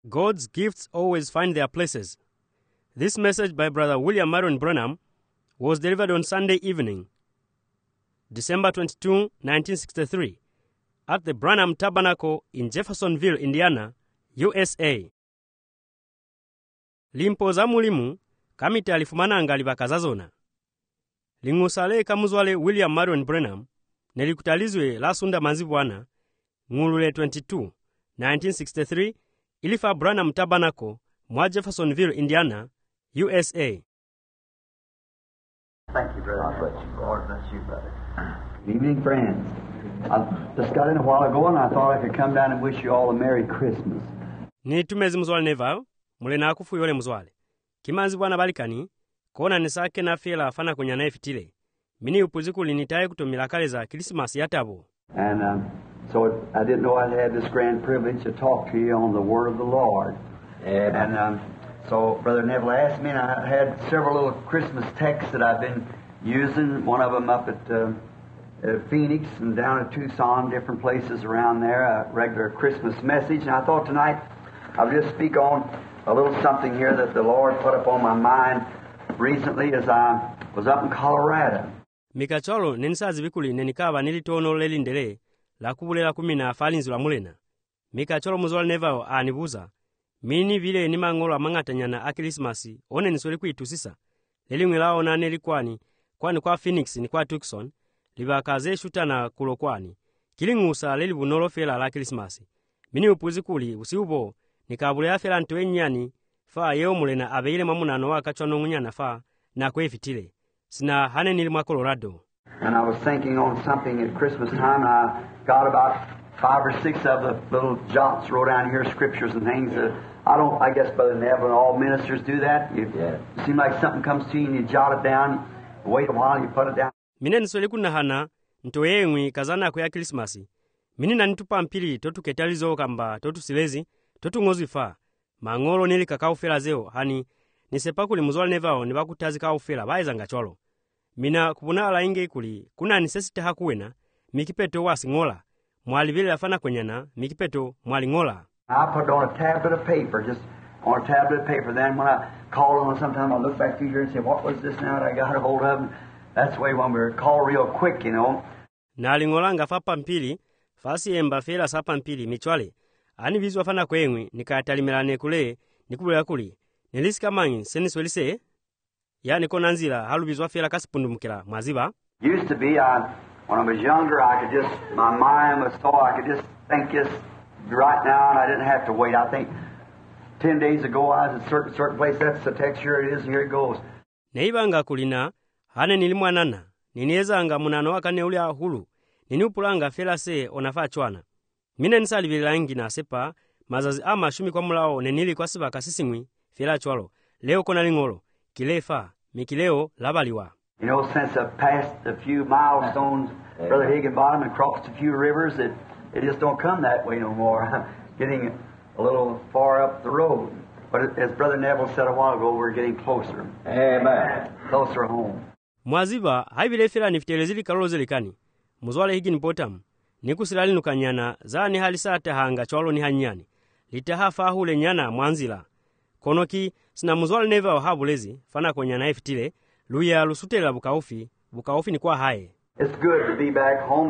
God's gifts always find their places. This message by Brother William Marion Branham was delivered on Sunday evening, December 22, 1963, at the Branham Tabernacle in Jeffersonville, Indiana, USA. Limpo za mulimu kamite alifumananga libakazazona. Lingusale kamuzwale William Marion Branham nelikutalizwe la sunda manzibwana ngulule 22, 1963 ilifa Branham Tabernacle mwa Jeffersonville, Indiana, USA. Thank you, brother. God bless you. Lord bless you, brother. Good evening, friends. I just got in a while ago and I thought I could come down and wish you all a Merry Christmas. Ni tumezi muzwale neva, mulena akufu yole muzwale. Kimanzi bwana balikani, kona nisake na fela afana kunya na efitile. Mini upuziku linitaye kutumila kale za Christmas yatabo. And so I didn't know I had this grand privilege to talk to you on the Word of the Lord. And so Brother Neville asked me, and I had several little Christmas texts that I've been using, one of them up at Phoenix and down at Tucson, different places around there, a regular Christmas message. And I thought tonight I'll just speak on a little something here that the Lord put upon my mind recently as I was up in Colorado. Mikacholo nensazi bikuli nenikaba nilitono lelindele la kubulela kumina afalinzi la mulena. Mikacholo muzwale nevao anibuza. Mini vile ni mangolo amangatanyana a Christmas one nisole kuitusisa. Lelingwe lao na nelikwani kwani kwa Phoenix ni kwa Tucson libakaze shutana kulokwani. Kilingusa lelibunolo fela la Christmas. Mini upuzi kuli usiubo nikabule afela ntowe nyani fa yeo mulena abeile mamunano wakachwano ngunyana fa na kwefitile. Sina hane nilimwa Colorado. And I was thinking on something at Christmas time. I got about 5 or 6 of the little jots wrote down here, scriptures and things. I guess Brother Neville and all ministers do that. You seem like something comes to you and you jot it down. Wait a while, you put it down. Mine nisole kuna hana ntoyengwi kazana kwa ya Christmas. Minina nitupa mpili totu ketalizo kamba totu silezi totu ngozi fa. Mangolo nili kakao fela zeo hani nisepa kuli muzwale nevao nibakutazi kao fela baiza ngacholo. Mina kubuna ala inge kuli kuna nisesite hakuwena mikipeto wasi ngola. Mwali vile afana kwenyana mikipeto mwali ngola. I put it on a tablet of paper, just on a tablet of paper. Then when I call on sometime I look back through here and say, what was this now that I got a hold of? That's the way when we're called real quick, you know. Na lingolanga fa pampili, fasi emba fela sa pampili michwale. Ani vizu afana kwengwi nikatalimilane kule nikubula kuli. Nilisika mangi seniswelise yani konanzila halu vizu afela kasipundumukila mwaziba. Used to be, when I was younger, I could just, my mind was so I could just think this right now and I didn't have to wait. I think 10 days ago I was at a certain place, that's the text, here it is, and here it goes. Neibanga kulina, hane nilimwanana, niniezanga munano wakane uli hulu, niniupulanga fela se onafa chwana. Mine nisali vilangi na sepa, mazazi ama shumi kwa mulao nenili kwa siba kasisingwi, fela chwalo, leo kona lingolo, kilefa, mikileo labaliwa. You know, since I've passed a few milestones, Brother Higginbottom, and crossed a few rivers, it just don't come that way no more. I'm getting a little far up the road. But as Brother Neville said a while ago, we're getting closer. Amen. Closer home. Mwaziba, haibile fela nifitelezili karolozelikani. Muzwale Higginbottom, nikusilali nukanyana, zani halisata hanga chwalo ni hanyani. Litahafa hule nyana mwanzila. Konoki, sina muzwale Neville habulezi, fana konyana efitile, luya lusutela bukaufi ni kwa hae. It's good to be back home.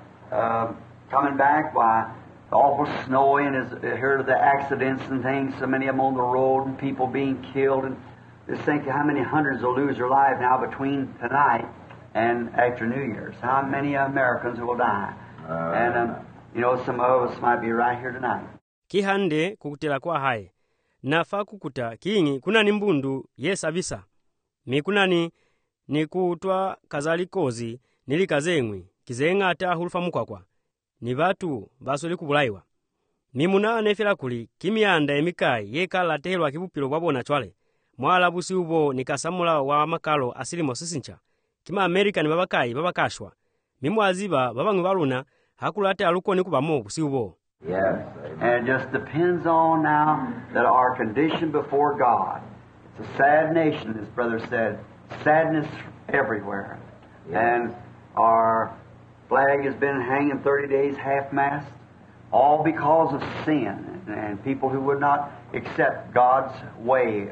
Coming back, why, awful snowy, and heard of the accidents and things, so many of them on the road, and people being killed, and just think how many hundreds will lose their life now between tonight and after New Year's. How many Americans will die. And, you know, some of us might be right here tonight. Kihande kukutela kwa hae. Nafa kukuta kiingi kuna nimbundu yesa visa. Mikunani ni kutwa kazali kozi nilikazengwi kizenga ata hulufa mukwakwa. Ni batu basoli kubulaiwa. Mimuna nefela kuli kimyanda emikai yekala telwa kibupilo bwabona chwale. Mwala busi ubo nikasamula wa makalo asilimo sisincha. Kima Amerika ni babakashwa. Mimwaziba babangwe baluna hakulate aluko nikubamo busi ubo. Yes. And it just depends on now that our condition before God. It's a sad nation, as Brother said. Sadness everywhere. Yes. And our flag has been hanging 30 days half-mast. all because of sin and people who would not accept God's way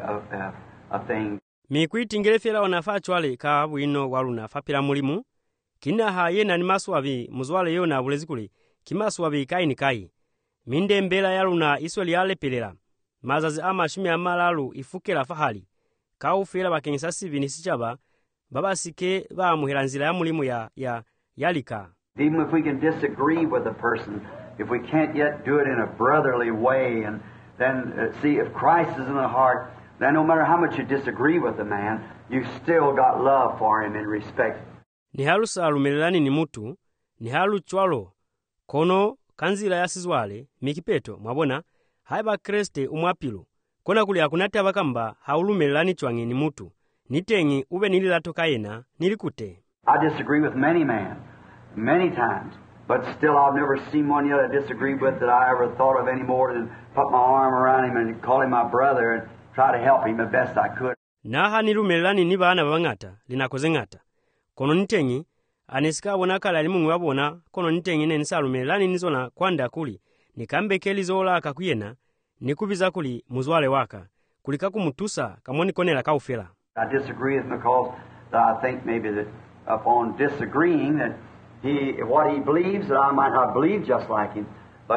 of things. Mikuitingile fela onafa chwale ka bwino waluna fapila mulimu kina hayena ni maswabi muzwale yona bulezikuli kimaswabi kaini kai minde mbela yaluna iswali yalepelela mazazi amashimi amalalu ifukela fahali kaufela bakenyisasi binisichaba babasike bamuheranzira ya mulimu ya yalika. Even if we can disagree with a person, if we can't yet do it in a brotherly way, and then see if Christ is in the heart, then no matter how much you disagree with the man, you've still got love for him and respect. Ni halu salumelelani ni mutu, ni halu chwalo, kono kanzila ya sizwale, mikipeto, mwabona, haiba kreste umwapilu, kona kuli akunati bakamba haulumelelani chwangi ni mutu, nitengi ube nililato kayena, nilikute. I disagree with many men, many times, but still I've never seen one yet I disagree with that I ever thought of any more than put my arm around him and call him my brother and try to help him the best I could. Naha nilumelelani ni bana babangata, linakozengata. Kono nitengi, anesika wonakala limungu wabona, kono nitengi nenisalumelelani nizona kwanda kuli, nikambekeli zola kakuyena, nikubiza kuli muzwale waka, kulika kumutusa kamoni konela kaufela. I disagree with him because I think maybe that upon disagreeing that what he believes that I might not believe just like him, but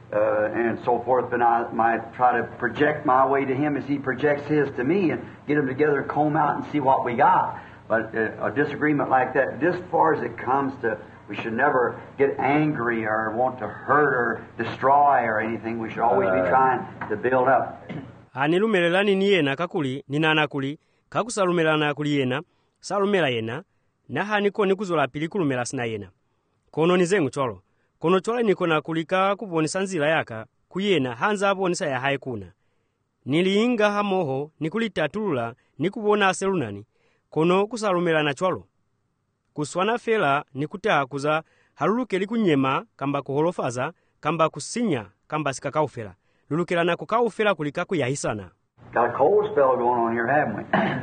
and so forth, then I might try to project my way to him as he projects his to me and get them together and comb out and see what we got. But a disagreement like that, just as far as it comes to, we should never get angry or want to hurt or destroy or anything. We should always be trying to build up. Anilumelelani ni yena kakuli, ninana kuli, kakusalumelana kuli yena, salumela yena, naha niko nikuzola pili kulumela sina yena. Kono nizengu cholo. Kono chole niko na kulika kubonisa nzila yaka, kuyena hanza abonisa ya haikuna. Niliinga hamoho, nikulitatulula, nikubona aselunani, kono kusalumela na cholo. Kuswana fela nikuta kuza haluluke likunyema kamba kuholofaza, kamba kusinya, kamba sikakaufela. Lulukela na kukaufela kulika kuyahisana. Got a cold spell going on here, haven't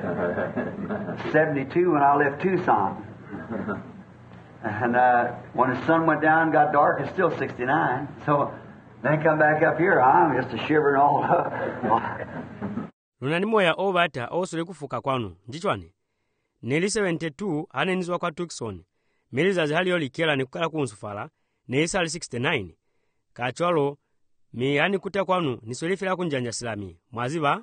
we? 72 when I left Tucson. And when the sun went down and got dark, it's still 69. So then come back up here, I'm just a shivering all up. Lunani moya obata osule kufuka kwanu, njichwane. Neli 72 hanenizwa kwa Tucson. Melizazi hali yoli kela ni kukala kunsufala, neisa hali 69. Kachwalo, mi hani kuta kwanu, nisolifila kunjanja silami. Mwaziba?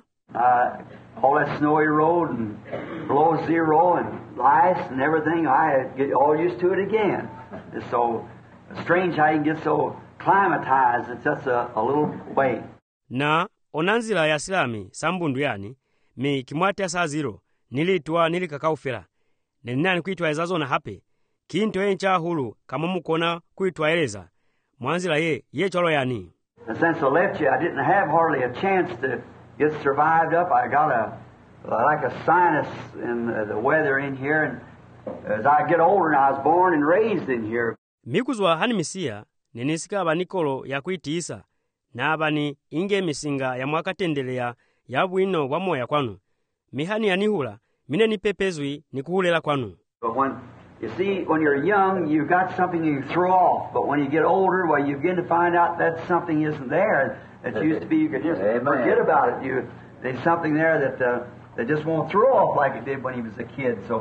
All that snowy road and below zero and ice and everything, I get all used to it again. It's so strange how you can get so climatized. It's just a little way. Na onanzila ya silami sambundu yani, mi kimwati saa zero, nilikakaufela. Nenani kuitwa ezazo na hape, kinto encha hulu kama mukona kuitwa eleza. Mwanzila ye cholo yani. And since I left you, I didn't have hardly a chance to get survived up. I got like a sinus in the weather in here, and as I get older, and I was born and raised in here. Mikuzwa hani misia, nenisika abanikolo ya kuitiisa, na abani inge misinga ya mwakatendelea ya bwino wa moya kwanu. Mihani yanihula, mine nipepezwi nikuhulela kwanu. But you see, when you're young, you've got something you throw off. But when you get older, well, you begin to find out that something isn't there. That used to be, you could just forget about it. There's something there that they just won't throw off like it did when he was a kid. So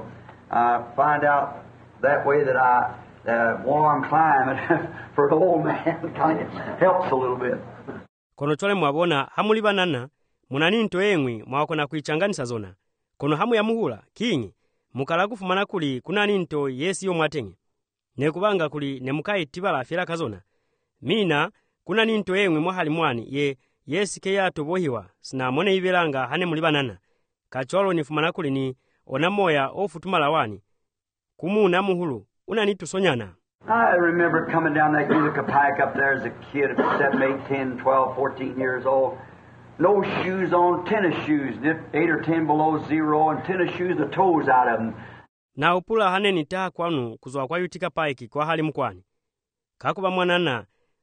find out that way that warm climate for an old man kind of helps a little bit. Kono chole mwabona hamulibanana, munani nto engwi mwakona kuichanganisa zona. Kono hamu ya muhula, kingi, mukala kufumana kuli kunani nto yesi yo mwatenge. Nekubanga kuli nemukai tibala afira kazona. Mina, kunani nto engwi mwahali mwani yesi ke yato bohiwa, sina mone ibelanga hane mulibanana. Kacholo nifumana kuli ni onamoya ofutumala wani. Kumuna muhulu, unani tusonyana. I remember coming down that Utica Pike up there as a kid of 7, 8, 10, 12, 14 years old. No shoes on, tennis shoes, 8 or 10 below zero, and tennis shoes, the toes out of them. Na upula hane nitaha kwanu kuzwa kwa Utica Pike kwa hali mkwani. Kakuba mwanana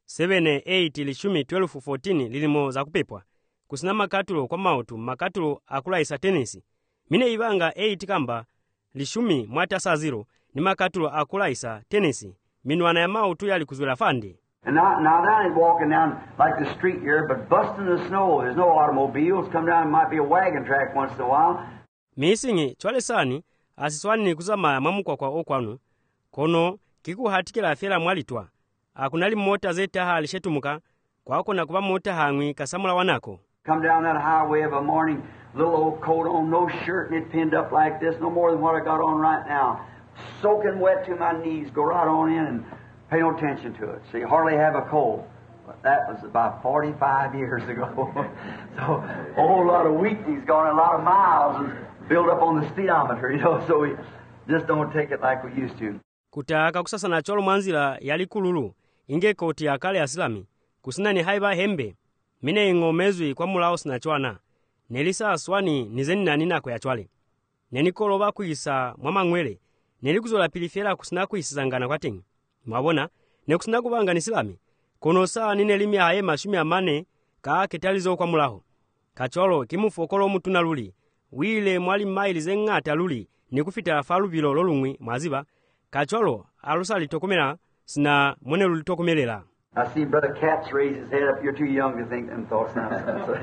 7, 8, lishumi, 12, 14 lilimo za kupepwa. Kusina makatulo kwa mautu, makatulo akula isa tenisi. Mine ibanga 8 kamba, lishumi, mwata saa zero, ni makatulo akula isa tenisi. Minuana ya mautu yali kuzuela fandi. And now down is walking down like the street here, but busting the snow. There's no automobiles. Come down, might be a wagon track once in a while. Misingi chwalesani asiswani kuzama mamukwa okwanu kono kikuhatikira fera mwalitwa akunali mota zetaha alishetumuka kwako na kuba mota hangwi kasamula wanako. Come down that highway of a morning, little old coat on, no shirt, and it pinned up like this, no more than what I got on right now. Soaking wet to my knees, go right on in and pay no attention to it. So you hardly have a cold. But that was about 45 years ago. So a whole lot of weekdays gone, a lot of miles and built up on the speedometer, so we just don't take it like we used to. Kutaka kusasana cholo mwanzila yali kululu, inge koti ya kale asilami, kusina ni haiba hembe, mine ingomezwi kwa mulao sinachwana, nelisa aswani nizeni na nina kwa chwale. Nenikolo ba kuisa mwama ngwele, nelikuzola pilifera kusina kuisizangana kwa tingi. Mwabona, nekusina kubanga nisilami, kono saa nine limi hae mashumi amane ka ketalizo kwa mulaho. Kacholo kimufokolo mutuna luli, wile mwali maili zengata luli, nikufita falu vilo lolungwi mwaziba, kacholo alusa litokomela sina mwene lulitokomelela. I see Brother Katz raise his head up. You're too young to think them thoughts now.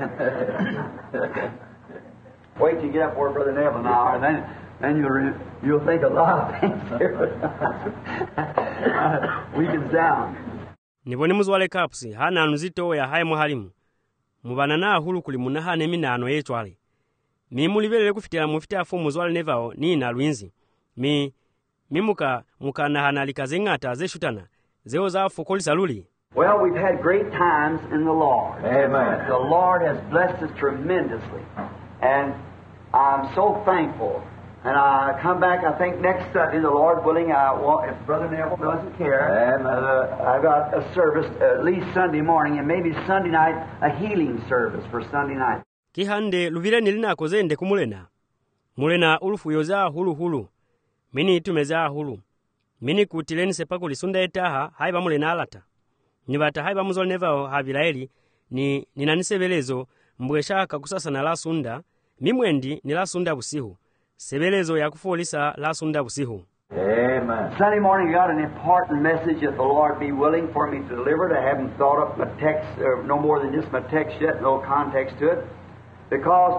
Wait till you get up where Brother Neville now, and then you'll think a lot of things here. Weakens down. Nibone muzwale kapsi hana nuzito ya haye muhalimu. Mubanana hulu kuli munaha neminano yechwale. Mimulibele kufitira mufita fo muzwale Neville ni na Lwinzi. Mimuka mukana hana likazengata zeshutana. Zeo za fokolisa luli. Well, we've had great times in the Lord. Amen. The Lord has blessed us tremendously. And I'm so thankful. And I come back, I think next Sunday, the Lord willing, if Brother Neville doesn't care, I've got a service at least Sunday morning and maybe Sunday night, a healing service for Sunday night. Kihande luvile nilina kozende kumulena. Mulena ulufu yoza hulu. Mini tumeza hulu. Mini kutileni sepaku lisunda etaha haiba mulena alata. Nibata haiba muzol Neville havilaeli ni ninanisebelezo mbwesha kakusasa na la sunda. Mimwendi ni la sunda busihu. Sebelezo ya kufolisa la sunda busihu. Amen. Sunday morning I got an important message that the Lord be willing for me to deliver. I haven't thought up my text, no more than just my text yet, no context to it. Because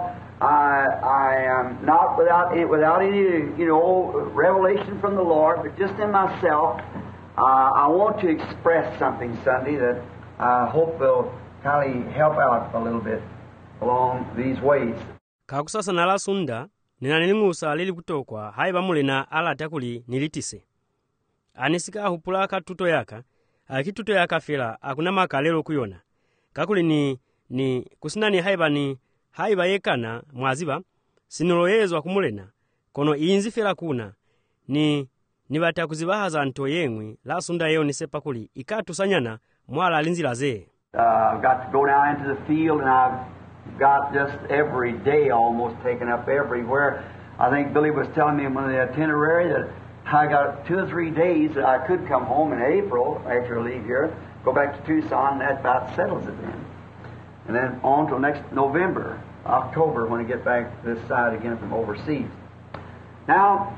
I am not without any, revelation from the Lord, but just in myself, I want to express something Sunday that I hope will kind of help out a little bit along these ways. Kakusasa na la sunda, ninanilingusa lili kutokwa, haiba mulena ala takuli nilitise. Anisika hupula katuto yaka, akituto yaka fila, akuna makalelo kuyona. Kakuli ni kusina ni haiba yekana, mwaziba, sinuloyezwa kumulena, kono inzi fila kuna, nibata kuzibaha za nto yengwi, la sunda yeo nisepa kuli, ikatu sanyana, mwala alinzi lazee. I've got to go down into the field and I've got just every day almost taken up everywhere. I think Billy was telling me in the itinerary that I got 2 or 3 days that I could come home in April after I leave here, go back to Tucson, and that about settles it then. And then on till next October, when I get back this side again from overseas. Now,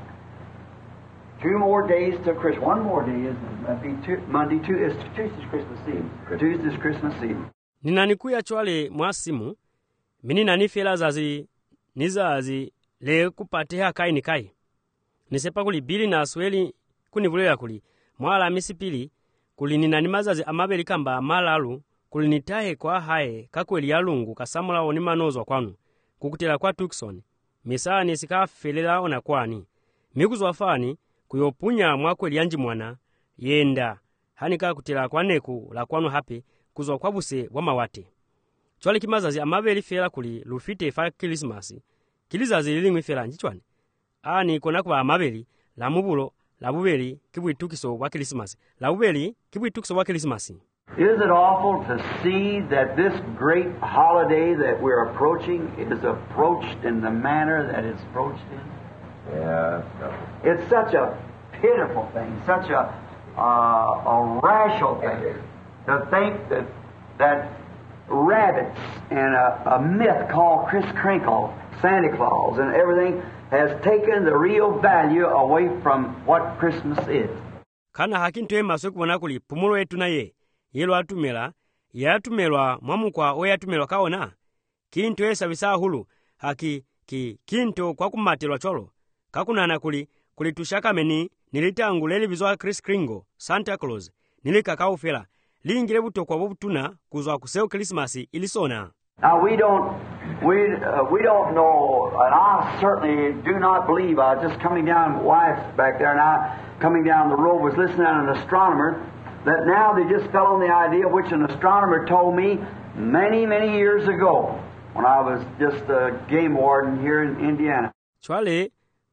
2 more days till Christmas. 1 more day is Monday, Tuesday's Christmas Eve. Tuesday's Christmas Eve. Ninanikuya chwale mwasimu, mini nanifela nizazi le kupateha kai. Nisepa kuli bili na asweli kunivulela kuli. Mwala misipili kuli ninanimazazi amabeli kamba malalu kuli nitahe kwa hae kakweli ya lungu kasamula onimanozwa kwanu. Kukutela kwa Tucson. Misaa nisika felela ona kwani. Mikuzwa fani kuyopunya mwakweli yanji mwana. Yenda. Hanika kutela kwa neku la kwanu hape kuzwa kwa buse wa mawate. Chwali kimazazi amabeli fela kuli lufite fa Christmas. Kilizazi lilingwi fela njichwane. Ani kona kwa amabeli la mubulo la bubeli kibwitukiso wa Christmas. La bubeli kibwitukiso wa Christmas. Is it awful to see that this great holiday that we're approaching is approached in the manner that it's approached in? Yeah. It's such a pitiful thing, such a rational thing to think that rabbits and a myth called Kris Kringle, Santa Claus, and everything has taken the real value away from what Christmas is. Kana hakintu ema soku wanakuli pumulo etu na ye. yelo atumela yatumelwa mwamukwa oyatumelwa kaona kinto esabisa hulu haki kinto kwa kumatelwa cholo kakunana kuli tushakameni nilitangule libizwa Chris Kringle Santa Claus nilikakaufela lingile butokwa bobutuna kuzwa kuseo Christmas ilisona. Now we don't know, and I certainly do not believe. I was just coming down, wife back there, and I coming down the road was listening to an astronomer. That now they just fell on the idea, which an astronomer told me many years ago when I was just a game warden here in Indiana. Chwale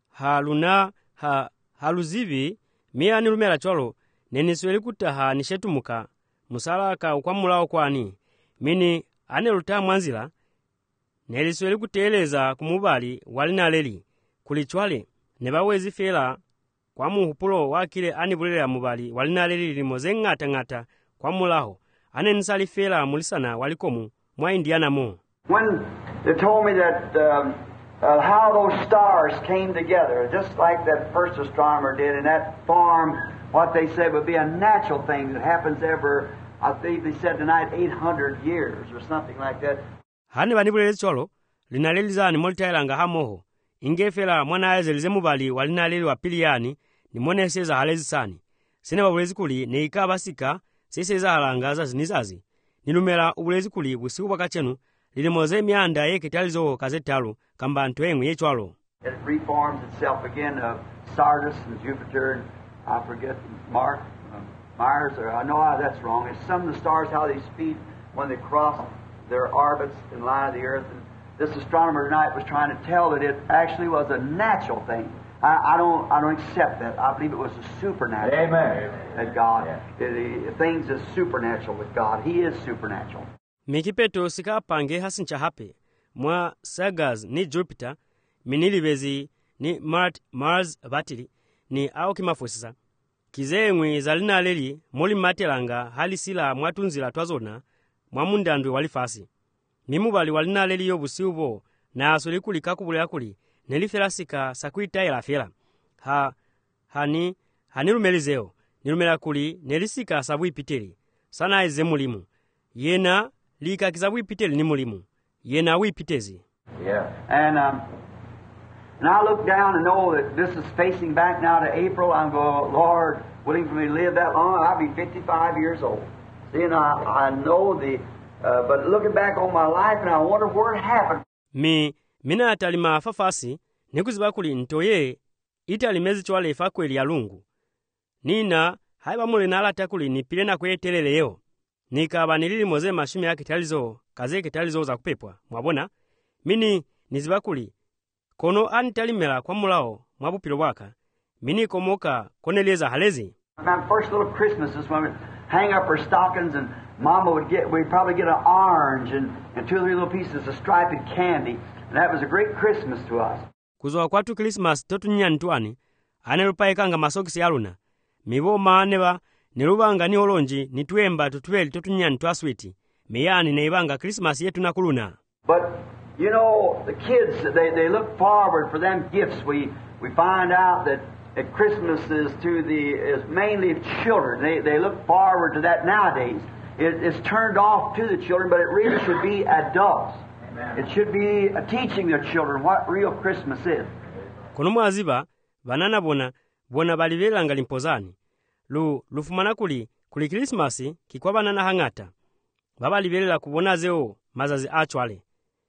haluzivi mia nilumela cholo nenisweli kutaha nishetumuka musalaka ukwamulao kwani mini aneluta mwanzila nelisweli kuteleza kumubali walinaleli kuli chwale nebawezi fela kwa muhupulo wakile anibulele mubali walinaleli limoze ngata kwa mulaho anenisali fela mulisana walikomu mwa Indiana mo. When they told me that how those stars came together, just like that first astronomer did, and that formed what they said would be a natural thing that happens every, I think they said tonight, 800 years or something like that. Hane banibulele cholo linaleliza ni molitailanga hamoho ingefela mwana azelize mubali walinaleli wa pili yani ni moneseza halezi sani sine babulezi kuli ne ikabasika seseza halangaza zinizazi nilumela ubulezi kuli busiku bakachenu lilimoze myanda yekitalizo kazetalo kambantu emwe yechwalo. It reforms itself again of Sardis and Jupiter and I forget Mars, or I know that's wrong. It's some of the stars how they speed when they cross their orbits in line of the earth. And this astronomer tonight was trying to tell that it actually was a natural thing. I don't accept that. I believe it was a supernatural. Amen. That God, things is supernatural with God. He is supernatural. Mikipeto sika pange hasincha hape mwa Sagas ni Jupiter minilibezi ni Mars batili ni au kimafosisa kizemwe zalinaleli moli matelanga halisila mwatunzila twazona mwamundandwe walifasi mimubali walinaleli yobusiubo na asoli kulika kubulya kuli neliferasika sakuitaila fela hanilumelizeyo nilumela kuli nelisika sabu ipiteli sana eze mulimu yena lika kizabu ipiteli ni mulimu yena wipitezi. Yeah. And I look down and know that this is facing back now to April. I'm going, Lord, willing for me to live that long, I'll be 55 years old. See, and I know but looking back on my life, and I wonder where it happened. Mina atalima fafasi, nikuziba kuli ntoye, italimezi chwale ifakweli ya lungu. Nina, haiba mule nalata kuli nipile na kweteleleo. Nikaba nilili moze mashumi ya kitalizo, kaze kitalizo za kupepwa. Mwabona, mini niziba kuli. Kono anitalimela kwa mulao, mwabupilo waka. Mini komoka koneleza halezi. My first little Christmases when we hang up our stockings and Mama we'd probably get an orange and 2 or 3 little pieces of striped candy. And that was a great Christmas to us. Kuzwa kwatu Christmas totunyani tuani, anelupaikanga masokisi yaluna. Mibo maaneba, nilubanga ni olonji, nituemba tutueli totunyani tuaswiti. Meyani neibanga Christmas yetu na kuluna. But, you know, the kids, they look forward for them gifts. We find out that Christmas is mainly children. They look forward to that nowadays. It's turned off to the children, but it really should be adults. Amen. It should be teaching their children what real Christmas is. Kono mwaziba, banana bona balivela limpozani. Lufumana kuli Christmas kikwa banana hangata. Baba livelela kubona zeo mazazi achwale.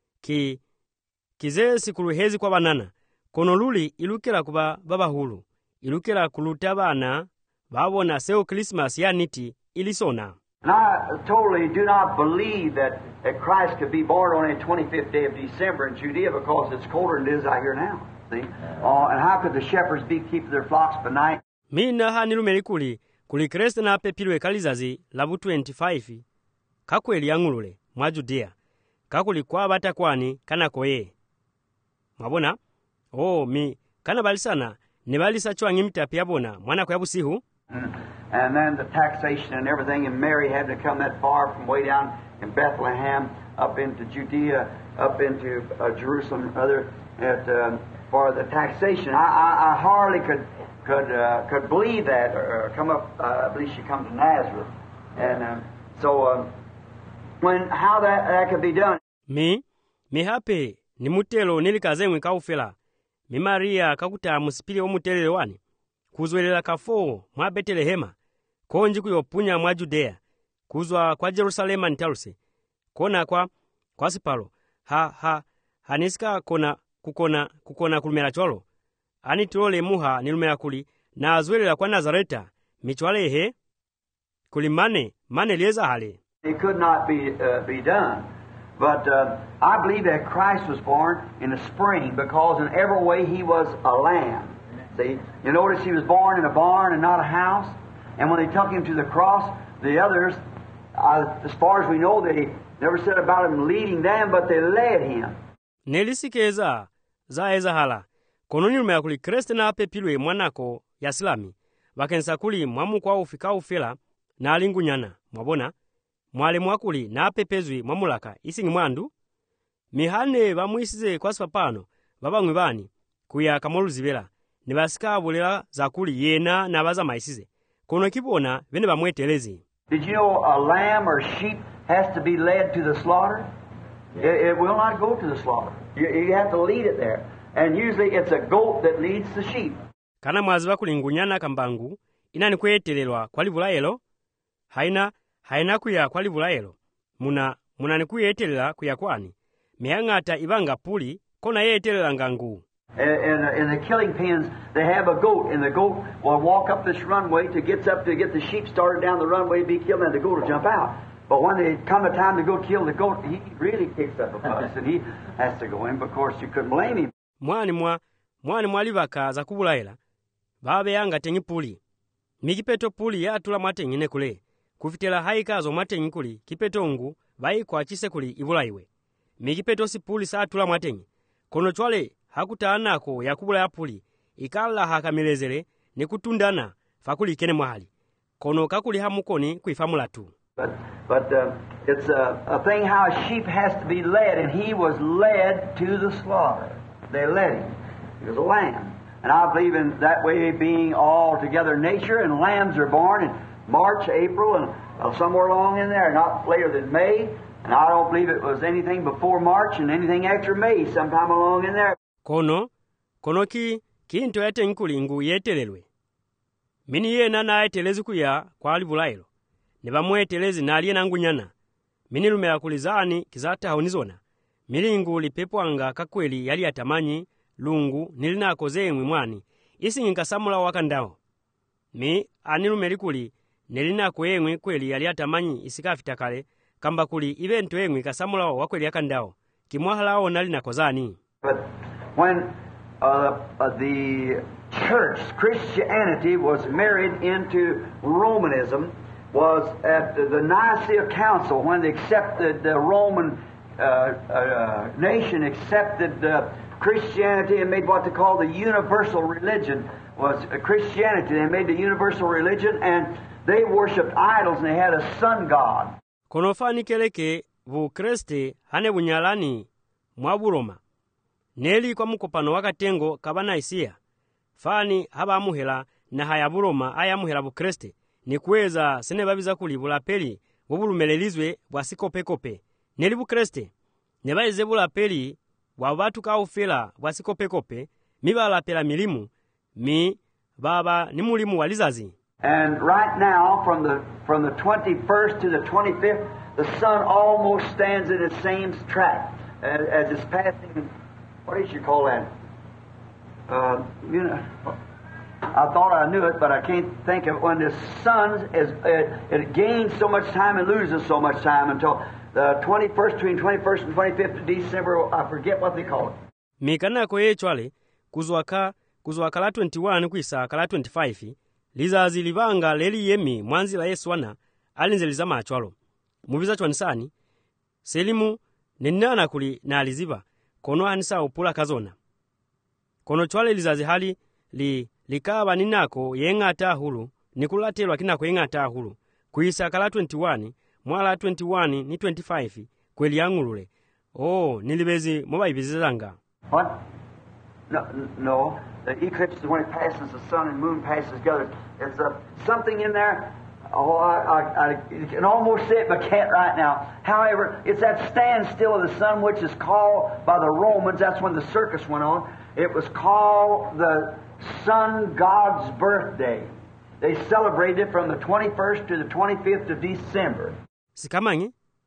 Kize sikulu hezi kwa banana. Kono luli ilukela kuba baba hulu. Ilukela kuluta bana babona seo Christmas ya niti ilisona. And I totally do not believe that Christ could be born on the 25th day of December in Judea because it's colder than it is out here now. See? And how could the shepherds be keeping their flocks by night? Mina hanilumeli kuli Kristo na pepilwe kalizazi labu 25 kakweli yangulule mwa Judea. Kakuli kwa bata kwani kana koye. Mwabona? Kana balisana nebalisa chwangi mitapi yabona mwana kwa yabusihu. And then the taxation and everything, and Mary had to come that far from way down in Bethlehem up into Judea, up into Jerusalem, for the taxation. I hardly could believe that. Or come up, I believe she come to Nazareth, and So, how that could be done. Mi hape ni mutelo nilikazemwe kaufela. Mi Maria kakuta musipili omutelele wani. Kuzwelela kafo mwa Betelehema. Konji kuyopunya mwa Judea. Kuzwa kwa Jerusalema nitaluse. Kona kwa sipalo. Hanisika kukona kulumela cholo. Ani tulole muha nilumela kuli. Na azwelela kwa Nazareta. Michwale he. Kulimane lieza hale. It could not be done. But I believe that Christ was born in the spring because in every way he was a lamb. See, you notice he was born in a barn and not a house. And when they took him to the cross, the others, as far as we know, they never said about him leading them, but they led him. Nelisikeza zaeza hala. Kononi lumea kuli Kriste na apepilwe mwanako ya silami. Wakensa kuli mwamu kwa ufika ufela na alingunyana. Mwabona? Mwale mwakuli na apepezwi mwamulaka isingi mwandu. Mihane bamuisize kwa sipapano babangwe bani kuya kamoluzibela. Nibasika abulera zakuli yena na baza maisize. Kono kibona bene bamwetelezi. Did you know a lamb or sheep has to be led to the slaughter? It will not go to the slaughter. You have to lead it there. And usually it's a goat that leads the sheep. Kana mwaziba kulingunyana kambangu inani kwetelelwa kwa livulaelo. Haina kuya kwa livulaelo. Muna ni kuyetelela kuya kwani. Mihangata ibanga puli kona yetelela ngangu. In the killing pens, they have a goat, and the goat will walk up this runway to get the sheep started down the runway, be killed, and the goat will jump out. But when they come the time to go kill the goat, he really kicks up a fuss, and he has to go in. But of course, you couldn't blame him. Mwani mwalibaka za kubulaela. Babe yanga tengi puli. Mikipeto puli ya atula matengi nekule. Kufitela haikazo matengi kuli, kipeto ngu, bai kwa chise kuli ibulaiwe. Mikipeto si puli sa atula matengi. Kono chwale hakutaanako ya kubula ya puli. Ikala hakamelezele ni kutundana fakuli kene mwahali. Kono kakuli hamukoni kuifamula tu. But it's a thing how a sheep has to be led, and he was led to the slaughter. They led him. He was a lamb. And I believe in that way being all together nature, and lambs are born in March, April, and somewhere along in there, not later than May. And I don't believe it was anything before March and anything after May, sometime along in there. Kono kinto yate nkuli ngu yetelelwe. Mini yena na yetelezi kuya kwa alivulailo. Nibamwetelezi na aliye nangunyana. Mini lumela kulizani kizata haunizona. Milingu lipepwanga kakweli yali atamanyi lungu nilinako zemwe mwani. Isi nkasamula wakandao. Anilumeli kuli nilinako yemwe kweli yali atamanyi isikafita kale. Kamba kuli evento yemwe kasamula wakweli yakandao. Kimwahalao nalinako zani. But when the church, Christianity, was married into Romanism, was at the Nicaea Council when they accepted the Roman nation accepted Christianity and made what they call the universal religion was Christianity. They made the universal religion and they worshipped idols and they had a sun god. Konofani keleke bu Kriste hane bunyalani mwaburoma. Neli kwa mukopano wakatengo kabana isia. Fani haba amuhela na hayaburoma ayamuhela bu Kriste. Ni kuweza sene babiza kulibula peli bubulumelelizwe bwasikopekope. Neli bu Kriste. Nebaize bula peli wabatu kaufela bwasikopekope. Mibala pela milimu. Baba ni mulimu walizazi. And right now from the 21st to the 25th the sun almost stands in the same track as it's passing. What did you call that? I thought I knew it, but I can't think of it. When the sun it gains so much time and loses so much time until the 21st, between 21st and 25th of December, I forget what they call it. Mikana ko yechwale kuzwaka kala 21 kuisa kala 25 lizazi libanga leli yemi mwanzi la Yesu wana alinzeliza machwalo. Mubiza chwanisani selimu ninana kuli na aliziba kono anisa upula kazona. Kono chwale lizazi hali likaba ninako yengata hulu nikulatelwa kinako yengata hulu kuisa kala 21 mwala 21 ni 25 kweli yangulule. Nilibezi mobaibizanga. What? No. The eclipse is when it passes the sun and moon passes together. It's something in there. I can almost say it, but can't right now. However, it's that standstill of the sun, which is called by the Romans. That's when the circus went on. It was called the sun god's birthday. They celebrated it from the 21st to the 25th of December. Sikamangi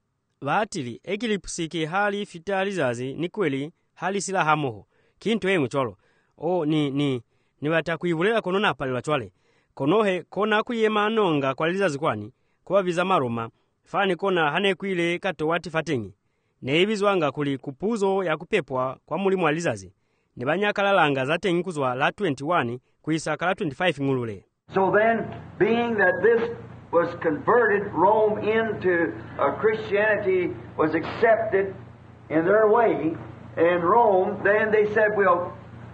vatili eclipse ki hali fitalizazi ni kweli hali sila hamoho kintu emu cholo o ni watakuivulela kono napalelwa chwale konohe kona kuyema anonga kwa lizazi kwani kwa viza maroma fani kona hane kwile kato wati fatingi ne ibizwanga kuli kupuzo ya kupepwa kwa mulimu wa lizazi ne banyakalalanga zatengi kuzwa la 21 kuisaka la 25 ngulule. So then, being that this was converted, Rome into Christianity was accepted in their way. In Rome, then they said, we'll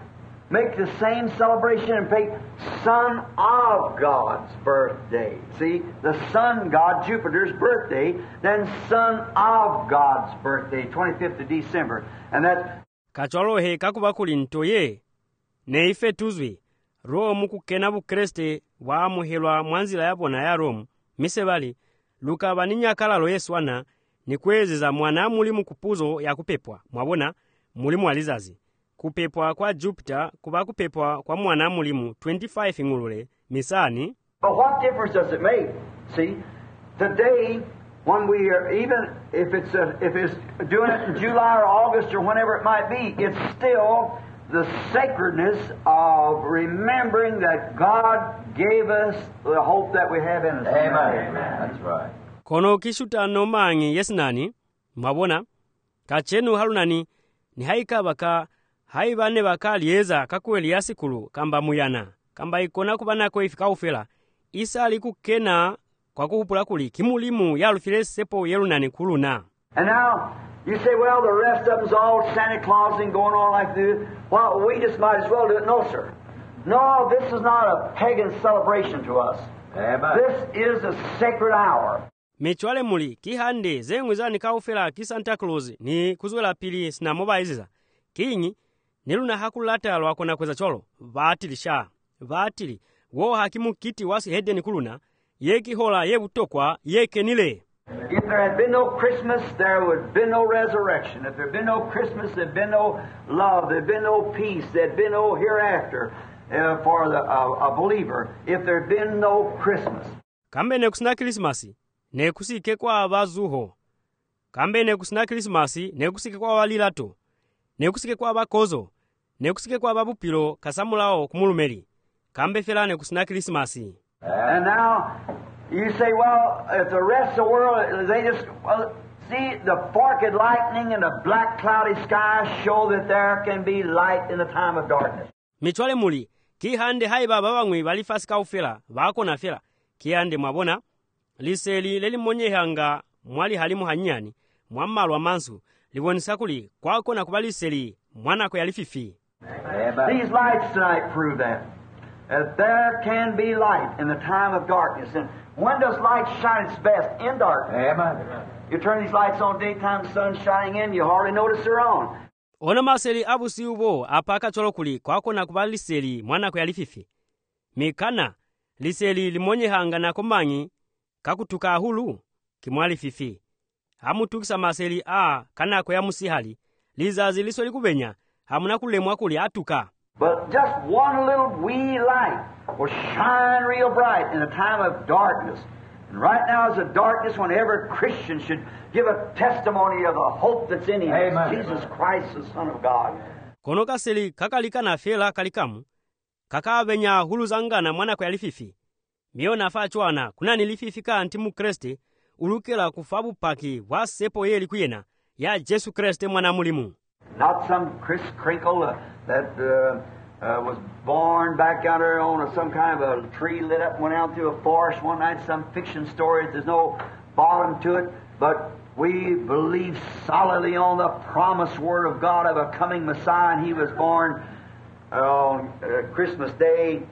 make the same celebration and make Son of God's birthday. See, the sun god, Jupiter's birthday, then Son of God's birthday, 25th of December. And that's... Kacholohe kakubakuli ntoye, ne ife tuzwi, Rome kukena bukreste wa muhelwa mwanzila yabona ya Rome, misebali, luka baninya kalalo Yesu wana, ni kwezeza mwana mulimu kupuzo ya kupepwa, mwabona, mulimu walizazi. Kupepwa kwa Jupiter, kuba kupepwa kwa mwana mulimu 25 ngulule, misani. But what difference does it make? See, today, when we are, even if it's doing it in July or August or whenever it might be, it's still the sacredness of remembering that God gave us the hope that we have in us. Amen. That's right. Kono kishuta no mangi yesinani, mwabona, kachenu halunani, ni haika baka, haibane baka lieza kakueli yasikulu kamba muyana, kamba ikona kubana kwa ifika ufela, isa alikukena kwa kuhupula kuli kimulimu yalufile sepo yelunani kuluna. And now, you say, well, the rest of them's all Santa Claus and going on like this. Well, we just might as well do it. No, sir. No, this is not a pagan celebration to us. Amen. This is a sacred hour. Mechwale muli, kihande, zengweza ni kaufela ki Santa Claus, ni kuzuela pili sina moba iziza. Kinyi, niluna hakulata alwakona kweza cholo. Vatili sha. Vatili. Wo hakimu kiti wasi hede ni kuluna. Yeki hola ye utokwa, yeke nile. If there had been no Christmas, there would have been no resurrection. If there had been no Christmas, there had been no love, there had been no peace, there had been no hereafter for a believer. If there had been no Christmas. Kambe ne kusina Krismasi, ne kusike kwa abazuho. Kambe ne kusina Krismasi, ne kusike kwa walilato. Ne kusike kwa abakozo. Ne kusike kwa ababupilo kasamulao kumulumeri. Kambe fela ne kusina Krismasi. And now, you say, well, if the rest of the world, they just, well, see, the forked lightning and the black cloudy sky show that there can be light in the time of darkness. Michwale muli, kihande haiba babangwi balifasika ufela, wako na fela. Kihande mwabona, liseli leli monyehanga mwali halimu hanyani, mwammalwa mansu, liwonisakuli, kwako na kubaliseli, mwana kwa yalififi. These lights tonight prove that there can be light in the time of darkness. And when does light shine its best? In darkness. Amen. You turn these lights on daytime, sun shining in, you hardly notice they're on. Ona maseli abusi ubo apaka cholokuli kwako na kubaliseli mwana kwa yalififi. Mikana, liseli limonyehanga na kumanyi, kakutuka hulu, kimwali fifi. Hamutukisa maseli kana kwa ya musihali, lizazi liso likubenya, hamuna kulemwa kuli atuka. But just one little wee light will shine real bright in a time of darkness. And right now is a darkness when every Christian should give a testimony of the hope that's in him. Amen. Jesus Christ, the Son of God. Kono kaseli kakalika na fela kalikamu, kakavenya hulu zangana mwana kwa yalififi. Miona fachwana kuna nilififika antimu kreste, ulukela kufabu paki wa sepo yeli kuyena, ya Jesu Kriste mwana mulimu. Not some Chris Crinkle that was born back out there on some kind of a tree lit up and went out through a forest one night, some fiction story. There's no bottom to it, but we believe solidly on the promised word of God of a coming Messiah, and he was born on Christmas Day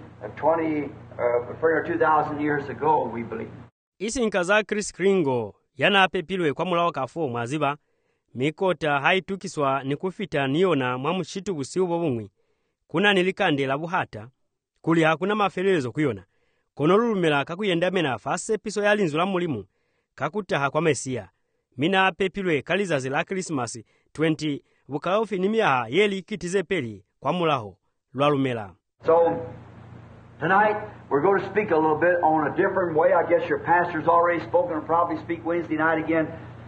2,000 years ago, we believe. Isi nkaza Chris Kringo yana pepilwe kwa mulawa kafo mwaziba, mikota haitukiswa ni kufita niona mwamushitu busiu bobumwi. Kuna nilikande la buhata, kuli hakuna maferelezo kuyona. kono lulumira kakuyendamena fase piso ya linzu la mulimu kakutaha kwa Mesiya mina apepilwe kalizazi la Krismasi 20 bukaofi ni miaha yeli kitize peli kwa mulaho lwalumela. So tonight we're going to speak a little bit on a different way. I guess your pastor's already spoken and probably speak Wednesday night again.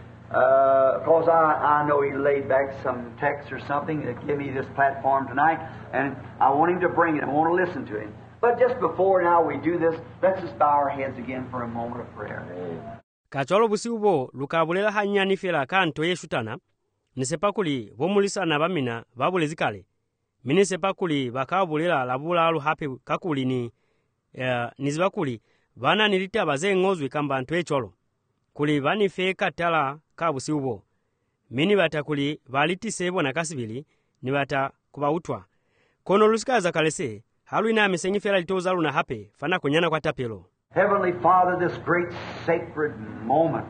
Because I know he laid back some text or something to give me this platform tonight, and I want him to bring it. I want to listen to him. But just before now we do this, let's just bow our heads again for a moment of prayer. Kacholo busiubo lukabulela hanyani fela kanto yeshutana nisepakuli bomulisana bamina babulezikale mini sepakuli bakabulela labula alu happy kakuli ni nizibakuli bana nilita baze ngozwe kamba nto echolo kuli bani feka tala kabusiubo mini batakuli balitisebo na kasibili ni bata kubautwa kono lusikaza kalese haluina misenyi fela litoza luna happy fana kunyana kwa tapelo. Heavenly Father, this great sacred moment,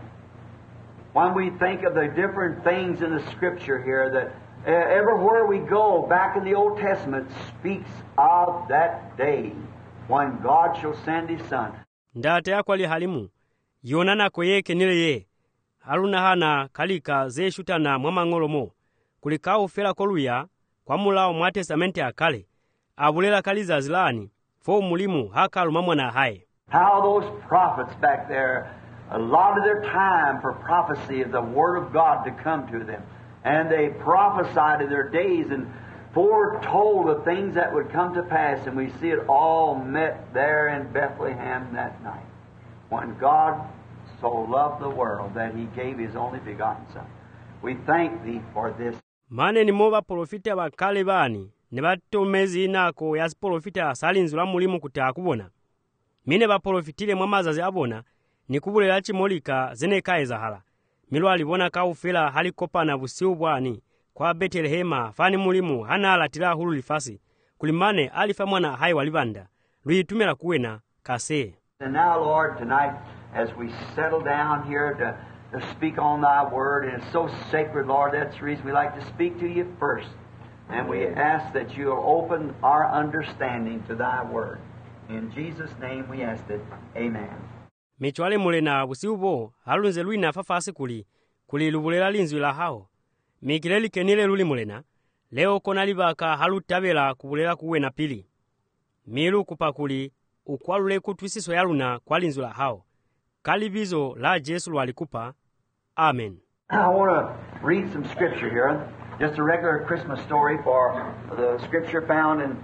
when we think of the different things in the Scripture here, that everywhere we go back in the Old Testament speaks of that day when God shall send His Son. Ndate yakwali halimu yonana koyeke nileye haluna hana kalika ze shutana mwamangolomo kulikao fela koluya kwa mulao mwa testamenti akale abulela kaliza zilani fo mulimu hakalu mamwana hae. How those prophets back there allotted their time for prophecy of the Word of God to come to them. And they prophesied in their days and foretold the things that would come to pass. And we see it all met there in Bethlehem that night. When God so loved the world that He gave His only begotten Son. We thank Thee for this. Mane ni moba profita bakale bani ne batomezi nako ya profita salinzu la mulimu kutakubona. Mine baprofitile mwamazazi abona nikubulela chimolika zenekaye zahala milwa alibona kaufela halikopa na busiubwani kwa Betelehema fani mulimu hana alatila hulu lifasi kulimane alifa mwana hai walibanda luitumela kuwena kase. And now, Lord, tonight as we settle down here to speak on Thy Word, and it's so sacred, Lord, that's the reason we like to speak to You first. And we ask that You'll open our understanding to Thy Word. In Jesus' name we asked it. Amen. Michwale mulena busiubo halunze luina fafasi kuli lubulela linzu la hao. Mikileli kenile luli mulena leo kona libaka halutabela kubulela kuwe na pili. Milu kupakuli ukwalule kutwisiso yaluna kwa linzu la hao. Kalibizo la Jesu lwalikupa. Amen. I want to read some scripture here. Just a regular Christmas story for the scripture found in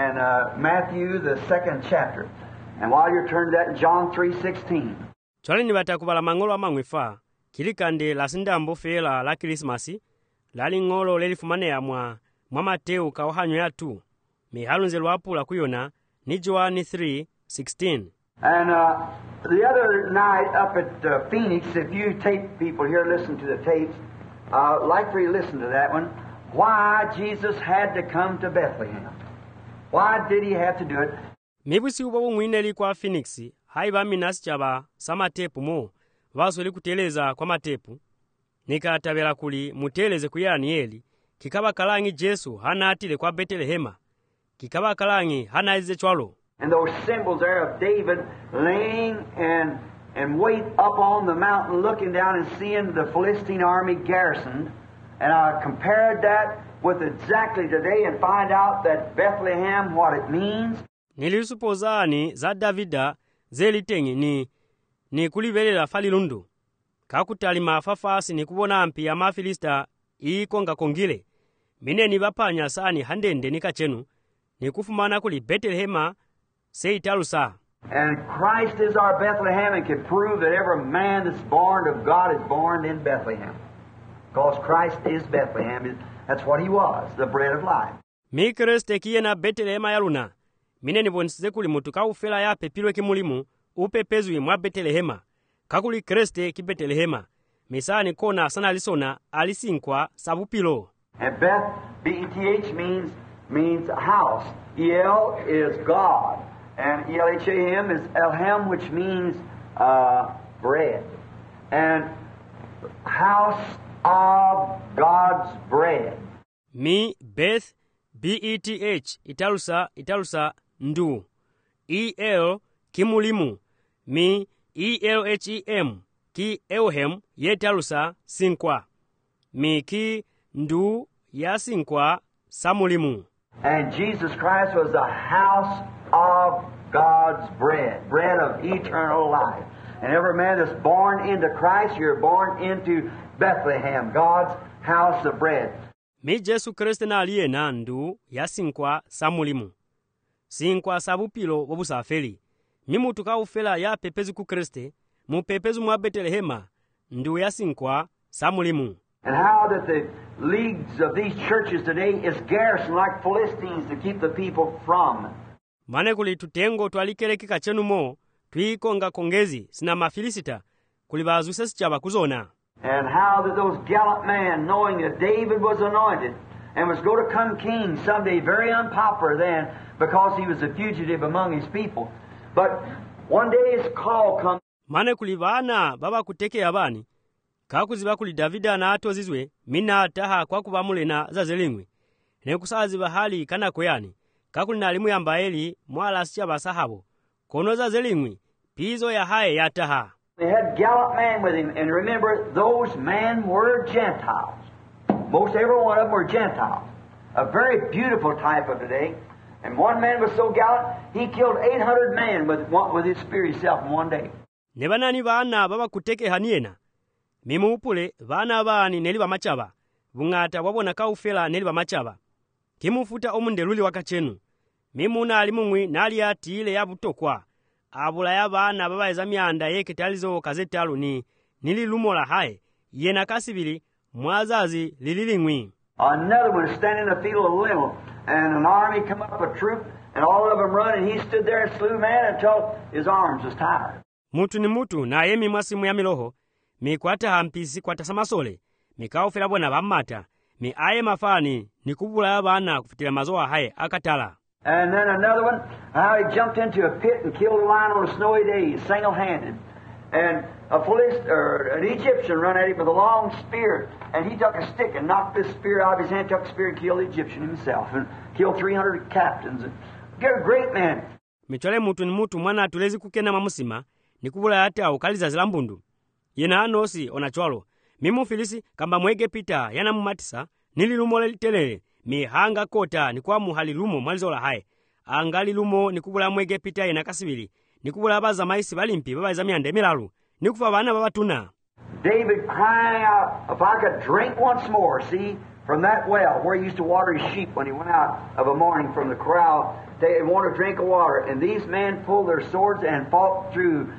Matthew, the 2nd chapter. And while you're turned to that in John 3:16. Chwale ni batakubala mangolo amangwifa. Kilikande la sindambo fela la Krismasi. Lali ngolo lelifumane ya mwa Mateo kaohanyo ya tu. Mihalunze lwapula kuyona ni John 3:16. And the other night up at Phoenix, if you tape people here listen to the tapes, like for you to listen to that one, why Jesus had to come to Bethlehem. Why did He have to do it? Mibusi ubo mwineli kwa Phoenix, haiba minasi chaba samatepu mo, vaso li kuteleza kwa matepu, nikatabela kuli muteleze kuyani yeli, kikaba kalangi Jesu hana atile kwa Betelehema, kikaba kalangi hana ize chwalo. And those symbols there of David laying and wait up on the mountain looking down and seeing the Philistine army garrisoned, and I compared that with exactly today and find out that Bethlehem, what it means. Nilisupozani za Davida zelitengi ni kulivelela falilundu. Kakutali mafafasi ni kubona ampi ya mafilista ikonga kongile. Mine ni bapanya sani handende ni kachenu. Ni kufumana kuli Betelehema seitalusa. And Christ is our Bethlehem and can prove that every man that's born of God is born in Bethlehem. Because Christ is Bethlehem. That's what He was, the bread of life. Mi Kriste kiena Betelehema yaluna. Mine ni bonsize kuli mutu kaufela ya pepilwe kimulimu upepezwi mwa Betelehema. Kakuli Kriste ki Betelehema. Misani kona sana alisona alisinkwa sabupilo. And Beth, B-E-T-H means house. El is God. And E-L-H-A-M is Elhem, which means bread. And house of God's bread. Mi Beth, B-E-T-H, italusa ndu. E-L, kimulimu mi elhem ki euhem yetalusa sinkwa mi ki ndu ya sinkwa samulimu. And Jesus Christ was the house of God's bread, bread of eternal life. And every man that's born into Christ, you're born into Bethlehem, God's house of bread. Mi Jesu Kristo na aliye na ndu ya sinkwa samulimu. Sinkwa sabupilo wobusafeli. Mi mutu kaufela ya pepezu ku Kriste, mu pepezu mwa Betelehema, ndu ya sinkwa samulimu. And how that the leagues of these churches today is garrisoned like Philistines to keep the people from. Mane kuli tutengo twalikelekeka chenumo, tuikonga kongezi sina mafilisita, kuli bazuse sichaba kuzona. And how that those gallant men, knowing that David was anointed and was going to come king someday, very unpopular then because he was a fugitive among his people. But one day his call comes. Mane kuli bana baba kuteke abani, kakuziba kuli Davida na atozizwe, mina ataha kwa kubamulena zazelingwe. Nekusaziba hali kana kweyani, kakuli na alimu ya mbaeli mwala siya basahabo. Kono zazelingwe, pizo ya hae yataha. They had gallant men with him, and remember, those men were Gentiles. Most every one of them were Gentiles. A very beautiful type of today. And one man was so gallant, he killed 800 men with his spear himself in one day. Nebanani bana baba kuteke haniena. Mimu upule bana bani neliba machaba. Bungata wabona kaufela neliba machaba. Kimufuta omundeluli wakachenu. Mimu na alimungwi nali ati ile ya butokwa. Abula ya bana baba ezamyanda yeke talizo kazetalu ni nililumola hae. Yena kasibili mwazazi lililingwi. Another one standing in the field of Little, and an army come up, a troop, and all of them run, and he stood there and slew man until his arms was tired. Mutu ni mutu na yemi mwasimu ya miloho. Mi kwata hampisi kwata samasole. Mi kaufela bona bamata. Mi aye mafani ni kubula ya bana kufitila mazoa hae akatala. And then another one, how he jumped into a pit and killed a lion on a snowy day, single-handed. And an Egyptian run at him with a long spear, and he took a stick and knocked this spear out of his hand, took the spear and killed the Egyptian himself, and killed 300 captains. They're great men. Michole mutu ni mutu mwana atulezi kukena mamusima, ni kubula hata ukaliza zilambundu. Yena anosi onachwalo. Mimu filisi kamba mwege pita yana mumatisa, nililumole litelele. Mi hanga kota ni kwa muhali lumo mwalizola hae. Angali lumo ni kubula mwege pita yena kasibili. Ni kubula baza maisi balimpi baba izamiande milalu. Ni kufa bana baba tuna. David crying out, if I could drink once more, see, from that well where he used to water his sheep when he went out of a morning from the corral, they wanted to drink of water. And these men pulled their swords and fought through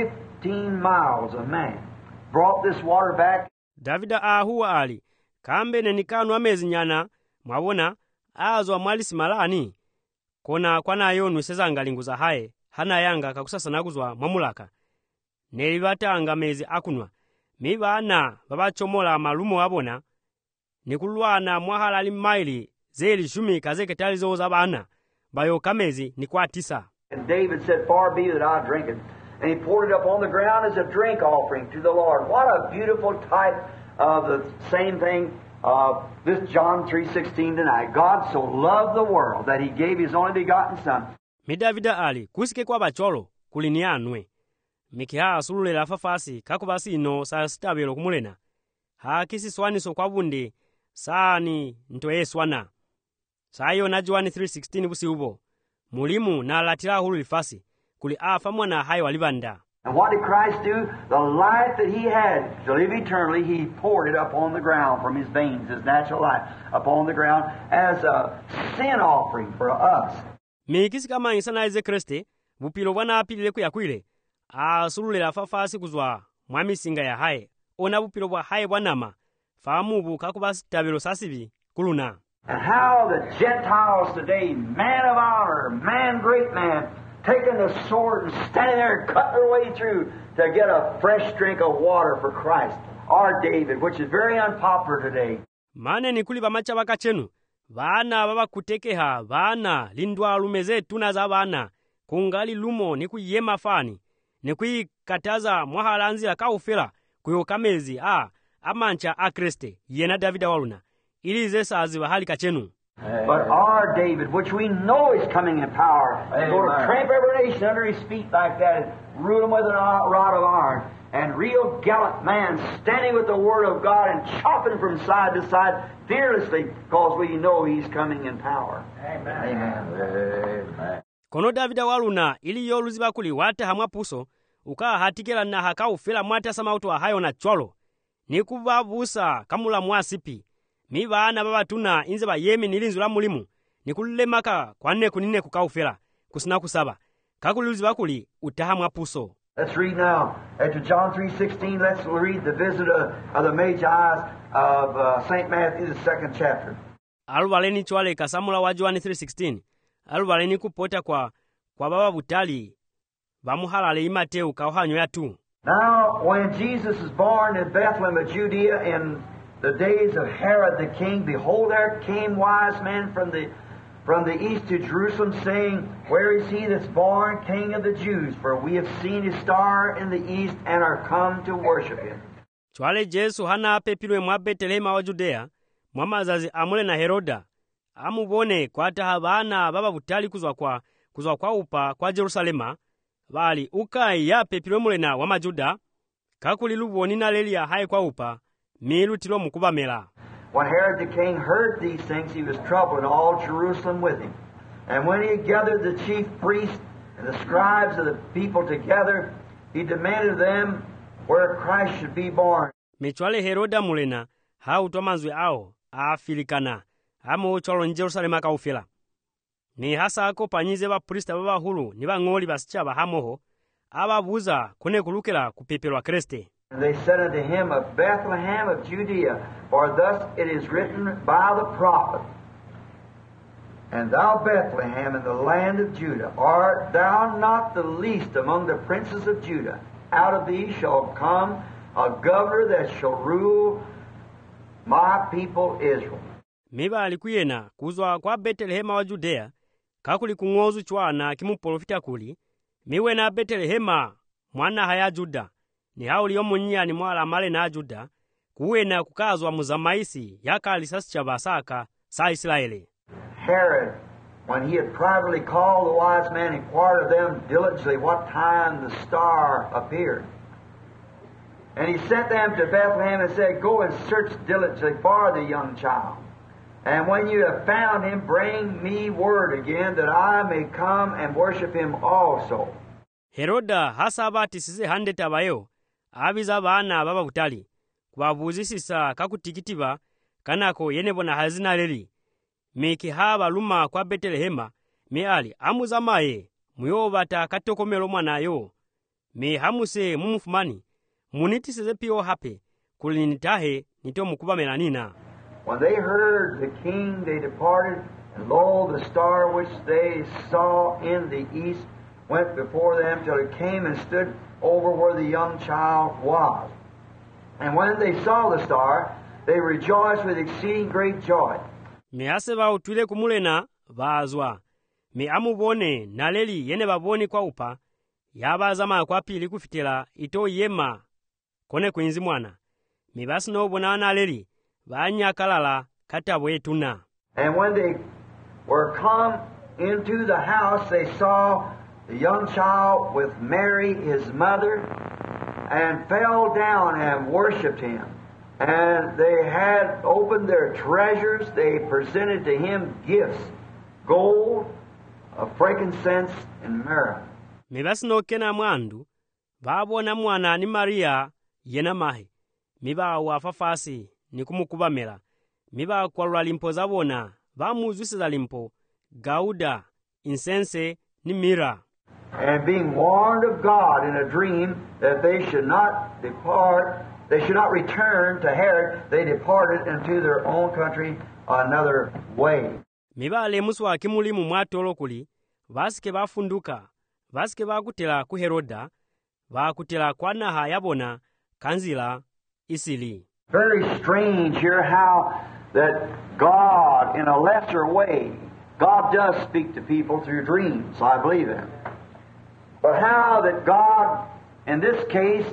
15 miles of man. Brought this water back. Davida ahuwa ali. Kambe nenikanu amezi nyana. Mwabona, azo mwalisi malani. Kona kwana yonu seza ngalinguza hae. Hana yanga kakusasa naguzwa mwamulaka. Nelibata angamezi akunwa. Mibana babachomola malumo wabona. Nikulwana mwahalali maili zeli shumi kazeke talizo za bana. Bayo kamezi ni kwa tisa. And David said, far be that I drink it. And he poured it up on the ground as a drink offering to the Lord. What a beautiful type of the same thing. This John 3:16 tonight. God so loved the world that he gave his only begotten son. Mi Davida ali kusike kwa bacholo kulinianwe. Mikiha asulule la fafasi kakubasi ino sa stabilo kumulena. Hakisi swaniso kwa bundi saani ntoye swana. Sayo na John 3:16 busi ubo. Mulimu na latila hulu lifasi kuli afa mwana hayo walibanda. And what did Christ do? The life that he had to live eternally, he poured it up on the ground from his veins, his natural life, upon the ground as a sin offering for us. Mikisi kama insana eze Kriste, bupilo wana apilile kuyakwile, asulule la fafasi kuzwa mwami singa ya hae, ona bupilo wa hae wanama, famubu kakubasi tabilo sasibi, kuluna. And how the Gentiles today, man of honor, man, great man, taking the sword and standing there and cutting their way through to get a fresh drink of water for Christ, our David, which is very unpopular today. Mane ni kuliba macha bakachenu, vana baba kutekeha, vana lindwa lumeze tuna za vana, kungali lumo ni kuyema fani, ni kuyikataza mwahalanzi la kaufela, kuyokamezi amancha a Kriste, yena Davida waluna, ili zesa aziwa hali kachenu. But our David, which we know is coming in power, is going to trample every nation under his feet like that and rule them with a rod of iron. And real gallant man standing with the Word of God and chopping from side to side fearlessly because we know he's coming in power. Amen. Amen. Kono Davida waluna ili yoluziba kuli wate hamwa puso uka hatikela na haka ufela mwata samautu wa hayo na cholo. Ni kubabusa kamula mwasipi. Mi baana baba tuna inze ba yemi nilinzu la mulimu. Ni kulemaka kwanne kunine kukaufela. Kusina kusaba. Kakuluziba kuli utahamwa puso. Let's read now. After John 3:16, let's read the visit of the Magi of St. Matthew, the 2nd chapter. Alubaleni chwale kasamula wa John 3:16. Alubaleni kupota kwa baba butali bamuhalale Mateo kauhanyo ya tu. Now, when Jesus is born in Bethlehem of Judea in the days of Herod the king, behold, there came wise men from the east to Jerusalem, saying, Where is he that's born King of the Jews? For we have seen his star in the east and are come to worship him. Chwale Jesu hana pepilwe mwa Betelehema wa Judea, mwa mazazi amule na Heroda. Amubone kwa tahabana baba butali kuzwa kwa upa kwa Jerusalema, bali ukai ya pepilwe mulena wa majuda, kakuli luboni na lelia hai kwa upa, milu tilo mukubamela. When Herod the king heard these things, he was troubled, and all Jerusalem with him. And when he had gathered the chief priests and the scribes of the people together, he demanded of them where Christ should be born. Mechwale Heroda mulena, hautwa manzwe ao, afilikana, hamu ucholo Jerusalema kaufila. Ni hasa ako panyize ba prista baba hulu, ni ba ngoli basicha ba hamoho, ababuza kune kulukela kupepelwa Kriste. And they said unto him, Of Bethlehem of Judea, for thus it is written by the prophet, And thou, Bethlehem, in the land of Judah, art thou not the least among the princes of Judah? Out of thee shall come a governor that shall rule my people Israel. Miba alikuyena kuzwa kwa Betelehema wa Judea, kakuli kungozu chwana kimuprofita kuli, miwe na Betelehema mwana haya Juda. Ni hauli yomunya ni mwala male na Juda, kuwena kukazwa muzamaisi yakali sasi chabasaka sa Israeli. Herod, when he had privately called the wise men, inquired of them diligently what time the star appeared. And he sent them to Bethlehem and said, Go and search diligently for the young child. And when you have found him, bring me word again that I may come and worship him also. Heroda hasa batisize hande tabayo, abiza bana baba butali, kubabuzisisa kakutikitiba, kanako yenebona hazina leli. Miki haba luma kwa Betelehema, meali amuzamaye, muyobata katokomelo mwanayo. Me hamuse mumufumani, munitisize pio hape, kulinitahe nito mukubamela nina. When they heard the king, they departed, and lo, the star which they saw in the east went before them till it came and stood over where the young child was. And when they saw the star, they rejoiced with exceeding great joy. Me aseba utwile kumulena bazwa. Me amubone naleli yene baboni kwa upa, yabazama kwa pili kufitela ito yema kone kwinzi mwana. Me basino bona naleli banya kalala katabwe tuna. And when they were come into the house, they saw the young child with Mary, his mother, and fell down and worshipped him. And they had opened their treasures. They presented to him gifts, gold, frankincense, and myrrh. Mibasino kena mwandu, babona mwana ni Maria yena mahi. Miba wafafasi ni kumukubamela. Miba kwa limpo zabona, bamuzwisiza limpo, gauda, incense, ni myrrh. And being warned of God in a dream that they should not depart, they should not return to Herod, they departed into their own country another way. Mibale muswa kimulimu mwatolo kuli, basike bafunduka, basike bakutela ku Heroda, bakutela kwa naha yabona kanzila isili. Very strange here how that God, in a lesser way, God does speak to people through dreams, I believe that. But how that God, in this case,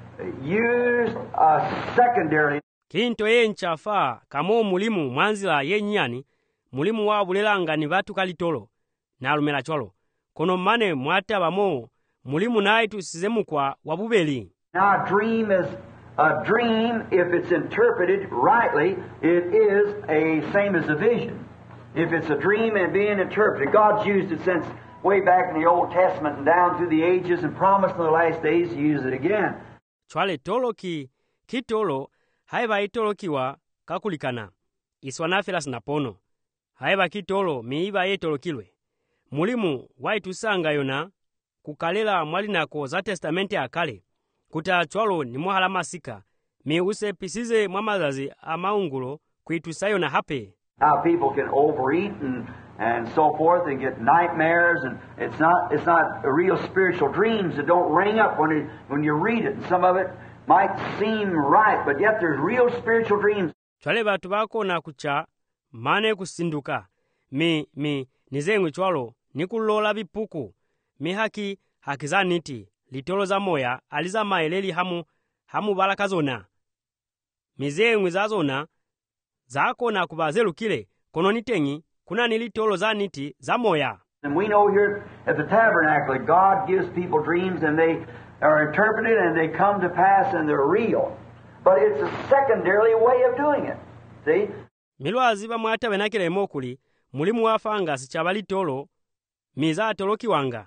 used a secondary. Kinto yenchafa kamo mulimu mwanzila yenyani, mulimu waabulelanga ni batuka litolo nalumela cholo kono mmane mwatabamo mulimu nayitusizemukwa wabubeli. Now, a dream is a dream. If it's interpreted rightly, it is a same as a vision. If it's a dream and being interpreted, God's used it since way back in the Old Testament and down through the ages, and promised in the last days to use it again. Chwale tolo kitolo haiba itolokiwa kakulikana iswanafela sinapono haiba kitolo miiba yetolokilwe mulimu waitusanga yona kukalela mwalinako za testamenti akale kuta chwalo ni mwahala masika mi usepisize mwamazazi amaungulo kuitusayo na hape. How people can overeat and so forth and get nightmares, and it's not real spiritual dreams that don't ring up when you read it. And some of it might seem right, but yet there's real spiritual dreams. Chwale batu bako na kucha mane kusinduka nizengwe chwalo nikulola bipuku mi haki za niti litolo za moya aliza maeleli hamu baraka zona mizengwe za zona zako na kubazelukile kono nitengi kuna nilitolo za niti za moya. And we know here at the tabernacle that God gives people dreams and they are interpreted and they come to pass and they're real. But it's a secondary way of doing it. See? Milwazi ba mwatabenakile mokuli mulimu wafanga sichaba litolo miza tolokiwanga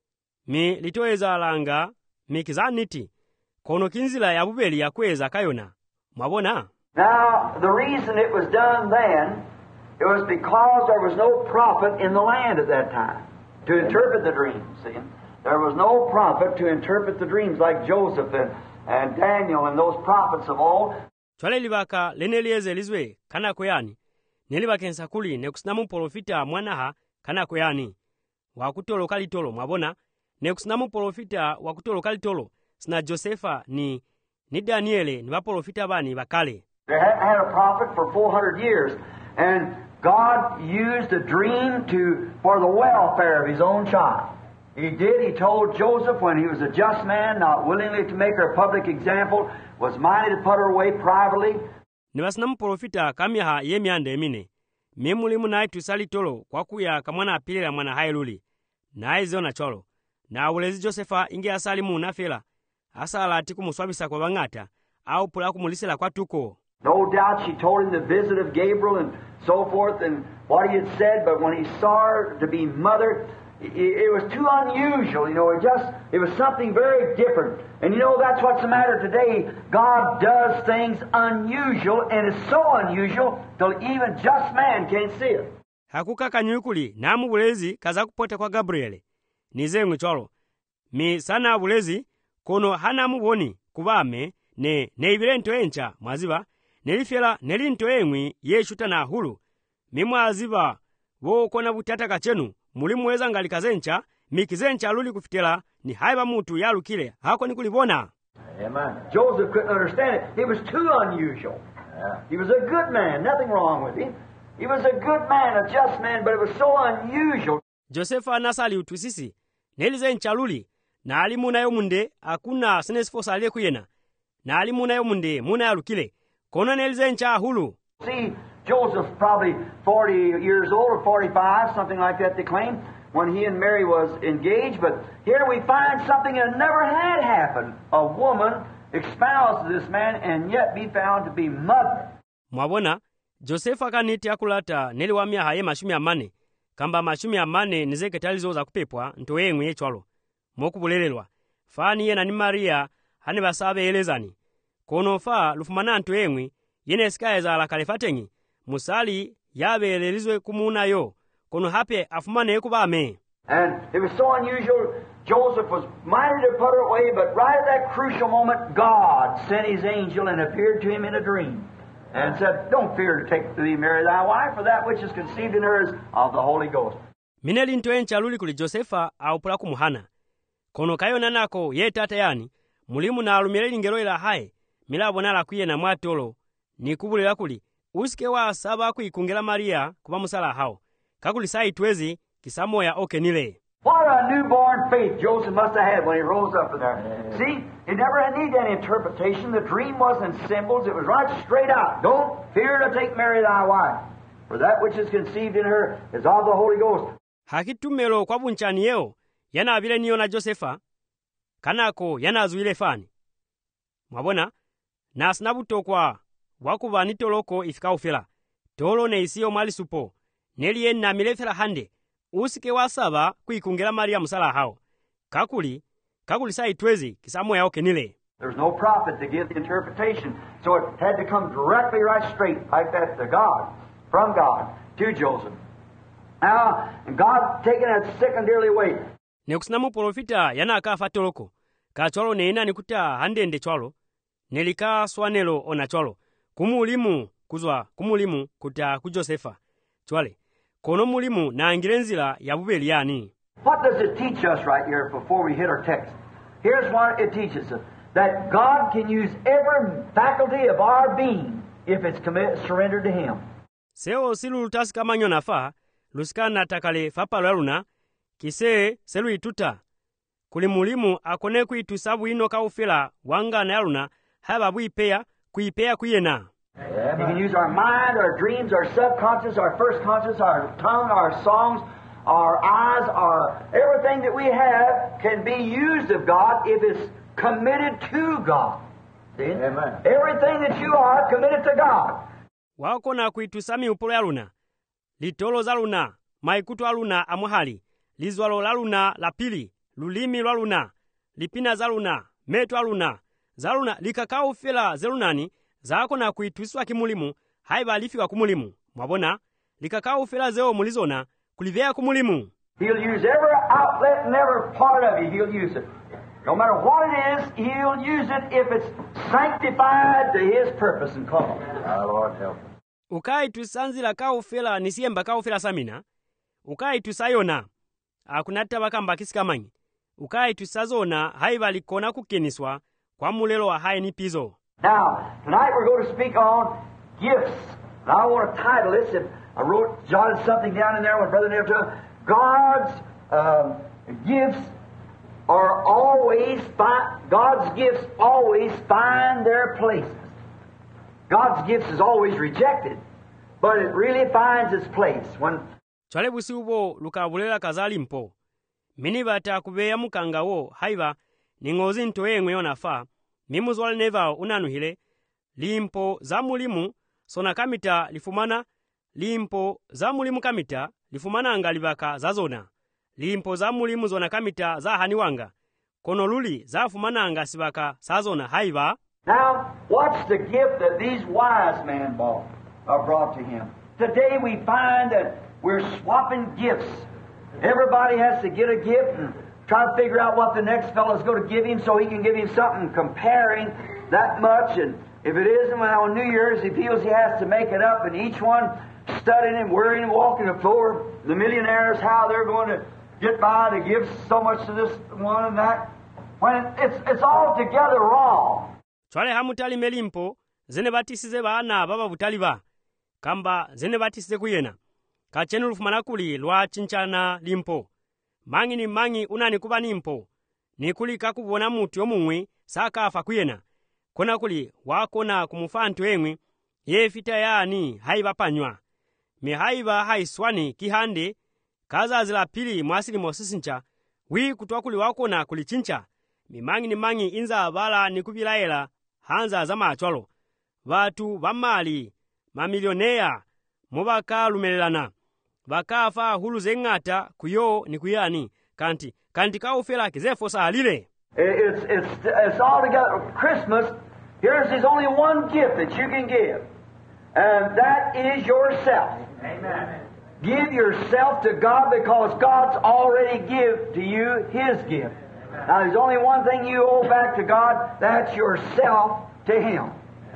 mi litoeza langa mikiza niti kono kinzila ya bubeli ya kweza kayona mwabona. Now, the reason it was done then, it was because there was no prophet in the land at that time to interpret the dreams. See? There was no prophet to interpret the dreams like Joseph and Daniel and those prophets of old. Chwale libaka lenelieze lizwe kana kweyani nelibaka ensakuli nekusinamu profita mwanaha kana kweyani wakutolo kalitolo mwabona nekusinamu profita wakutolo kalitolo sina Josefa ni Daniele ni baprofita bani bakale. They hadn't had a prophet for 400 years, and God used a dream for the welfare of His own child. He did. He told Joseph when he was a just man, not willingly to make her a public example, was minded to put her away privately. Nibasinamu profita kamyaha yemyande emine. Memulimu naitusali tolo kwa kuya kamwana apilela mwana hailuli. Naizona cholo. Na ulezi Josefa inge asalimu nafela. Asala atiku muswabisa kwa bangata. Au pula kumulisela kwa tuko. No doubt she told him the visit of Gabriel and so forth and what he had said, but when he saw her to be mother, it was too unusual, it was something very different. And that's what's the matter today. God does things unusual, and it's so unusual till even just man can't see it. Hakuka kanyukuli namu bulezi kaza kupote kwa Gabriele. Nizengwe cholo. Mi sana bulezi kono hana muboni kubame ne ibirento encha mwaziba nelifela nelinto engwi yeshuta na hulu mimwaziba wo kona butata kachenu mulimuweza ngalikazencha mikizencha luli kufitela ni haiba mutu yalukile hako nikulibona. Amen. Joseph couldn't understand it. It was too unusual. Yeah. He was a good man, nothing wrong with him. He was a good man, a just man, but it was so unusual. Josefa nasali utusisi nelizencha luli na alimuna yo munde akuna sinesfosa ale kuyena na alimuna yo munde muna yalukile kono nelizencha hulu. See, Joseph's probably 40 years old or 45, something like that they claim, when he and Mary was engaged. But here we find something that never had happened. A woman espoused to this man and yet be found to be mother. Mwabona, Josefa kaniti akulata neli wa miaha ye mashumi amane. Kamba mashumi amane nizeke talizo za kupepwa ntoengwe ye chwalo. Mokubulelelwa. Fani ye na ni Maria hane basabe elezani. Kono fa lufumana ntoengwe yene sikaye za la kalifatengi. Musali yabe elelizwe kumuna yo. Kono hape afumane kubame. And it was so unusual, Joseph was minded to put her away, but right at that crucial moment, God sent His angel and appeared to him in a dream and said, "Don't fear to take thee Mary thy wife, for that which is conceived in her is of the Holy Ghost." Mineli ntoencha luli kuli Josefa aupula kumuhana. Kono kayo nanako ye tata yani, mulimu na alumile ngero ila hae, milabo nala kuye na mwatolo, ni kubulila kuli, usike wa saba kuikungela Maria kuba musala hao. Kakuli sai twezi kisamoya oke nile. What a newborn faith Joseph must have had when he rose up in there. See, he never had need any interpretation. The dream wasn't symbols. It was right straight out. Don't fear to take Mary thy wife. For that which is conceived in her is of the Holy Ghost. hakitumelo kwa bunchaniyewo yanavile niyo na Josefa kanako yanazwile fani mwabona nasina butokwa wakuba ni toloko ifika ufela tolo ne isiyo mwali supo neliye na milefela hande usike wasaba kuikungela Maria musala hao kakuli saitwezi kisamu yao kenile. There's no prophet to give the interpretation, so it had to come directly right straight like that to God, from God to Joseph. Now, and God taking it secondarily way. Nekusinamu profita yana akafa toloko kacholo neina nikuta handende chwalo nelika swanelo ona chwalo kumulimu kuzwa kumulimu kuta ku Josefa chwale kono mulimu na angirenzila ya bubeli yani. What does it teach us right here before we hit our text? Here's what it teaches us. That God can use every faculty of our being if it's surrendered to Him. Seo silu lutasi kama nyo nafa, lusikana takale fapa lwaluna, kise selu ituta. Kulimulimu akone kuitusabu ino kaufila wanga na yaluna, haba kuipea kuyena. You can use our mind, our dreams, our subconscious, our first conscious, our tongue, our songs, our eyes, our everything that we have can be used of God if it's committed to God. See? Amen. Everything that you are committed to God. Wako na kuitusami upolo ya luna. Litolo za luna, maikutu wa luna amuhali, lizwalo la luna la pili, lulimi lwa luna, lipina za luna, metu wa luna, za luna likakao fela zelunani, zako na kuituswa kimulimu, haiba alifiwa kumulimu. Mwabona, likakao fela zeo mulizona, kulivea kumulimu. He'll use every outlet and every part of you, He'll use it. No matter what it is, He'll use it if it's sanctified to His purpose and cause. Our Lord help us. Ukai tusanzila kaufela nisiemba kaufela samina. Ukai tusayona. Akunata bakamba kisikamanyi. Ukai tusazona haiba likona kukeniswa kwa mulelo wa hai ni pizo. Now, tonight we're going to speak on gifts. And I want to title this, and I jotted something down in there when Brother Neville God's gifts are God's gifts always find their places. God's gifts is always rejected, but it really finds its place when Chwale busi ubo lukabulela kazali mpo. Mini bata kubeya mukanga wo haiva ningozi ntoye yonafa mimuzwale neva unanuhile limpo za mulimu sona kamita lifumana limpo za mulimu kamita lifumana angalibaka za zona limpo za mulimu zona kamita za haniwanga kono luli za fumana anga sibaka sa zona haiva. Now, what's the gift that these wise men brought to him? Today we find that we're swapping gifts. Everybody has to get a gift and try to figure out what the next fellow's going to give him so he can give him something comparing that much. And if it isn't, well, on New Year's he feels he has to make it up, and each one studying and worrying and walking the floor. The millionaires, how they're going to get by to give so much to this one and that. When it's all together wrong. Chwale hamutali melimpo zene batisize baana baba butaliba kamba zene batisize kuyena kachenu lufumana kuli lwa chinchana limpo mangi ni mangi unani kuba nimpo ni kuli kakubona mutu yomumwi saka afa kuyena kona kuli wakona kumufantu emwi yefita yani haiba panywa mi haiba haiswani kihande kaza zila pili mwasili mosisincha wi kutoa kuli wakona kuli chincha mimangi ni mangi inza abala ni kubilaela hanza za machwalo watu bamali mamilionea mubaka lumelelana bakafa hulu zengata kuyo ni kuyani kanti kaufela kizefo salile. It's all together. Christmas, there's only one gift that you can give, and that is yourself. Amen. Give yourself to God because God's already give to you His gift. Now, there's only one thing you owe back to God, that's yourself to Him.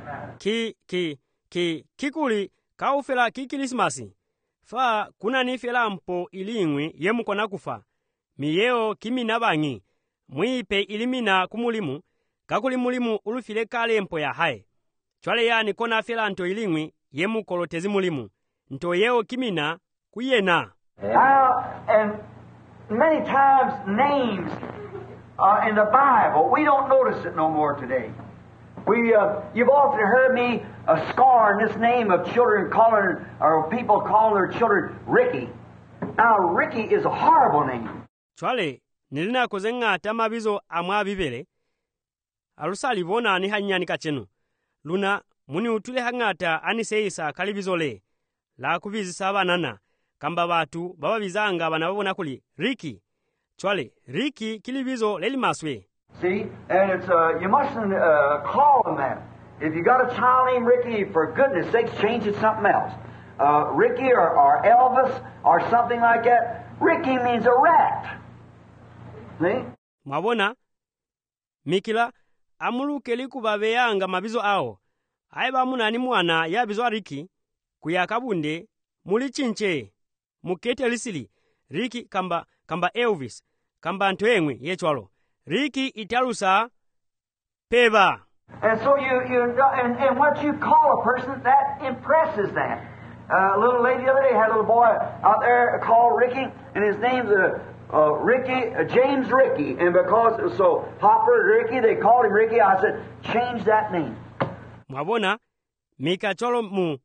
Kikuli kaufela kikilismasi. Fa kuna nifela mpo ilingwi yemukona kufa. Miyeo kimi nabangi. Mwipe ilimina kumulimu. Kakuli mulimu ulufile kale mpo ya hai. Chwale ya nikona fela nto ilingwi yemukolotezi mulimu. Nto yeo kimina kuyena. And many times names in the Bible, we don't notice it no more today. You've often heard me scorn this name of children calling, or people calling their children Ricky. Now, Ricky is a horrible name. chwale nilinako ng'ata mabizo amwa bibele alusali bona ni hanyani kachenu luna muni utule hang'ata aniseisa kalibizo le la kubizisa banana kamba batu baba bizanga bana babona kuli Ricky chwale Ricky kilibizo leli maswe. See, and it's you mustn't call them that. If you got a child named Ricky, for goodness sakes, change it something else. Ricky or Elvis or something like that. Ricky means a rat. See? Mwabona mikila amulukeli kubabeyanga mabizo ao aiba munani mwana yabizo Ricky kuyakabunde muli chinche mukete lisili Ricky kamba Elvis kamba ntwengwe yechwalo Ricky italusa peba. And so and what you call a person, that impresses that. A little lady the other day had a little boy out there called Ricky, and his name's James Ricky. And because it was so popular, Ricky, they called him Ricky. I said, change that name. Mwabona mika cholo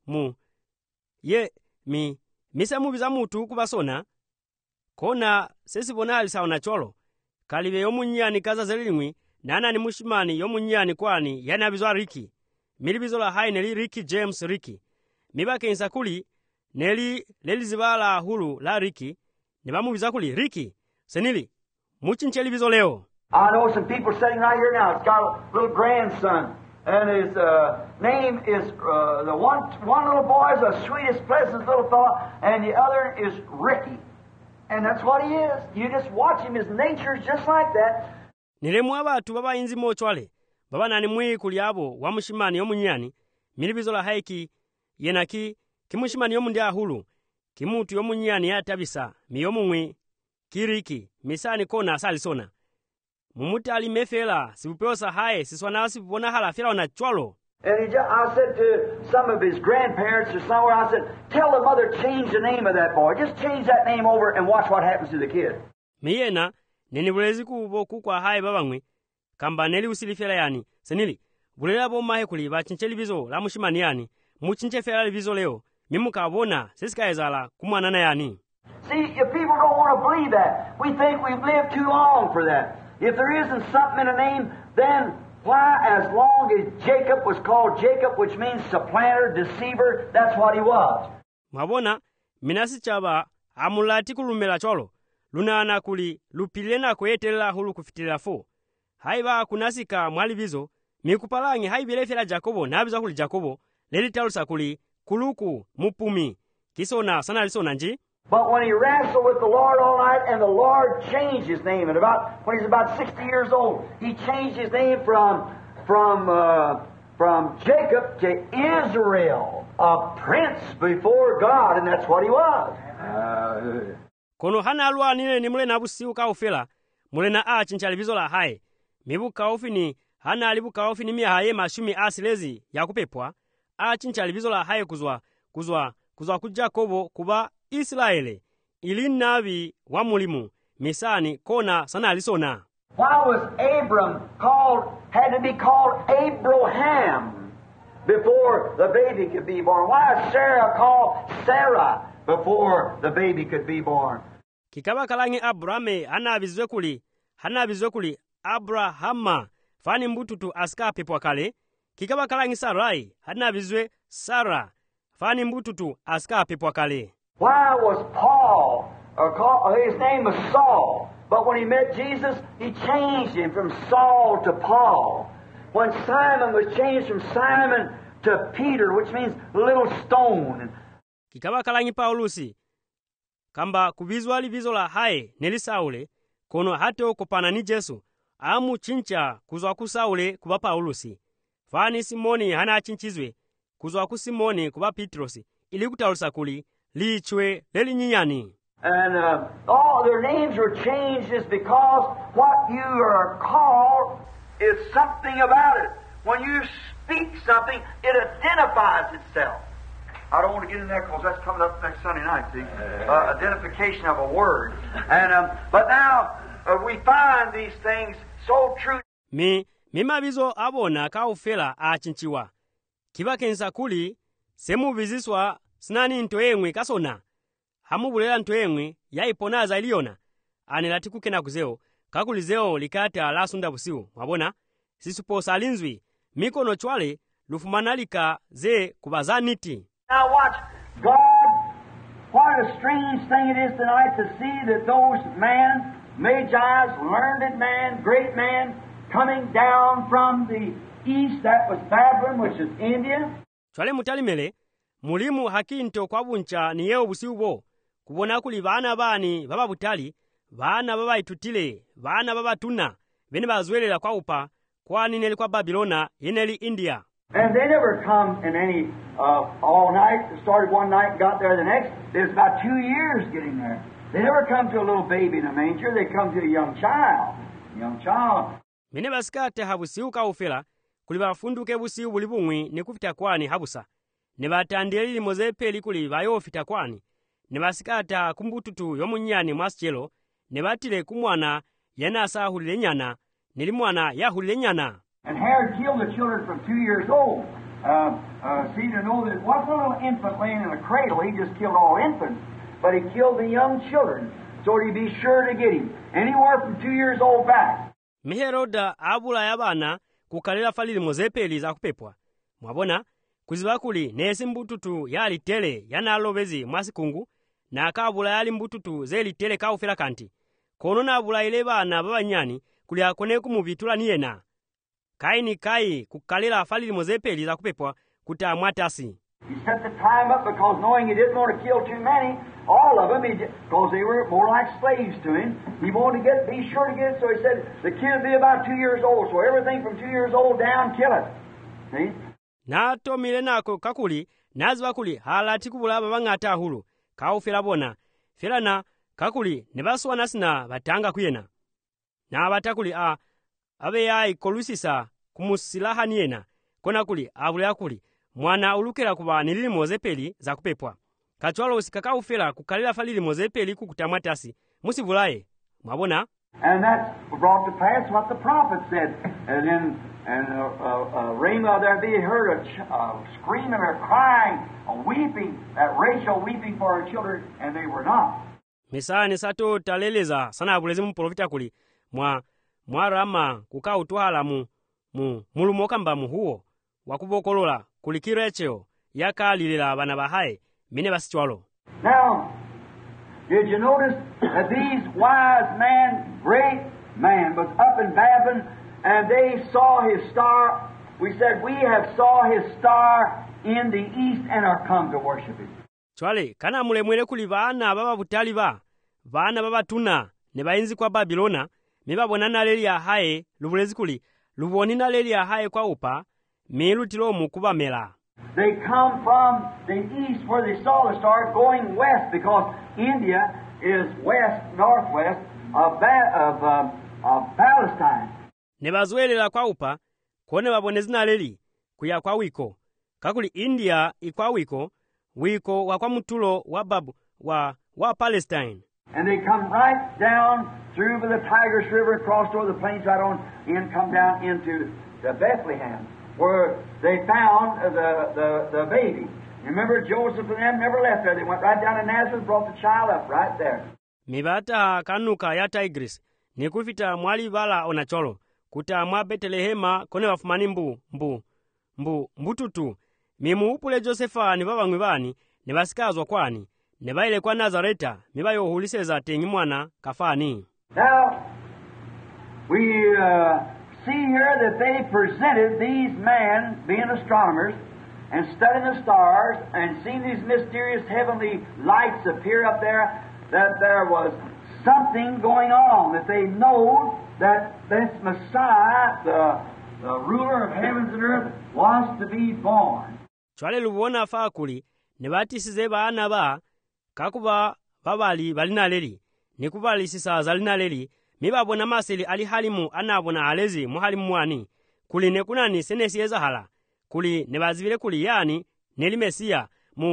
misa mubiza mutu kubasona kona sesibona alisaona cholo kalibe yomunyani kaza zelimwi nana ni mushimani yomunyani kwani yanabizwa Ricky milibizo la hai neli Ricky James Ricky mibake insakuli neli lelizibala hulu la Ricky nibamubiza kuli Ricky senili muchinche libizo leo. I know some people sitting right here now. It's got a little grandson, and his name is the one little boy is the sweetest, pleasant little fella, and the other is Ricky. And that's what he is. You just watch him. His nature is just like that. Nilemu abatu baba inzi mochwale. Baba nani mwi kuliabo wa mushimani yomunyani. Milibizo la haiki yenaki kimushimani yomundia hulu. Kimutu yomunyani ya tabisa. Miyomumwi kiriki. Misani kona asali sona. Mumuta alimefela. Sibupeosa hae. Siswana sibona hala fila wana chwalo. And I said to some of his grandparents or somewhere, I said, tell the mother change the name of that boy. Just change that name over and watch what happens to the kid. Miyena, nini bulezi kubo kukwa hae babangwe, kamba neli usilifela yani, senili, bulela bomahe kuliba chincheli bizo la mushimani yani, muchinche fela libizo leo, mimuka abona, sisika ezala, kumanana yani. See, if people don't want to believe that, we think we've lived too long for that. If there isn't something in a name, then why, as long as Jacob was called Jacob, which means supplanter, deceiver, that's what he was. Mwabona, minasi chaba, amulati kulumela cholo, lunana kuli, lupilena kuetela hulu kufitila fo. Haiba kunasika mwalibizo, mikupalangi haibelefela Jakobo, nabiza kuli Jakobo, leli talusa kuli, kuluku, mupumi, kisona, sana lisona nji. But when he wrestled with the Lord all night, and the Lord changed his name, and when he's about 60 years old, he changed his name from Jacob to Israel, a prince before God, and that's what he was. Kono hana alwa nile ni mule na busiu kaufela, mule na chinchalibizo la hai. Mibu kaufini, hana alibu kaufini miya haye mashumi asilezi ya kupepwa, chinchalibizo la hai kuzwa kujakobo kuba Israeli, ili nabi wa mulimu, misani kona sana alisona. Why was Abram had to be called Abraham before the baby could be born? Why is Sarah called Sarah before the baby could be born? Kikaba kalangi Abrame hana bizwe kuli Abrahama, fani mbututu aska pepwa kale. Kikaba kalangi Sarai, hana bizwe Sarah, fani mbututu aska pepwa kale. Why was Paul, his name was Saul, but when he met Jesus, he changed him from Saul to Paul. When Simon was changed from Simon to Peter, which means little stone. Kikaba kalangi Paulusi, kamba kubizwa libizo la hae neli Saule, kono hato kopana ni Jesu, amu chincha kuzwa ku Saule kuba Paulusi. Fani Simoni hana chinchizwe, kuzwa ku Simoni kuba Petrosi, ili kutalusa kuli, lichwe leli nyinyani. And all their names were changed is because what you are called is something about it. When you speak something, it identifies itself. I don't want to get in there because that's coming up next Sunday night, see? Identification of a word. And but now we find these things so true. mimabizo abona kaufela achinchiwa kivakensa kuli semuviziswa sinani ntoyemwe kasona hamubulela ntoyemwe yaiponaza iliyona anela tikukena kuzeo kakulizeo likata lasunda busiu mwabona sisuposa alinzwi mikono chwale lufumanalika ze kubazaniti. Now watch, God, what a strange thing it is tonight to see that those men, Magi's, learned man, great man, coming down from the east, that was Babylon, which is India. Chwale mutalimele, mulimu hakinto kwa buncha ni yeo busiubo, kubona kuli vana bani baba butali, vana baba itutile, vana baba tuna, vene bazwelela kwa upa, kwa nineli kwa Babilona, yeneli India. And they never come in any, all night, started one night and got there the next. There's about 2 years getting there. They never come to a little baby in a manger, they come to a young child. Mene basikate habusiu kaufela, kuli bafunduke busiu bulibungwi ni kufita kwani habusa. Ne batandeli mozepeli kuli bayofita kwani. Ne basikata kumbututu yomunyani mwasichelo, ne batile kumwana yana asahulile nyana, nili mwana yahulile nyana. And Herod killed the children from 2 years old. See, to know that what's a little infant laying in a cradle, he just killed all infants. But he killed the young children, so he'd be sure to get him. Anywhere from 2 years old back. Miheroda abula yabana kukalela falili mozepeli za kupepwa. Mwabona, kuziba kuli nesi mbututu yali tele yana alobezi mwasikungu, na akabula yali mbututu zeli tele kaufela kanti. Kono na abula ile bana babanyani kuli akone kumubitula niyena. Kai kukalela falili mozepeli za kupepwa kuta mwatasi. He set the time up because knowing he didn't want to kill too many, all of them, because they were more like slaves to him. He wanted to be sure to get it, so he said the kid would be about 2 years old, so everything from 2 years old down, kill it. See? Nato milenako kakuli, naziba kuli halati kubula babangata hulu, kaufela bona, felana kakuli nebaswa nasina batanga kuyena. Na batakuli abe yai kolusisa kumusilaha niyena, kona kuli abule akuli, mwana ulukela kuba nilili mozepeli za kupepwa. Kachwalo usikaka ufela kukalila falili mozepeli kukutamwatasi, musivulaye, mwabona? And that's brought to pass what the prophet said. And then, Ramah there they heard a screaming or crying, a weeping, that Rachel weeping for her children, and they were not. Misani sato taleleza sana abulezi mprofita kuli, Rama kukautwala mulumoka mbamu huo, wakubokolola kulikirecheo, yaka lilela bana bahaye, mine basichwalo. Now, did you notice that these wise men, great man, was up in Babylon, and they saw his star? We said, we have saw his star in the east and are come to worship him. Chwale, kana mulemwele kuli vana baba butali vana baba tuna, ne bainzi kwa Babilona, mibabona naleli ya hae, lubulezi kuli, luboni naleli ya hae kwa upa, milutilo mukuba mela. They come from the east where they saw the star going west because India is northwest of Palestine. Ne bazwelela kwa upa, kone babonezi naleli, kuya kwa wiko. Kakuli India ikwa wiko wakwa mutulo wa Palestine. And they come right down through the Tigris River, crossed over the plains right on, and come down into the Bethlehem, where they found the baby. Remember, Joseph and them never left there. They went right down to Nazareth, brought the child up right there. Mibata kanuka ya Tigris, ni kufita mwali bala onacholo, kuta mwa Betelehema kone wafumani mbututu. Mimu upule Josefa ni baba ngwibani, ni basikazwa kwani, ne baile kwa Nazareta, mibayo huliseza tengi mwana kafani. Now, we see here that they presented these men, being astronomers, and studying the stars, and seeing these mysterious heavenly lights appear up there, that there was something going on, that they know that this Messiah, the ruler of heavens and earth, was to be born. Chwale lubuona fakuli, ne batisize baana kakuba babali balinaleli, nikubali sisa zalinaleli, mibabona maseli ali halimu anabona alezi muhalimu mwani, kuli nekunani senesi ezahala, kuli nebazivile kuli yani, nelimesiya,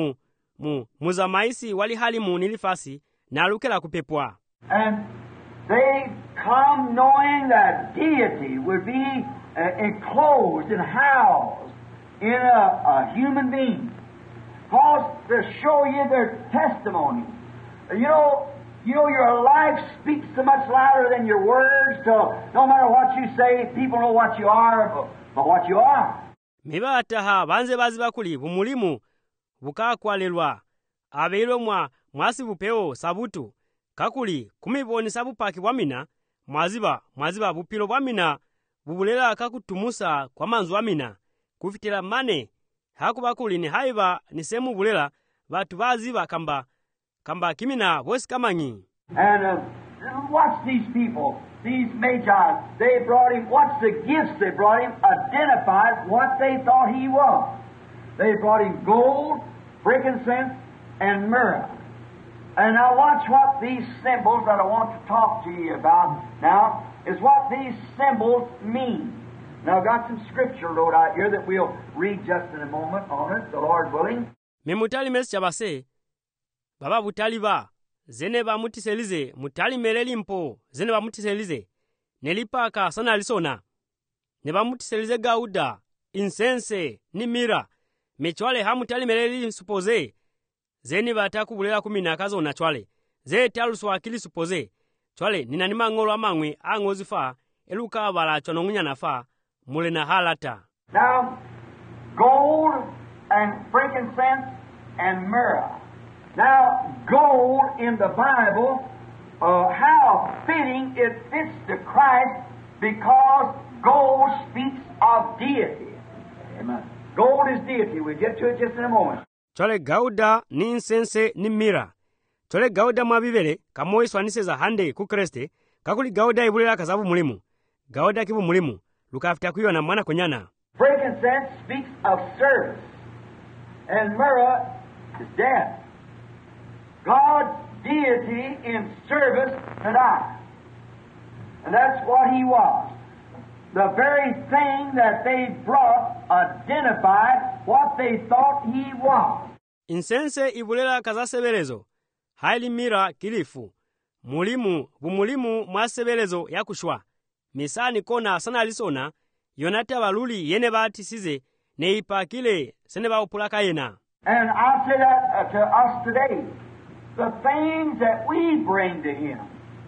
muzamaisi wali halimu nilifasi, na lukela kupepwa. And they come knowing that deity would be enclosed and housed in a human being. Because to show you their testimony. You know, your life speaks so much louder than your words, so no matter what you say, people know what you are, but what you are. mibataha banze bazi bakuli bumulimu bukakwalelwa abeirwe mwasi bupeo sabutu kakuli kumiboni sabupaki bwamina mwaziba bupilo bwamina bubulela kakutumusa kwa manzu amina kufitila mane hakubakuli ni haiba ni semu bulela batu baziba kamba kimina bosi kamanyi. And watch these people, these magi, they brought him, watch the gifts they brought him, identified what they thought he was. They brought him gold, frankincense, and myrrh. And now watch what these symbols that I want to talk to you about now is what these symbols mean. Now I've got some scripture wrote out here that we'll read just in a moment on it, the Lord willing. Memutali mesi chabase, baba butali ba, zene ba mutiselize, mutali meleli mpo, zene ba mutiselize, nelipaka sana alisona, ne ba mutiselize gauda, insense, ni mira, mechwale ha mutali meleli supoze, zeni bataku bulela kumina kazo na chwale, ze taluswa akili supoze, chwale ninanima ngolo amangwe angozifa, eluka bala chonongunya nafa, mule na halata. Now, gold and frankincense and myrrh. Now, gold in the Bible, how fitting it fits to Christ because gold speaks of deity. Amen. Gold is deity. We'll get to it just in a moment. Chole gauda ni insense ni mira. Chole gauda mwabivele kamoi swaniseza hande kukreste kakuli gauda ibulela kazabu mulimu. Gauda kibu mulimu. Lukafita kuyo na mwana konyana. Frankincense speaks of service. And myrrh is death. God's deity in service to die. And that's what he was. The very thing that they brought identified what they thought he was. Insense ibulela kazasebelezo. Haili mira kilifu. Bumulimu mwasebelezo ya kushwa. Misani kona sana alisona, yonata waluli yene batisize, ne ipakile sene ba upulaka yena. And I'll say that to us today. The things that we bring to him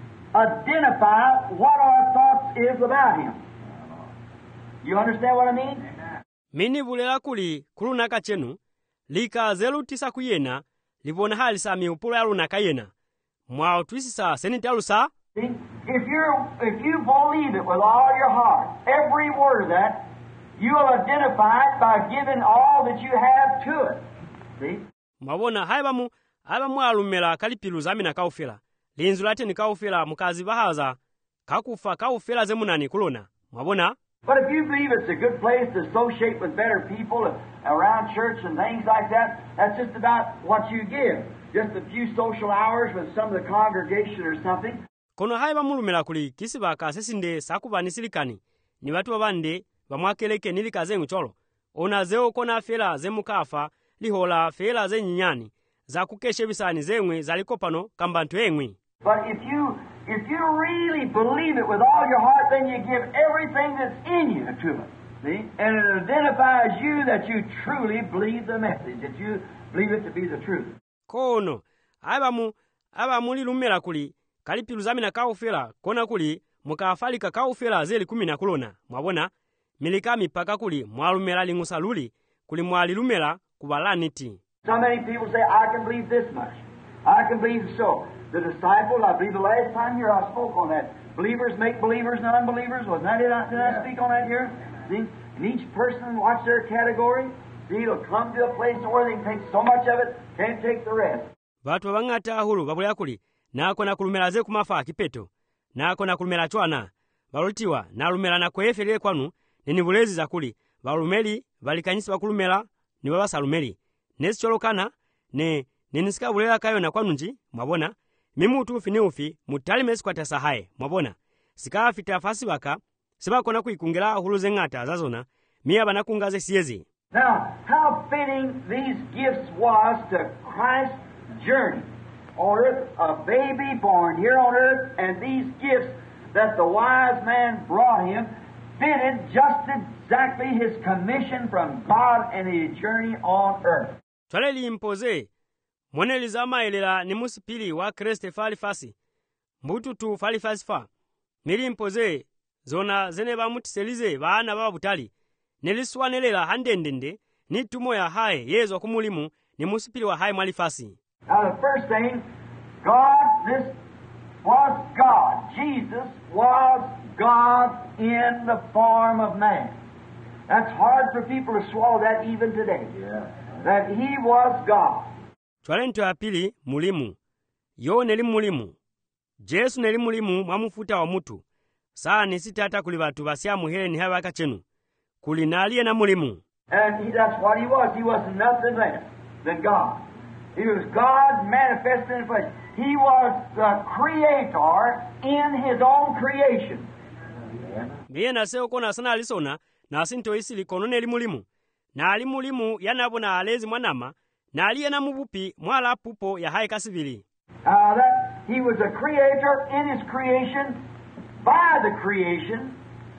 identify what our thoughts is about him. You understand what I mean? Mini bulela kuli kulunaka chenu, lika zelu tisa kuyena, libona hali sami upula ya lunaka yena. Mwao twisisa senitalusa? See, if you believe it with all your heart, every word of that, you'll identify it by giving all that you have to it. See? Mwabona haibamu alumela kalipilu zamina kaufela. Linzu late ni kaufela mukazi bahaza. Kakufa kaufela zemunani kulona. Mwabona? But if you believe it's a good place to associate with better people around church and things like that, that's just about what you give. Just a few social hours with some of the congregation or something. Kono haiba mulumela kuli kisiba kasesinde sakuba nisilikani. Ni watu wabande, bamwakeleke nilikaze cholo. Ona zeo kona fela zemukafa, lihola fela zenyinyani. Za kukeshe bisani zemwe zalikopano kambantu engwe. But if you really believe it with all your heart, then you give everything that's in you to it. See? And it identifies you that you truly believe the message, that you believe it to be the truth. Kono, aba muli lumela kuli, kalipilu zamina kaufela, kona kuli, mukafalika kaufela zeli 10 kulona. Mwabona, milika mipaka kuli, mwalumela lingusa luli, kuli mwalilumela kubalaniti. So many people say, I can believe this much. I can believe so. The disciples, I believe the last time here I spoke on that. Believers make believers and unbelievers. Wasn't that it? Did I speak on that here? See? And each person watch their category. See, it'll come to a place where they can take so much of it, can't take the rest. Batu bangata ahulu babulya kuli, nako na kulumela ze kumafa kipeto. Nako na kulumela chwana. Balutiwa, na lumela na kwefele kwanu, nini bulezi za kuli. Balumeli, balikanyisi bakulumela, ni baba salumeli. Nesi cholokana, nenisika bulela kayo na kwanunji, mwabona. Mimutu finiufi, mutali mesi kwa tasahae, mwabona. Sika fita fasi baka, siba kona kuikungela hulu zengata zazona, miya banakungaze siyezi. Now, how fitting these gifts was to Christ's journey on earth, a baby born here on earth, and these gifts that the wise man brought him fitted just exactly his commission from God and his journey on earth. twaleli mpoze mweneliza mayelela ni musipili wa kreste falifasi mbututu falifasi fa mili mpoze zona zene bamutiselize baana babutali neliswanelela handendende ni tumo ya haye yezo kumulimu ni musipili wa haye mwalifasi. Now the first thing, this was God. Jesus was God in the form of man. That's hard for people to swallow that even today. Yeah. That he was God. Twalento ya pili mulimu. Yo neli mulimu. Jesu neli mulimu mwamufuta wa mutu. Saa nisitata kuli batu basya muhere ni hawa kachenu. Kuli naliye na mulimu. And that's what he was. He was nothing less than God. He was God manifested in flesh. He was the creator in his own creation. Biye na seo kona sana alisona na asinto isili kono neli mulimu. Na ali mulimu yanabo na alezi mwanama na aliye na mubupi mwala pupo ya haye kasivili. That he was a creator in his creation, by the creation,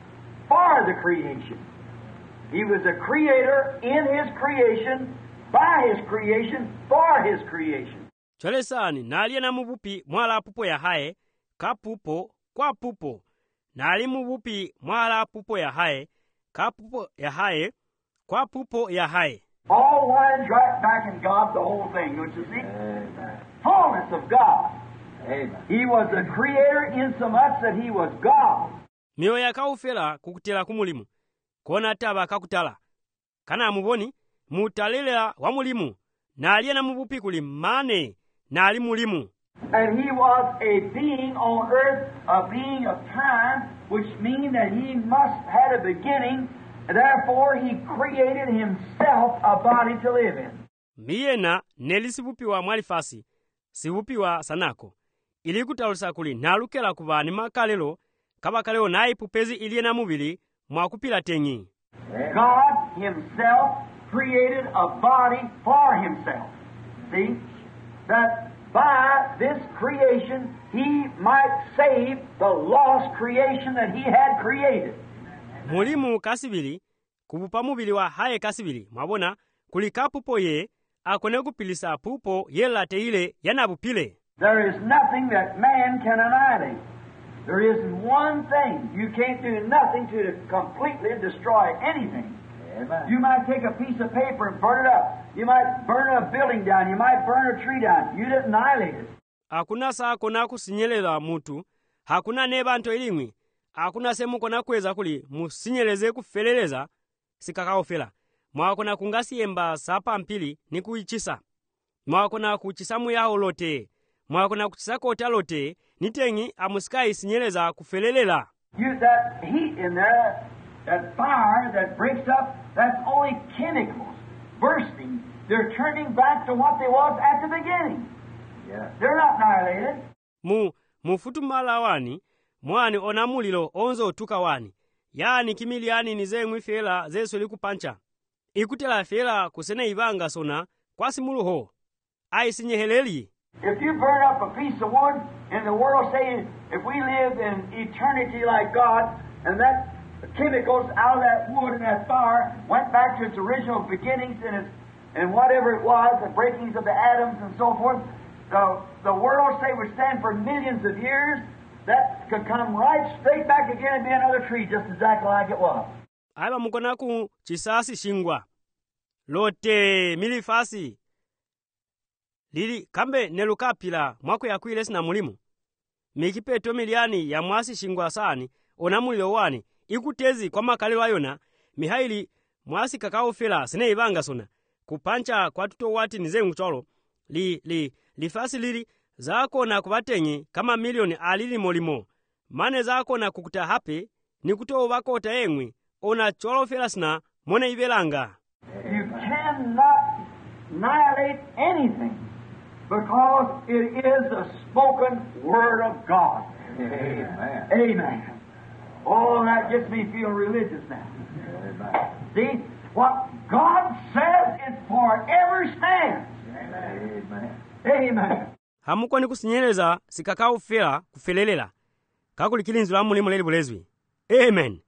for the creation. He was a creator in his creation, by his creation, for his creation. Chole sani na aliye na mubupi mwala pupo ya haye ka pupo kwa pupo. Na ali mubupi mwala pupo ya haye ka pupo ya haye kwa pupo ya haye. All lines right back in God, the whole thing, don't you see? Amen. Fullness of God. Amen. He was the creator in so much that he was God. Mio ya kaufela kukutela kumulimu. Kona taba kakutala. Kana muboni, mutalela wa mulimu. Na aliye na mubupi kuli mane na ali mulimu. And he was a being on earth, a being of time, which means that he must have a beginning. Therefore, he created himself a body to live in. Miyena nelisibupiwa mwalifasi, sibupiwa sanako. Ili kutalusa kuli nalukela kuba ni makalelo, kabakaleo na ipupezi iliye na mubili, mwakupila tenyi. God himself created a body for himself. See? That by this creation, he might save the lost creation that he had created. Mulimu kasibili, kubupa mubili wa haye kasibili, mwabona, kulika pupo ye, akone kupilisa pupo ye late ile yanabupile. There is nothing that man can annihilate. There isn't one thing. You can't do nothing to completely destroy anything. Amen. You might take a piece of paper and burn it up. You might burn a building down. You might burn a tree down. You didn't annihilate it. Hakuna saa kona kusinyelela mutu, hakuna neba nto ilimwi. Hakuna semu kona kweza kuli musinyeleze kufeleleza sikakaofela. Mwakona kungasi emba sapa mpili ni kuichisa. Mwakona kuchisamu yao lote. Mwakona kuchisa kota lote nitengi amuskai sinyeleza kufelelela. That heat in there, that fire that breaks up, that's only chemicals bursting. They're turning back to what they was at the beginning. Yeah. They're not annihilated. Mufutumala wani mwani onamulilo onzo tuka wani. Yani kimiliani nizengwi fela zeso likupancha. Ikutela fela kusene ibanga sona kwasi muluho. Aisinyeheleli. If you burn up a piece of wood in the world, say if we live in eternity like God, and that chemicals out of that wood and that fire went back to its original beginnings and whatever it was, the breakings of the atoms and so forth, the world, say, would stand for millions of years. That could come right straight back again and be another tree just exactly like it was. Aiba mukonaku chisasi shingwa. Lote milifasi. Lili kambe nelukapila mwako ya kuilesi na mulimu. Mikipeto miliani ya mwasi shingwa sani onamulilo wani. Ikutezi kwa makalelo ayona mihaili mwasi kakao fela sine ibanga sona. Kupancha kwa tuto wati nizengu cholo. Lifasi lili zako na kubatenyi kama milioni alili molimo. Mane zako na kukuta hape ni kuto wako otaengwi ona cholo felasna mone ibelanga. You cannot annihilate anything because it is the spoken word of God. Amen. Amen. Oh, that gets me feeling religious now. Amen. See, what God says it forever stands. Amen. Amen. Hamuko ni kusinyeleza sikakao fela kufelelela. Kakulikilinzi la mulimu leli bulezwi. Amen.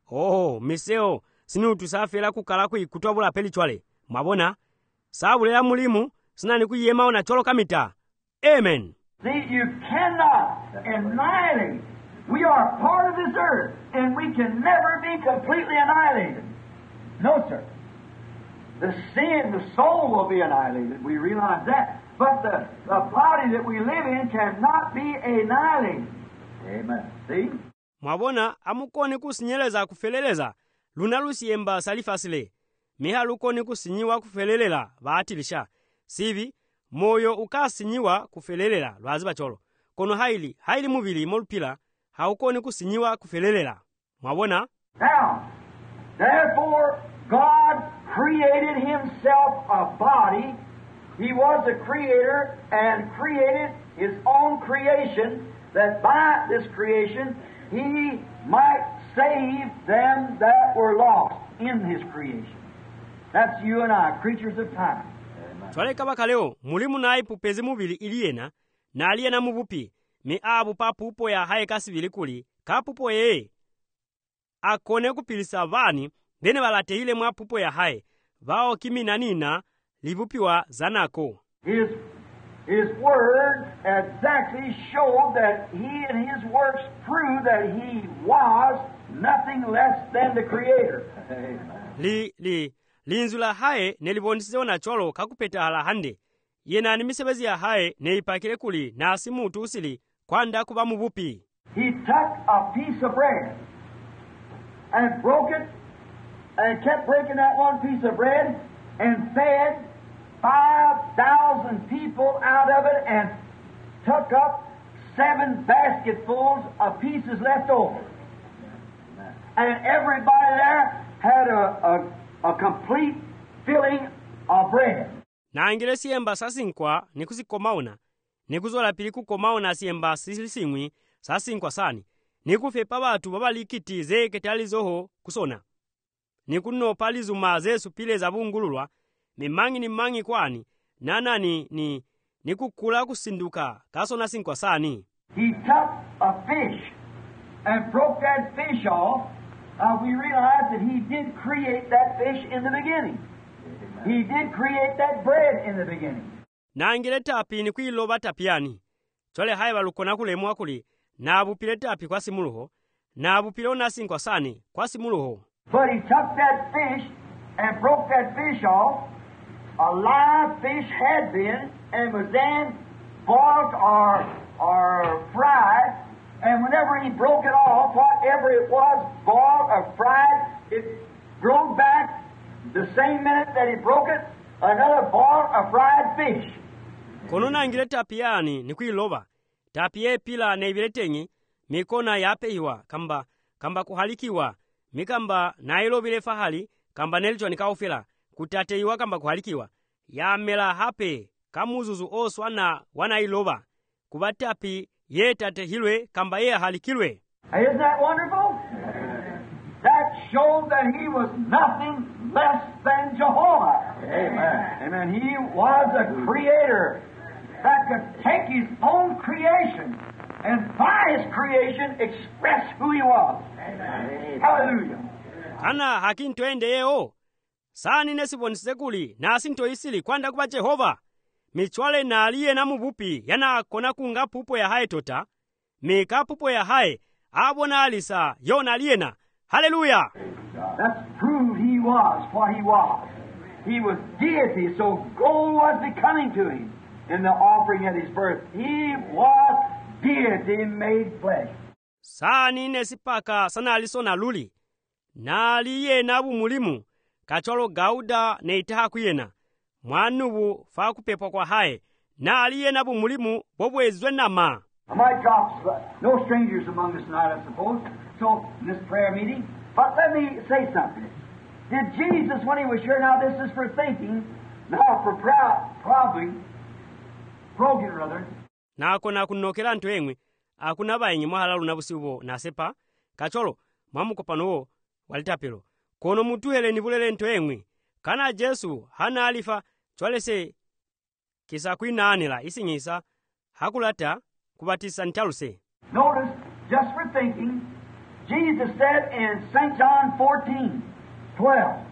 oh miseo sinutu safela kukala kutwabula pelichwale mwabona sabulera mulimu sinani kuyema ona cholo kamita. Amen. See, you cannot annihilate. We are part of this earth, and we can never be completely annihilated. No, sir. The sin, the soul will be annihilated. We realize that. But the body that we live in cannot be annihilated. Amen. See? Mwabona amukoni kusinyeleza kufeleleza luna lusiyemba salifasile miha lukoni kusinyiwa kufelelela baatilisha sivi moyo ukasinyiwa kufelelela lwaziba cholo kono haili mubili molupila haukoni kusinyiwa kufelelela. Mwabona? Now, therefore, God created himself a body. He was a creator and created his own creation, that by this creation he might save them that were lost in his creation. That's you and I, creatures of time. Twaleka bakaleo mulimu nayi pupezi mubili iliyena na aliyena mubupi mi abu pa pupo ya haye kasibili kuli ka pupo yeye akone kupilisa vani dene balate ile mwa pupo ya haye vao kimi nanina libupiwa zanako. His word exactly showed that he and his works proved that he was nothing less than the Creator. Linzula haye nelibondisiona cholo kakupeta hala hande yena ni misebezi ya haye neipakile kuli na asimutu usili kwanda kuba mubupi. He took a piece of bread and broke it and kept breaking that one piece of bread and fed 5,000 people out of it and took up 7 basketfuls of pieces left over. And everybody there had a complete filling of bread. Na angile siyemba sasinkwa nikusikomaona nikuzola pili kukomaona siyemba silisimwi sasinkwa sani nikufepa batu babalikiti zeketali zoho kusona nikuno palizuma zesu pile za bungululwa ni mangi kwani nanani nikukula kusinduka kasona sinkwa sani. He took a fish and broke that fish off. We realize that he did create that fish in the beginning. He did create that bread in the beginning. Na angile tapi ni kuiloba tapiani chole haye balukona kulemwa kuli na abupile tapi kwa simuluho na abupile ona sinkwa sani kwa simuluho. But he took that fish and broke that fish off. A live fish had been and was then boiled or fried, and whenever he broke it off, whatever it was, boiled or fried, it grew back the same minute that he broke it, another boiled or fried fish. Kono na ingile tapiani ni kuiloba tapie pila na ibiletengi mikona yapeiwa kamba kuhalikiwa mikamba na ilobile fahali kamba nelicho nikaufila kutateiwa kamba kuhalikiwa ya mela hape kamuzuzu oswana wana iloba kubatapi ye tate hilwe kamba ye halikilwe. Isn't that wonderful? That showed that he was nothing less than Jehovah. Amen. Amen. He was a creator that could take his own creation and by his creation express who he was. Amen. Hallelujah. Kana hakinto ende yeo sani nesibonise kuli na asinto isili kwanda kuba Jehova michwale na aliye na mubupi yana kona kunga pupo ya hae tota mika pupo ya hae abona alisa yona aliyena. Hallelujah. That's proved he was what he was. He was deity, so gold was becoming to him in the offering at his birth. He was deity made flesh. Sani nesipaka sana alisona luli na aliye na bumulimu kacholo gauda ne itaha kuyena mwanubu fa kupepwa kwa hae na aliye na bumulimu bobwezwe nama. My drops, no strangers among us tonight, I suppose, so in this prayer meeting. But let me say something. Did Jesus, when he was here, now this is for thinking, now for probably, broken rather. Na akona kunokela ntu engwe, akuna bainyi mwahalalu na busibo na sepa, kacholo, mwamukopanowo, walitapelo. Kono mutuhele nibulele ntu engwe, kana Jesu, hana alifa, chwalese, kisa kuina anila, isinyisa, hakulata, kubatisa ntaluse. Notice, just for thinking, Jesus said in St. John 14:12,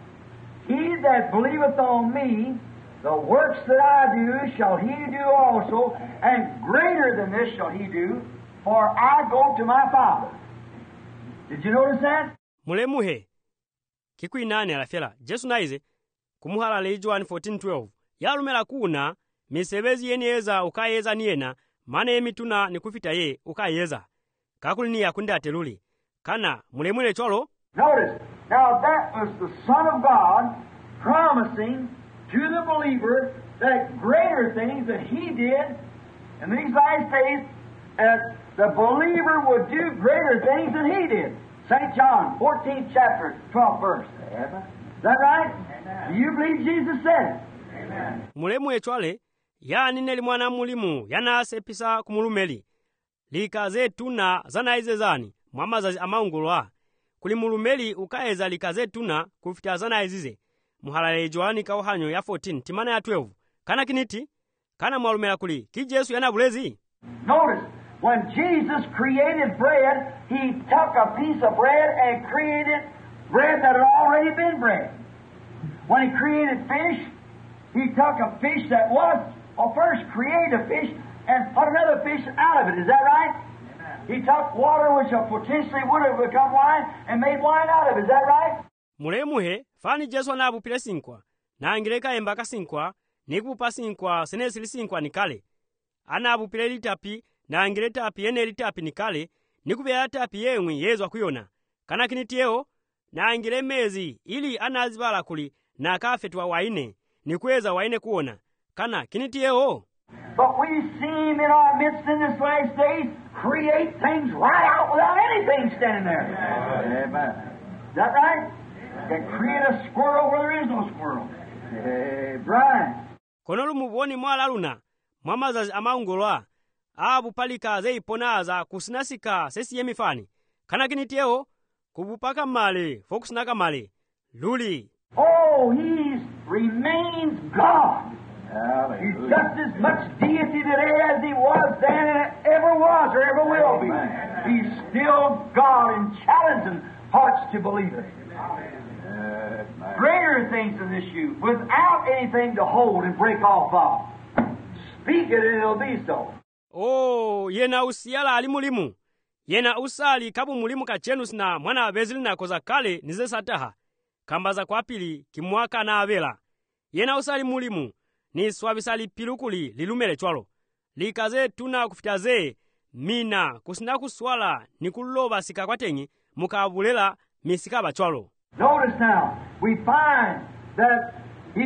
He that believeth on me, the works that I do shall he do also, and greater than this shall he do, for I go to my Father. Did you notice that? mulemuhe kikwinane alafela Jesu naize kumuhalale John 14:12 yalumela kuna misebezi yeniyeza ukayeza niyena mane emituna nikufita ye ukayeza kakuli niya kundateluli kana mulemule cholo. Notice, now that was the Son of God promising to the believer that greater things that He did in these last days, that the believer would do greater things than He did. St. John, 14th chapter, 12th verse. Is that right? Do you believe Jesus said it? Amen. Mulemuye chwale yani neli mwana mulimu yanasepisa kumulumeli likaze tuna zanaize zani mwamazazi amaungulwa kuli mulumeli ukaeza likaze tuna kufita zanaizize muhalale Joani kauhanyo ya 14 timana ya 12 kana kiniti kana mwalumela kuli ki Jesu yana bulezi. Notice, when Jesus created bread, He took a piece of bread and created bread that had already been bread. When He created fish, He took a fish that was, first created a fish and put another fish out of it. Is that right? Amen. He took water which potentially would have become wine and made wine out of it. Is that right? Mulemuhe fani Jesu anabupile sinkwa na angireka embaka sinkwa nikupa sinkwa senesili sinkwa nikale anabupile litapi na angire tapi ene litapi nikale nikubya tapi yemwe yezu akuyona kana kinitieo na angire mezi ili anazibala kuli na kafetwa waine nikweza waine kuona kana kinitieo. But we see Him in our midst in this last days create things right out without anything standing there. Amen. Is that right? Can create a squirrel where there is no squirrel. Brian. Konolu muboni mwala luna mwamazazi amaungolwa abupalika zeiponaza kusinasika sesi yemifani kana kinitieo kubupaka male fokusinaka male luli. Oh, He remains God. He's just as much deity today as He was then and ever was or ever will be. He's still God and challenging hearts to believe it. Greater things than this you, without anything to hold and break off of. Speak it and it'll be so. Oh, yena usiala ali mulimu. Yena usali kabu mulimu kachenu sina mwana bezili na koza kale nize sataha. Kambaza kwa pili kimwaka na avela. Yena usali mulimu ni swabisali pilukuli lilumele chwalo. Likaze tuna kufitaze mina kusina kuswala ni kuloba sika kwa tengi mukabulela misikaba chwalo. Notice now, we find that He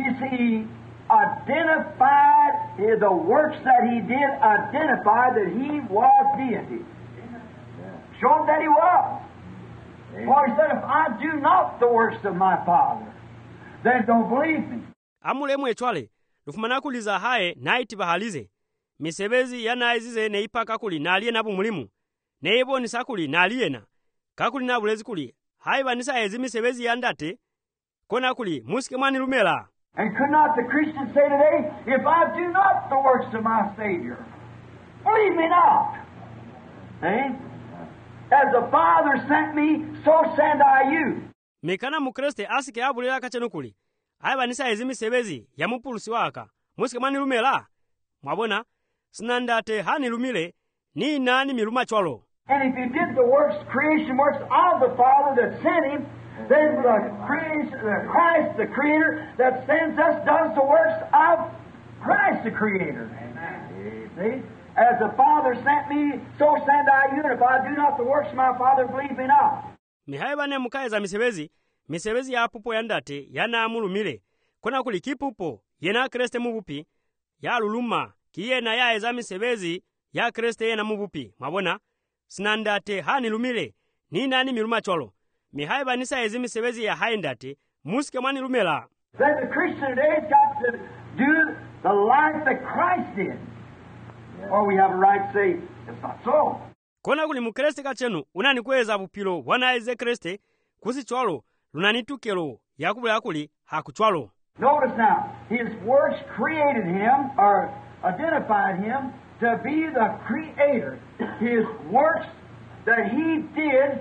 identified the works that He did, identified that He was deity. Showed that He was. For He said, if I do not the works of my Father, then don't believe me. Amulemu echwale, lufumana kuliza hae naiti bahalize. Misebezi yanaizize neipaka kuli na aliye nabu mulimu. Neibo nisakuli na aliyena. Kakuli na bulezi kuli. Haiba nisa ezi misebezi yandate. Kona kuli, musike mani lumela. And could not the Christian say today, if I do not the works of my Savior, believe me not. Eh? As the Father sent me, so send I you. Mekana mukreste asike abulela kachenukuli. Haiba nisa ezi misebezi ya mupulusi waka. Musike mani lumela. Mwabona, sinandate hani lumile, ni nani miluma chwalo. And if He did the works, creation works of the Father that sent Him, then Christ, the Creator, that sends us, does the works of Christ, the Creator. Amen. See? As the Father sent me, so send I you, and if I do not the works of my Father, believe me not. Mihaibane mukaeza misebezi ya pupo yandate, yana amulumile. Kona kuli kipupo, yena kreste mubupi, ya luluma, kiyena ya eza misebezi, ya kreste yena mubupi. Mabona, sinandate hani lumile, ni nani miluma cholo. Mihaiba nisa ezi misebezi ya haindate, musike mani lumela. Then the Christian today has got to do the life that Christ did. Or we have a right to say, it's not so. Kona kuli mukreste kachenu, unani kweza bupilo, wana eze kreste, kusi chwalo, lunanitukelo, yakubula yakuli, haku chwalo. Notice now, His works created Him, or identified Him, to be the Creator. His works that He did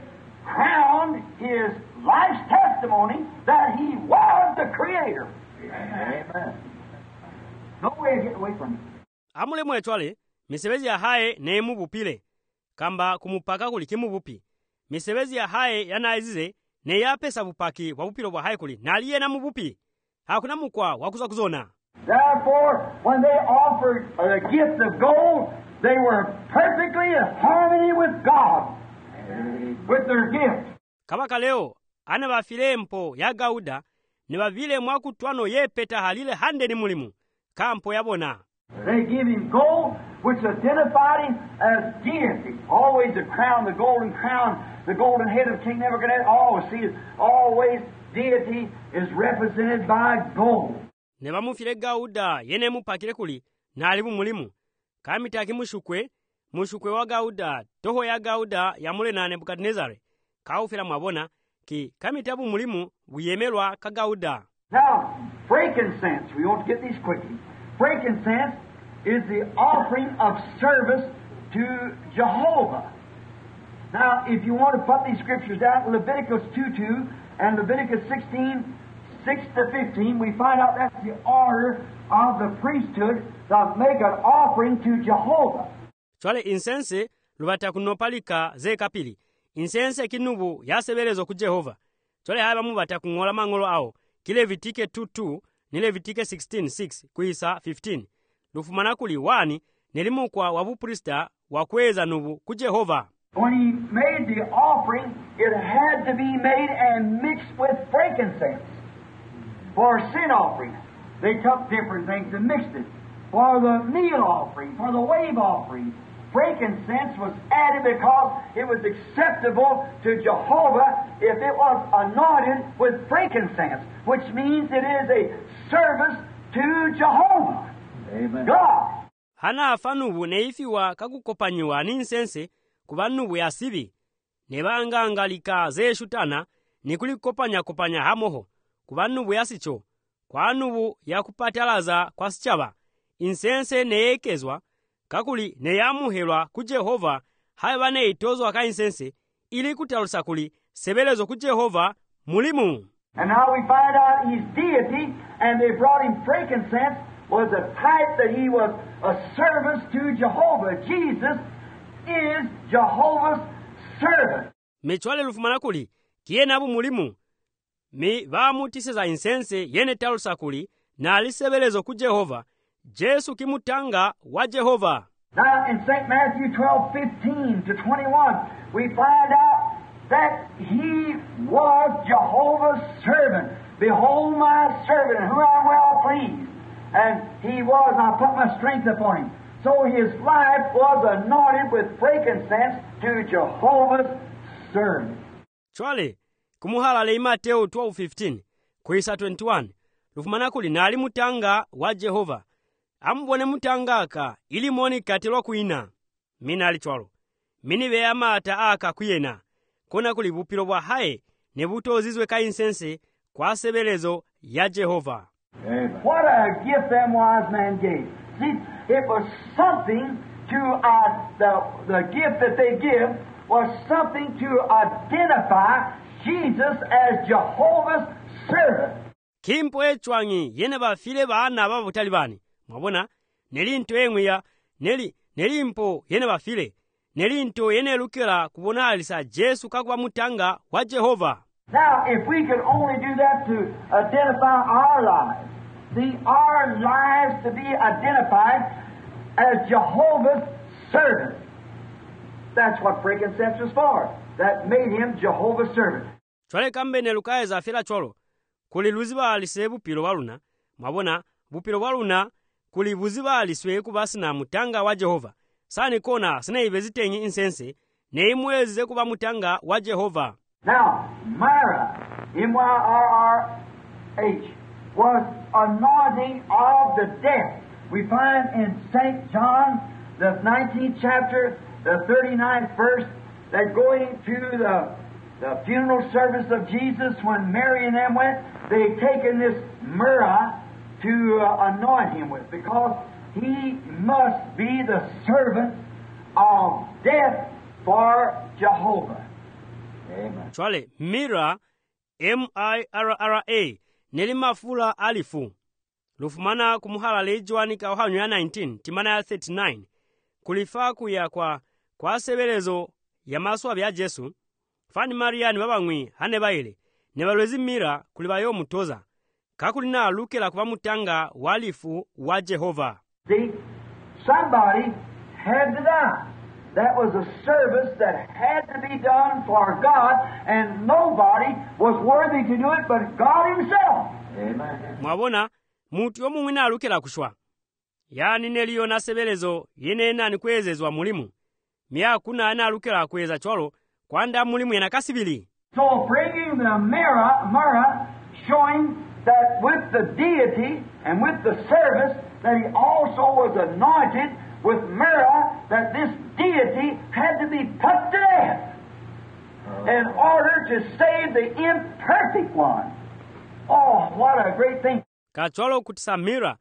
crowned his life's testimony that he was the Creator. Amen. No way to get away from it. amulemu etwale misebezi yahaye neemubupile kamba kumupaka kuli kimubupi misebezi yahaye yanaizize neyapesa bupaki bwa bupilo bwa haye kuli naliye na mubupi hakuna mukwa wakuza kuzona. Therefore, when they offered the gift of gold, they were perfectly in harmony with God, with their gift. Kabaka leo ana bafilempo ya gauda ne bavile mwakutwano yepeta halile hande ni mulimu kampo yabona. They give him gold, which identified him as deity. Always the crown, the golden head of King Nebuchadnezzar. Always deity is represented by gold. Ne bamufile gauda yene mupakile kuli nali mulimu kamitaki mushukwe wa gauda toho ya gauda ya mulena Nebukadnezare kaufila mwabona ki kamitabu mulimu buyemelwa ka gauda. Now, frankincense, we want to get these quickly. Frankincense is the offering of service to Jehovah. Now, if you want to put these scriptures out, Leviticus 2:2 and Leviticus 16:6-15, we find out that's the order of the priesthood to make an offering to Jehovah. Chwale insense lubata kunopalika ze kapili. Insense kinubu yasebelezo ku Jehova. Chwale haba mubata kungola mangolo ao. Kile Vitike 2:2 nile Vitike 16:6 kuisa 15. Lufumana kuli 1 nelimukwa wabuprista wakweza nubu ku Jehova. When he made the offering, it had to be made and mixed with frankincense. For sin offering, they took different things and mixed it. For the meal offering, for the wave offering, frankincense was added because it was acceptable to Jehovah if it was anointed with frankincense, which means it is a service to Jehovah. Amen. God. Hana afanubu neifiwa kakukopanyiwa ninsense kubanubu ya sibi. Nebangangalika ze shutana nikulikopanya hamoho. Kubanubu ya sicho. Kwa nubu ya kupatalaza kwa sichaba. Insense neekezwa kakuli neyamuhelwa ku Jehova haiba neitozwa ka insense ili kutalusa kuli sebelezo ku Jehova mulimu. And now we find out he's deity, and they brought him frankincense was a type that he was a service to Jehovah. Jesus is Jehovah's servant. Mechwale lufumana kuli kienabu mulimu mi bamutiseza insense yene talusa kuli na alisebelezo ku Jehova. Jesu kimutanga wa Jehova. Now in St. Matthew 12:15-21, we find out that he was Jehovah's servant. Behold my servant, in whom I am well pleased. And he was, I put my strength upon him. So his life was anointed with frankincense to Jehovah's servant. Chwale, kumuhala le Mateo 12:15, kuisa 21, lufumana kuli na alimutanga wa Jehova. Ambone mutangaka ili moni katilwa kuina. Mina alichwalo. Mini veyama ata aka kuyena. Kona kuli bupilo bwa hae ne butozizwe ka insense kwa sebelezo ya Jehova. Amen. What a gift them wise men gave. See, it was something to the gift that they give was something to identify Jesus as Jehovah's servant. Kimpo echwangi yene bafile baana babutalibani. Mwabona nelinto emwe nelimpo yene bafile nelinto yene lukira kubona alisa Jesu kakwa mutanga wa Jehova. Now, if we could only do that to identify our lives, our lives to be identified as Jehovah's servant. That's what frankincense was for. That made him Jehovah's servant. Chwale kambe nelukaeza fila cholo. Kuli luziba alise bupilo waluna. Mwabona bupilo waluna kuli buziba aliswe kubasi na mutanga wa Jehova. Sani kona sine ibezitengi insense ne imweze kuba mutanga wa Jehova. Now, Myra, M-Y-R-R-H, was anointing of the dead. We find in St. John, the 19th chapter, the 39th verse, that going to the funeral service of Jesus, when Mary and them went, they taken this myrrh to anoint him with, because he must be the servant of death for Jehovah. Amen. chwale mira mirra neli mafula alifu lufumana kumuhala lejiwani ka uhanyu ya 19 timana ya 39 kulifa kuya kwa sebelezo ya maswa ya Jesu fani Mariani babangwi hane baile ne balwezi mira kuli bayo mutoza kakulina alukela kuba mutanga walifu wa Jehova. See, somebody had to die. That was a service that had to be done for God, and nobody was worthy to do it but God Himself. Amen. Mwabona mutu yomumwina alukela kushwa yani neliyo na sebelezo yenena ni kwezezwa mulimu miya kuna ana alukela kweza cholo kwanda mulimu yanakasibili. So bringing the mirror, showing that with the deity and with the service that He also was anointed with myrrh, that this deity had to be put to death in order to save the imperfect one. Oh, what a great thing. Kacholo kutisa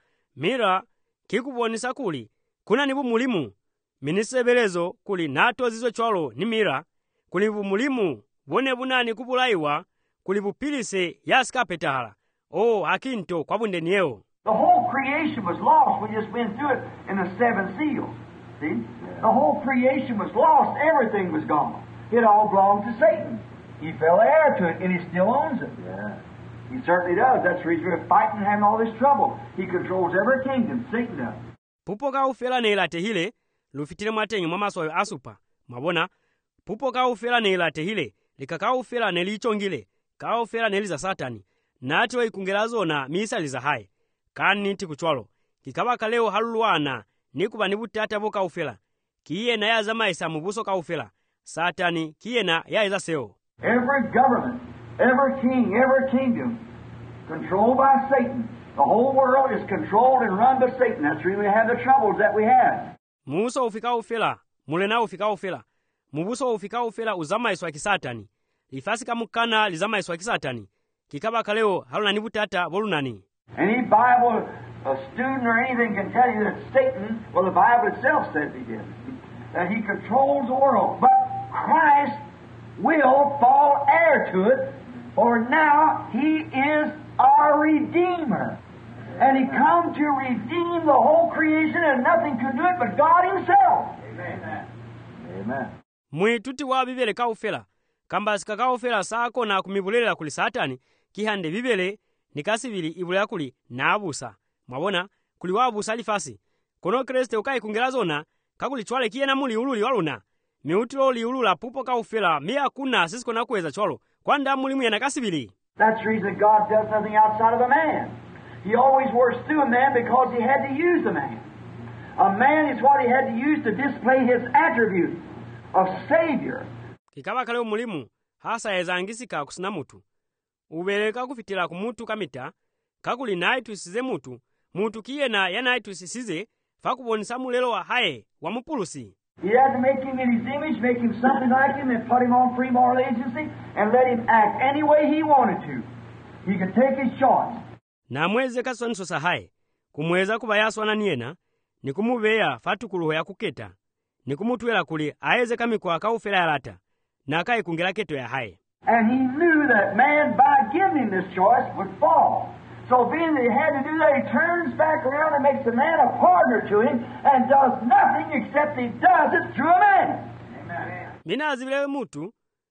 mira kikubonisa kuli kuna nibu mulimu minisebelezo kuli nato zizo cholo ni mira kuli bu mulimu bone bunani kubulaiwa kuli bupilise yaskapetahala hakinto kwa bunde nieo. The whole creation was lost. We just went through it in the seven seals. See? The whole creation was lost. Everything was gone. It all belonged to Satan. He fell heir to it, and he still owns it. Yeah. He certainly does. That's the reason we're fighting and having all this trouble. He controls every kingdom. Satan does. Pupo ka ufela nela tehile lufitile mwatenye mwa maswa asupa. Mabona pupo ka ufela nela tehile likaka ufela nelichongile ka ufela neliza satani natilo ikungelazo na misali za hai kani nti kuchwalo kikaba kaleo halulwana nikuba nibutata boka ufela kiye na yaza maisa mubuso ka ufela satani kiye na yaza seo. Every government, every king, every kingdom controlled by Satan. The whole world is controlled and run by Satan. That's really we have the troubles that we have. Muso ufika ufela mulena ufika ufela mubuso ufika ufela uzama iswa kisatani lifasika mukana lizama iswa kisatani kikaba kaleo haluna nibutata bolunani. Any Bible student or anything can tell you that Satan, well, the Bible itself says he did, that he controls the world. But Christ will fall heir to it, for now he is our Redeemer. And he come to redeem the whole creation, and nothing could do it but God Himself. Amen. Amen. Mwituti wa bibele ka ufela kamba sika ka ufela sako na kumibulela kuli satani kihande bibele nikasibili ibulya kuli naabusa. Mwabona kuli wabusa lifasi kono Kristo ukai kungelazona kakuli chwale kiye na muli ululi waluna miutilo liulula pupo ka ufela miya kuna sisiko na kuweza chwalo kwanda mulimu yanakasibili. That's the reason God does nothing outside of a man. He always works through a man because He had to use a man. A man is what He had to use to display His attribute of Savior. Kikaba kale mulimu hasa ezangisika kusina mutu ubeleka kufitila kumutu kamita kakuli naitusize mutu kiye na yanaitusize fakubonisa mulelo wa hae wa mupulusi. He had to make him in His image, make him something like him, and put him on free moral agency, and let him act any way he wanted to. He could take his choice. Na mweze kasoniso sahaye kumweza kuba yaswana niyena ni kumubeya fatukuluho ya kuketa ni kumutwela kuli aeze kamikwa kaufela yalata na kai kungela keto ya haye. And He knew that man, by giving him this choice, would fall. So being that He had to do that, He turns back around and makes a man a partner to Him and does nothing except He does it through a man. Amen. Mina zibilewe mutu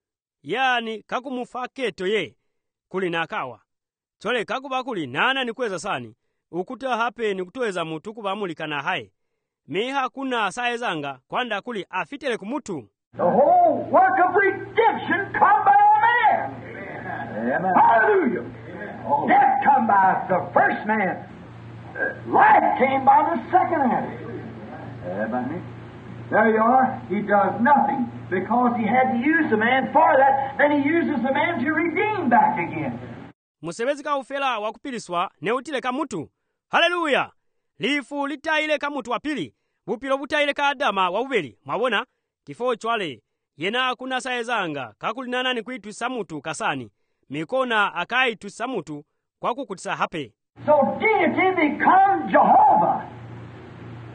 yani kakumufa keto ye kuli nakawa chole kakuba kuli nana ni kweza sani ukuta hape ni kutuweza mutu kuba mulikana haye miha kuna saezanga kwanda kuli afitele kumutu. The whole work of redemption come by a man. Amen. Hallelujah. Amen. Death come by the first man. Life came by the second man. Amen. There you are. He does nothing because He had to use the man for that. Then He uses the man to redeem back again. Musebezi ka ufela wakupiliswa neutile kamutu. Haleluya. Lifu litaile kamutu wa pili. Bupilo butaile ka Adama wa ubeli. Mwabona kifo chwale yena kuna saezanga kakulinana ni kuitu samutu kasani mikona akai tu samutu kwa kukutisa hape. So deity becomes Jehovah.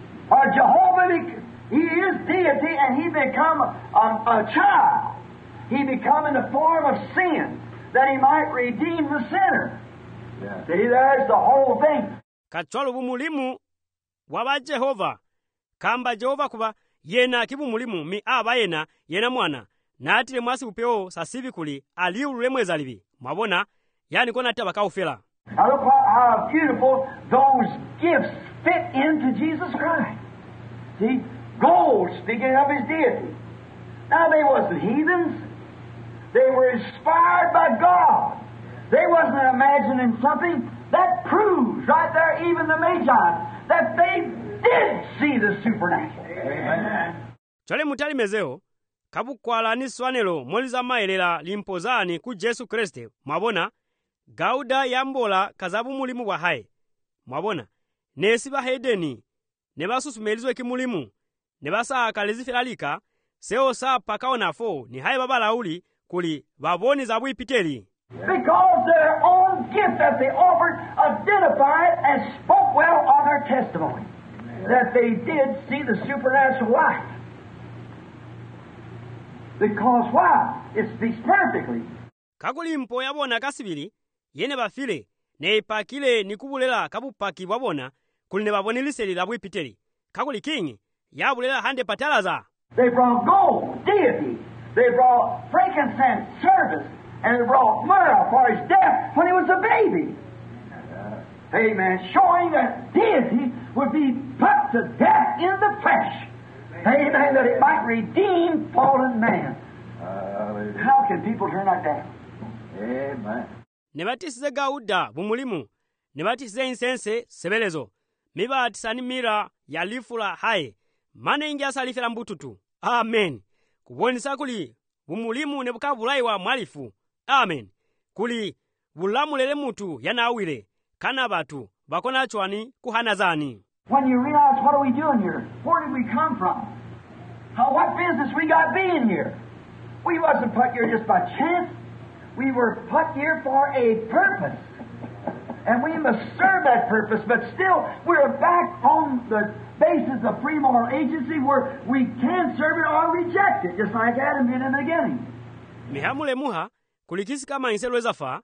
Or Jehovah, He is deity and He become a child. He become in the form of sin, that He might redeem the sinner. Yeah. See, there's the whole thing. Katswalo bumulimu waba Jehova, kamba Jehova kuba yena kibumulimu mi aba yena mwana, na atile mwasi upeo sasivi kuli aliulule mwezalivi. Mwabona, yani kona taba kaufela. Now look how beautiful those gifts fit into Jesus Christ. See, gold speaking of His deity. Now they wasn't heathens. They were inspired by God. They wasn't imagining something. That proves right there, even the Magi, that they did see the supernatural. Amen. Chole mutali mezeo, kabukwala ni swanelo moliza mayelela limpozani ku Jesu Kriste. Mwabona, gauda yambola kazabu mulimu wa hai. Mwabona, nesi bahedeni, nebasusumelizwe kimulimu, nebasa akalezifilalika, seo saa pakaona fo, ni hai baba lauli, kuli baboni zabu ipiteli. Because their own gift that they offered identified and spoke well on their testimony. That they did see the supernatural life. Because why? It speaks perfectly. Kakuli mpo yabona kasibili, yene bafile, ne ipakile nikubulela kabupaki wabona, kuline baboniliseli labu ipiteli. Kakuli kingi, yabulela hande patalaza. They brought gold, deity. They brought frankincense, service. And they brought myrrh for His death when He was a baby. Amen. Showing that deity would be put to death in the flesh. Amen. That it might redeem fallen man. How can people turn like that? Amen. Nebatisize gauda bumulimu. Nebatisize insense sebelezo. Miba atisani mira ya lifula hai. Mane ingi asalifela mbututu. Amen. Kubonisa kuli bumulimu nebukabulaiwa mwalifu. Amen. Kuli bulamulele mutu yanawile kana batu bakona chwani kuhanazani. When you realize what are we doing here? Where did we come from? What business we got being here? We wasn't put here just by chance. We were put here for a purpose. And we must serve that purpose, but still we're back on the basis of free moral agency where we can serve it or reject it, just like Adam did in the beginning. Mihamule muha kulikisi kama inselweza fa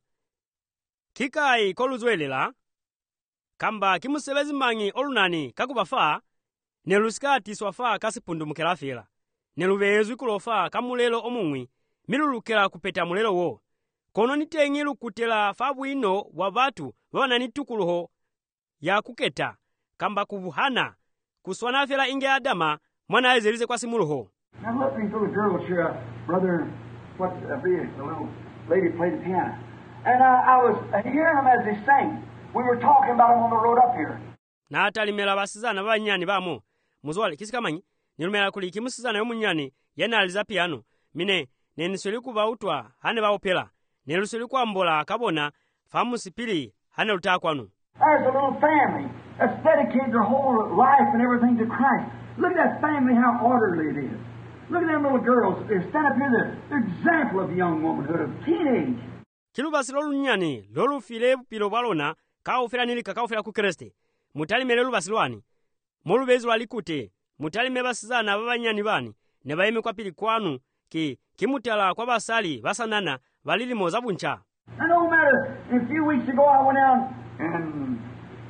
kikai koluzwelela kamba kimusebezi mangi olunani kakubafa nelusikati swafa kasipundu mukelafela nelubezu kulofa kamulelo omungwi milulukela kupeta mulelo wo kono nitengilu kutela fabwino wa batu wana nitukuluho ya kuketa kamba kubuhana kuswanafela inge Adama mwana ezelize kwa simuluho. Now look, these little girls here, brother, the little lady played the piano. And I was hearing them as they sang. We were talking about them on the road up here. Na atalimela basizana banyani bamo. Muzwali kisikamanyi nilumela kuli kimusizana yomunyani yana aliza piano. Mine nenisweli kubautwa hane baopela. Nelusweli kwambola akabona famu sipili hane lutakwanu. There's a little family that's dedicated their whole life and everything to Christ. Look at that family, how orderly it is. Look at them little girls. They stand up here, they're example of young womanhood, of teenage. Kilubasi lolunyani, lolu file pilo balona, kaufela nilika kaufela kukreste. Mutali melelu basilwani. Molu bezu walikute, mutali mebasizana babanyani bani, nebaime kwa pili kwanu, kimutala kwa basali, basanana, balili mozabuncha. And no matter, a few weeks ago I went down and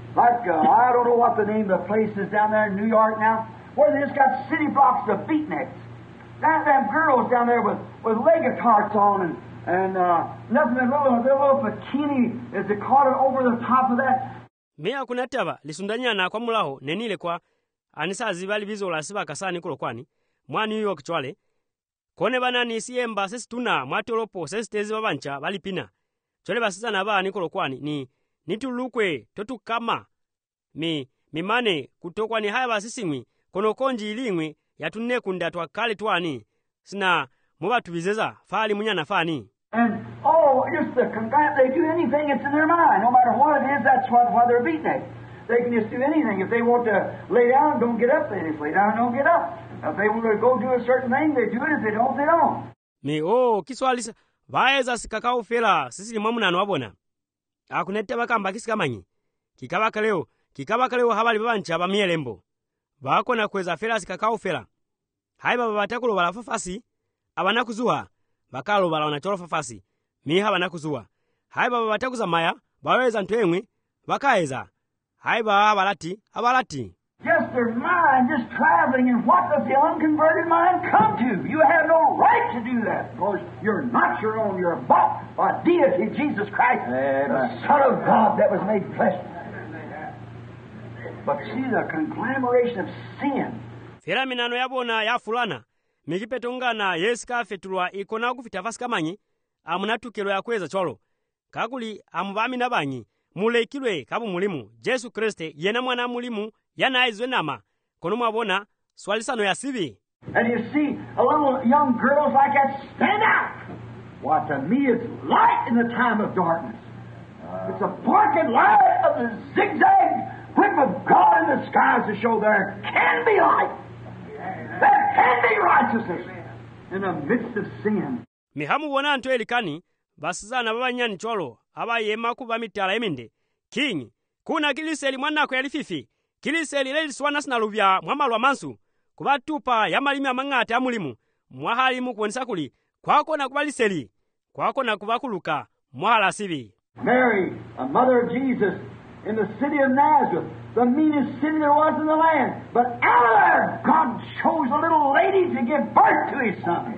I don't know what the name of the place is down there in New York now, where they just got city blocks of beatniks. Them girls down there with leg tarts on and nothing but little bikini as they caught it over the top of that. Mea kunataba lisundanyana kwa mulaho nenile kwa anisazi bali bizola siba kasani kulo kwani mwa New York chwale kone banani siemba sesituna mwatolopo sesitezi babancha balipina chole basizana bani kulo kwani nitulukwe totukama mimane kutokwa ni haya basisingwi kono konji ilingwi yatunne kunda twakale twani sina mubatubizeza fali munyana fani. And just they do anything that's in their mind, no matter what it is. That's why they're beatnik. They can just do anything. If they want to lay down, don't get up. They just lay down, don't get up. If they want to go do a certain thing, they do it. If they don't, they don't. Kiswalisa baeza sikakao fela sisi mwamunano wabona akunete bakamba kisikamanyi kikabaka leo habali babancha bamielembo bakona kweza fela sikakao fela hai baba batakulo balafafasi abana kuzuha bakalo balaona cholofafasi miha banakuzuwa hayi baba batakuza maya baloweza nthu emwe bakayeza hayi baba abalati Just their mind, just traveling, and what does the unconverted mind come to? You have no right to do that, because you're not your own. You're bought by deity, Jesus Christ, the Son of God that was made flesh. But see the conglomeration of sin. fera minano yabona yafulana mikipetongana yesu kafetulwa ikona kufita fasi kamanyi amunatukelo yakweza cholo kakuli amuvamina banyi mulekilwe kabu mulimu Jesu Kriste yena mwana mulimu yanaizwe nama kono mwabona swalisano ya sibi. And you see a little young girls like that stand out. What to me is light in the time of darkness. It's a blanket light of the zigzag whip of God in the skies to show there can be light. There can be righteousness in the midst of sin. Mihamu wona anto elikani basizana babanyani cholo abayema kuba mitala eminde kinyi kuna kiliseli mwanako yalififi kiliseli leli swana sinaluvya mwamalwa mansu kubatupa yamalimi amang'ate amulimu mwahalimu kuonesa kuli kwako na kubaliseli kwako na kubakuluka mwahala sibi. Mary, a mother of Jesus, in the city of Nazareth, the meanest city there was in the land. But out of there, God chose a little lady to give birth to His Son.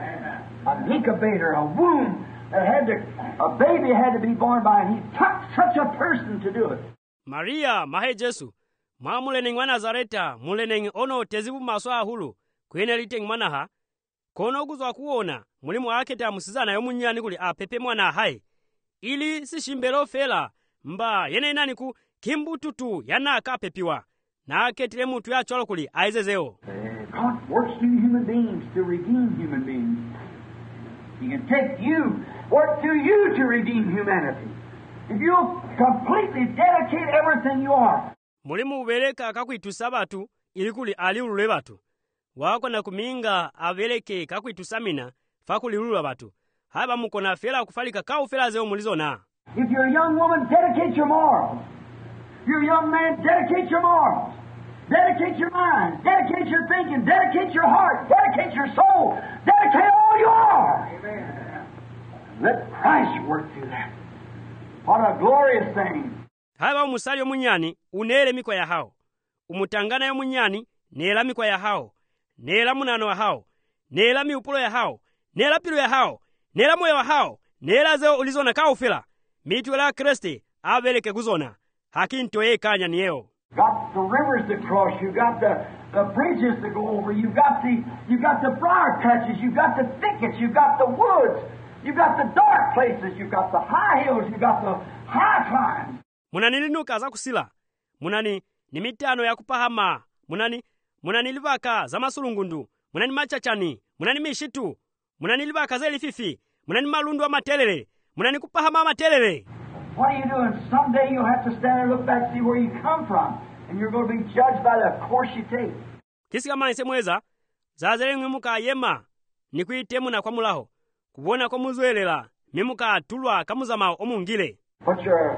An incubator, a womb that a baby had to be born by, and He took such a person to do it. Maria mahe Jesu mwa muleneng wa Nazareta muleneng ono tezibu maswa hulu kwene liteng manaha kono kuzwa kuona mulimu aketa musizana yomunyani kuli apepe mwana hai ili sishimbelo fela mba yene nani ku kimbututu yana kapepiwa na aketile mutu ya cholo kuli aizezeo. God works through human beings to redeem human beings. He can take you, work through you to redeem humanity. If you completely dedicate everything you are. Mulimu ubeleka kakwitusa batu ili kuli aliulule batu. Wako na kuminga abeleke kakwitusamina fakulilula batu. Haba mukona fela kufalika kau fela zeo mulizona. If you're a young woman, dedicate your morals. If you're a young man, dedicate your morals. Dedicate your mind. Dedicate your thinking. Dedicate your heart. Dedicate your soul. Dedicate all you are. Amen. Let Christ work through that. What a glorious thing. Haba umusali omunyani unele mikwa ya hao. Umutangana yomunyani nela mikwa ya hao. Nela munano wa hao. Nela miupulo ya hao. Nela pilu ya hao. Nela moyo wa hao. Nela zeo ulizona kaufila. Mitu la Kristi abeleke guzona. Hakinto ye kanya nieo. Got the rivers to cross. You got the bridges to go over. You got the briar patches. You got the thickets. You got the woods. You got the dark places. You got the high hills. You got the high climbs. Munani linuka za kusila. Munani ni mitano ya kupahama. Munani livaka za masulungundu. Munani machachani. Munani mishitu. Munani livaka za elififi. Munani malundu wa matelele. Munani kupahama matelele. What are you doing? Someday you'll have to stand and look back and see where you come from. And you're going to be judged by the course you take. Kisi kama nisemweza, zazele mwimuka yema, nikuitemu na kwa mulaho. Kubona kwa muzuelela, mwimuka tulwa kamuzama omungile. Put your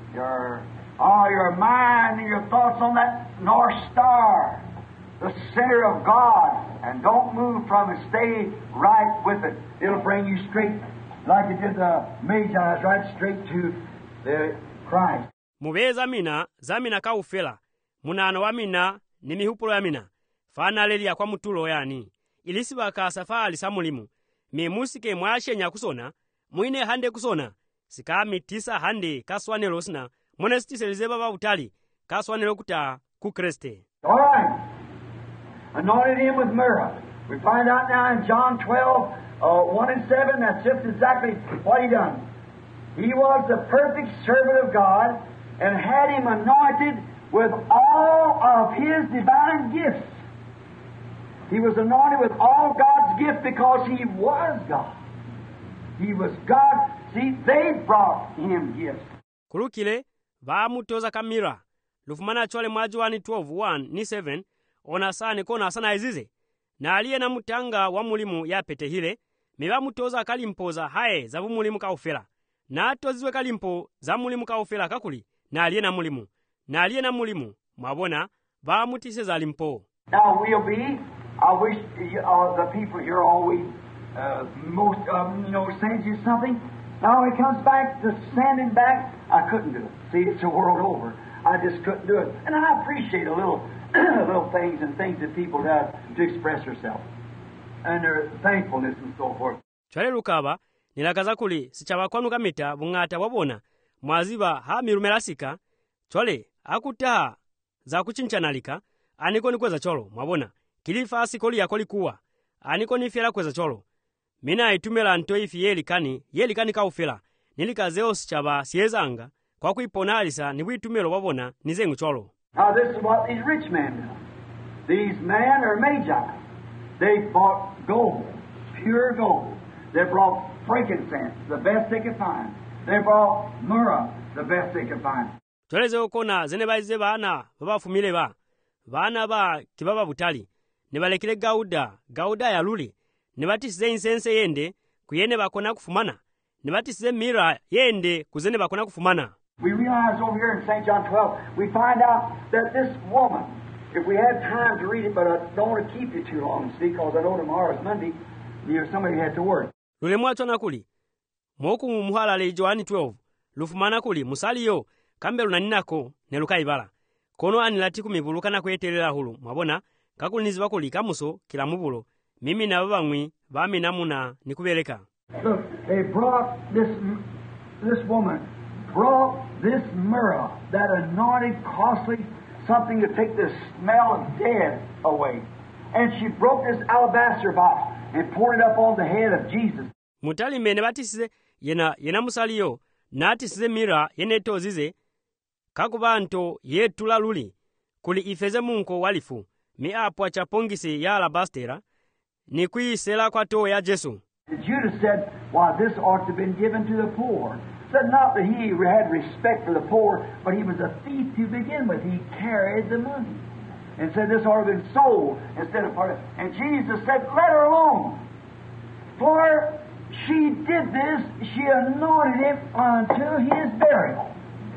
mind and your thoughts on that North Star, the center of God, and don't move from it. Stay right with it. It'll bring you straight, like it did the Magi, right straight to the Christ. Mubeza mina, zamina kaufela. Munano wa mina, ni mihupulo ya mina. Fana leli ya kwa mutulo yani. Ilisibaka safari samulimu. Memusike mwashenya kusona, muine hande kusona. Sikami tisa hande kaswanelo sina. Monestise lizeba utali, kaswanelo kuta kukreste. All right. Anointed him with myrrh. We find out now in John 12, 1 and 7, that's just exactly what he done. He was the perfect servant of God and had him anointed with all of his divine gifts. He was anointed with all God's gifts because he was God. He was God. See, they brought him gifts. Kulukile, mutoza kamira. Lufumana chole mwajuani 12:1 ni 7, onasane kona asana izize. Na aliye na mutanga wa mulimu ya pete hile, mutoza kalimpoza hae za mulimu kaufela. Na atozizwe kalimpo za mulimu kaufela kakuli, na aliye na mulimu. Na aliye na mulimu, mwabona, mutise za limpo. Now we'll be, I wish the people here always most of them, sends you something. Now when it comes back to sending back, I couldn't do it. See, it's the world over. I just couldn't do it. And I appreciate a little things and things that people do to express themselves. And their thankfulness and so forth. Chwale lukaba, nilakaza kuli, sichawa kwanu kamita, bungata wabona, mwaziba ha mirumelasika, chwale, akutaha, za kuchinchanalika, aniko ni kweza cholo, mwabona, kilifa asikoli ya koli kuwa, aniko ni fiela kweza cholo. Mina itumela nto ifi yelikani kaufela, nilikazeo sichaba siezanga, kwa kuipona alisa, nibuitumelo wabona, nizengu cholo. Now this is what these rich men do. These men are magi. They bought gold, pure gold. They brought frankincense, the best they could find. They brought myrrh, the best they could find. Tweleze okona zene baize bana babafumile bana ba kibaba butali ne balekile gauda ya luli ne batisize insense yende kuyene bakona kufumana ne batisize mira yende kuzene bakona kufumana. We realize over here in St. John 12, we find out that this woman, if we had time to read it, but I don't want to keep you too long, see, because I know tomorrow is Monday, somebody had to work. Lule mwachona kuli moku muhala le Johani 12 lufumana kuli musaliyo kambe lunaninako ne lukaibala kono anilati kumibulukana kwetelela hulu mwabona kakuliniziba kuli kamuso kila mubulo mimi na babamwi bami namuna nikubeleka. Look, they brought this woman brought this myrrh, that anointed costly something to take the smell of death away, and she broke this alabaster box and poured it up on the head of Jesus. Mutali mene batisize yena musaliyo natisize mira yenetozize kakubanto yetula luli kuli ifeze munko walifu mi apwa chapongisi ya alabastera ni kuisela kwa to ya Jesu. Judas said, "Why, this ought to have been given to the poor." Said not that he had respect for the poor, but he was a thief to begin with. He carried the money, and said this ought to have been sold instead of part of it. And Jesus said, "Let her alone, for she did this. She anointed him unto his burial."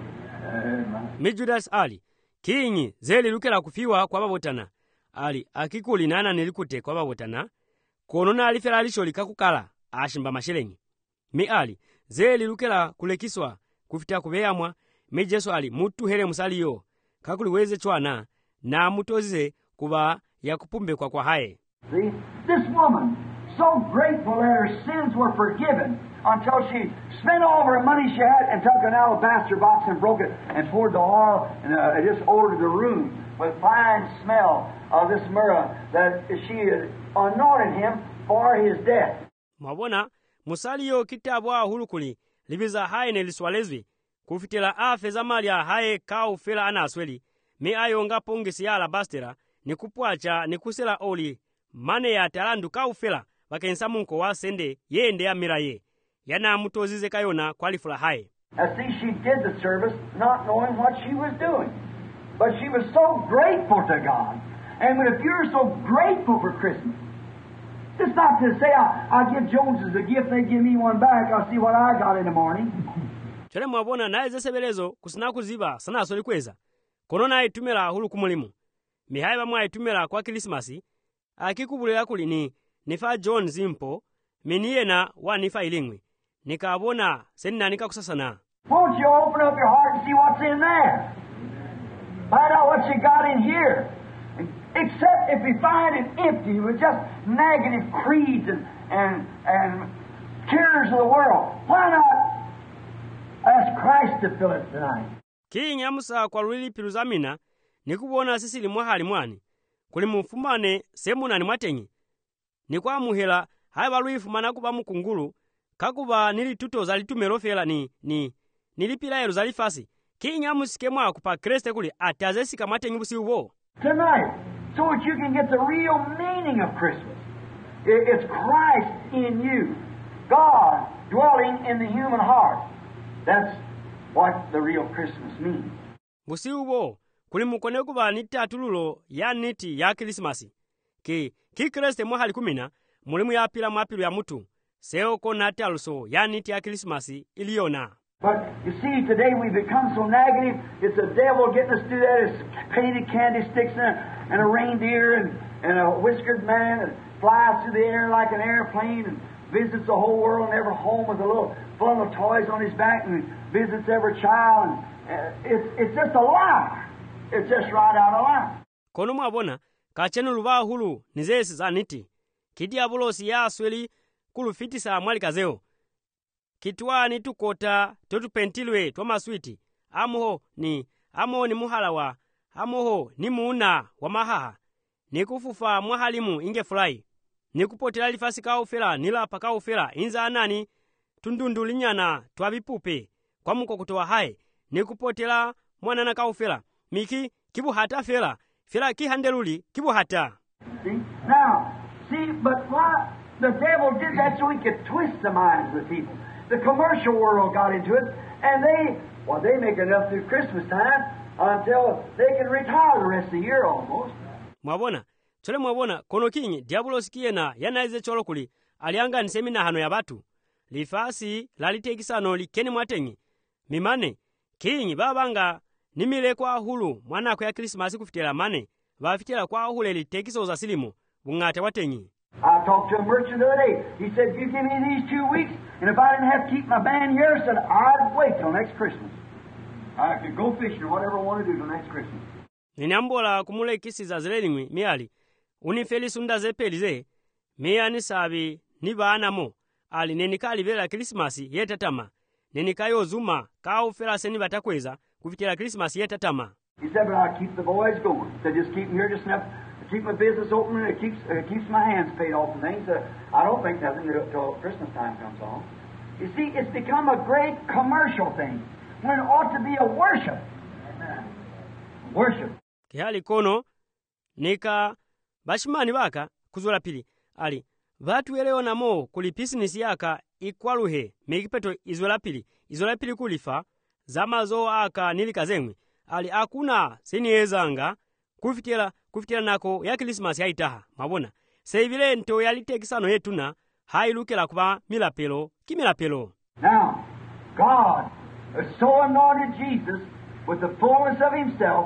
Mi Judas ali kinyi zeli lukela kufiwa kwa babotana ali akikuli nana nilikute kwa babotana kono na alifela alisholi kakukala ashimba mashelenyi mi ali zeli lukela kulekiswa kufita kubeyamwa mi Jesu ali mutu hele musaliyo kakuli weze chwana na mutozize kuba ya kupumbe kwa haye. See, this woman so grateful that her sins were forgiven until she spent all of her money she had and took an alabaster box and broke it and poured the oil and it just ordered the room with fine smell of this myrrh that she had anointed him for his death. Mwabona musaliyo kitabwa hulukuli libiza haye neliswalezwi kufitela afe zamalia haye kau fela anasweli mi ayonga pongisi ya alabastera ni kupwacha ni kusela oli mane ya talandu kau fela bakensa munko wa sende yende ya miraye yana mutozize kayona kwalifula haye. See, she did the service not knowing what she was doing, but she was so grateful to God. And if you're so grateful for Christmas, it's not to say I give Joneses a gift, they give me one back, I'll see what I got in the morning. Chole mwabona nae zesebelezo kusina kuziba sana soli kweza kono nae tumela hulu kumulimu mihaiba mwa tumela kwa Krismasi akikubulila kuli nifa John zimpo miniye na wanifa ilingwi nikabona senina nikakusasana. Won't you open up your heart and see what's in there? Find out what you got in here. Except if we find it empty with just negative creeds and cares of the world. Why not ask Christ to fill it tonight? Kinga musa kwa lwili piluzamina nikubona sisi limwa hali mwani kuli mufumane semuna ni mwatenyi nikwa muhela haiba lwifumana kuba mukungulu kakuba nilituto zalitumelo fela nilipila elu zalifasi kinga musike mwa kupa Kriste kuli atazesika mwatenyi busi ubo. Tonight, so that you can get the real meaning of Christmas. It's Christ in you, God dwelling in the human heart. That's what the real Christmas means. Busi ubo kuli mukone kuba nitatululo ya niti ya Krismasi ki Kriste mwa hali kumina mulimu ya pila mwapilu ya mutu seo konate aluso ya niti ya Krismasi iliona. But you see, today we become so negative. It's the devil getting us to do that. It's painted candy sticks and a reindeer and a whiskered man. And flies through the air like an airplane and visits the whole world and every home with a little bundle of toys on his back and visits every child. And it's just a lie. It's just right out of line. Kono mwabona kachenulu vahulu nizesi za niti kiti abulosi ya asweli kulufitisa mwali kazeo kitwani tukota totupentilwe twa maswiti amoho ni muhalawa amoho ni muuna wa mahaha ni kufufa mwahalimu inge fulai ni kupotela lifasi kaufela nilapa kaufela inza anani tundundu linyana twa vipupe kwa mukokoto wa hai ni kupotela mwanana kaufela miki kibu hata fela kihandeluli kibu hata. See, but why the devil did that so he could twist the minds of the people. The commercial world got into it, and they make enough through Christmas time until they can retire the rest of the year almost. Mwabona kono kinyi diabolos kiyena yanaize cholo kuli alianga ni semina hano ya batu lifasi lalitekisano likeni mwatengi mimane kinyi babanga nimile kwa hulu mwana kwa Christmas kufitela mane bafitela kwa hulu litekiso za silimu bungate watengi. I talked to a merchant the other day. He said, "You give me these 2 weeks, and if I didn't have to keep my band here, I said I'd wait till next Christmas. I could go fishing or whatever I want to do till next Christmas." Ninambola kumule kisi za zilelingwi miali unifeli sunda zepelize miyani sabi ni baanamo ali nenikali vela Christmas yetatama nenikayo zuma kaufela seni batakweza kufitela Christmas yetatama. He said, "But I keep the boys going. So just keep them here just enough to keep my business open, and it keeps my hands paid off and things. I don't think nothing till Christmas time comes on." You see, it's become a great commercial thing when it ought to be a worship. Worship. Kihali kono nika bashimani baka kuzula pili ali vatu eleo namo kuli business yaka ikwaluhe mekipeto izola pili kulifa zamazo aka nilikazemwe ali akuna siniezanga kufitela nako ya Christmas yaitaha mabona seivile nto yalitekisano yetuna hailukela kuba milapelo kimilapelo. Now God has so anointed Jesus with the fullness of himself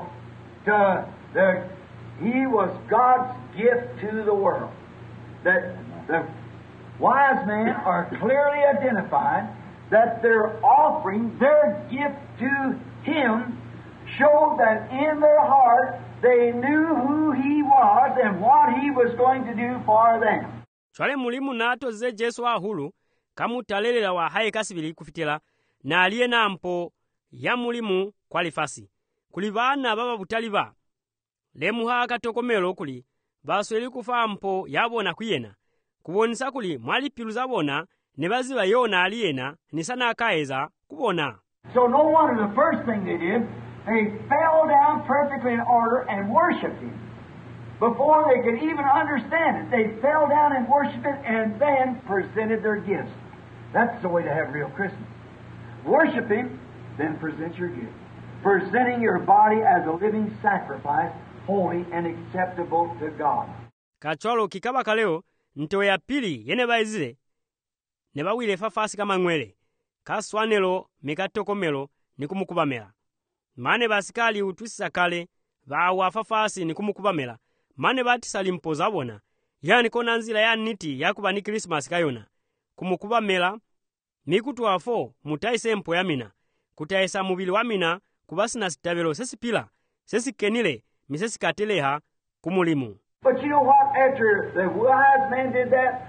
he was God's gift to the world. That the wise men are clearly identified that their offering, their gift to him, showed that in their heart they knew who he was and what he was going to do for them. Chwale mulimu nato ze Jesu wa hulu kamutalelela wa haye kasibili kufitela na aliye nampo ya mulimu kwalifasi kulivana baba butaliva lemuha katokomelo kuli basweli kufampo yabona kuyena kubonisa kuli mwali pilu zabona ne baziba yona aliyena nisana akaeza kubona. So no wonder the first thing they did, they fell down perfectly in order and worshipped him. Before they could even understand it, they fell down and worshipped it and then presented their gifts. That's the way to have real Christmas. Worship him, then present your gift. Presenting your body as a living sacrifice, holy and acceptable to God. Kacholo kikaba kaleo nto ya pili yene baizile ne bawile fafasi kama ngwele kaswanelo mikatokomelo nikumukubamela mane basikali utwisisa kale bawa fafasi nikumukubamela mane batisali mpoza bona yani kona nzila ya niti yakuba ni Christmas kayona kumukubamela mikutu afo mutaise mpo ya mina kutaisa mubili wa mina kubasina sitabelo sesipila sesikenile misesi kateleha kumulimu. But you know what? After the wise man did that,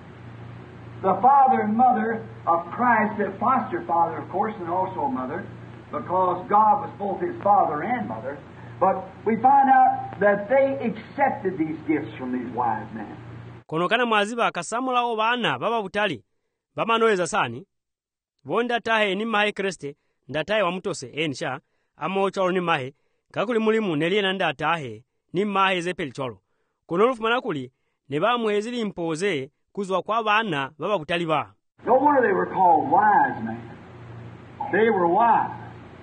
the father and mother of Christ, the foster father, of course, and also mother, because God was both his father and mother, but we find out that they accepted these gifts from these wise men. Konokana mwaziba akasamula obana baba butali bama noeza sani bonda tahe ni mahe Kriste ndatahe wa mutose ensha ama cholo ni mahe kakuli mulimu neliena ndatahe ni mahe zepeli cholo konolufu manakuli ne bamuhezili impoze kuzwa kwa bana baba butali ba. No wonder they were called wise men. They were wise.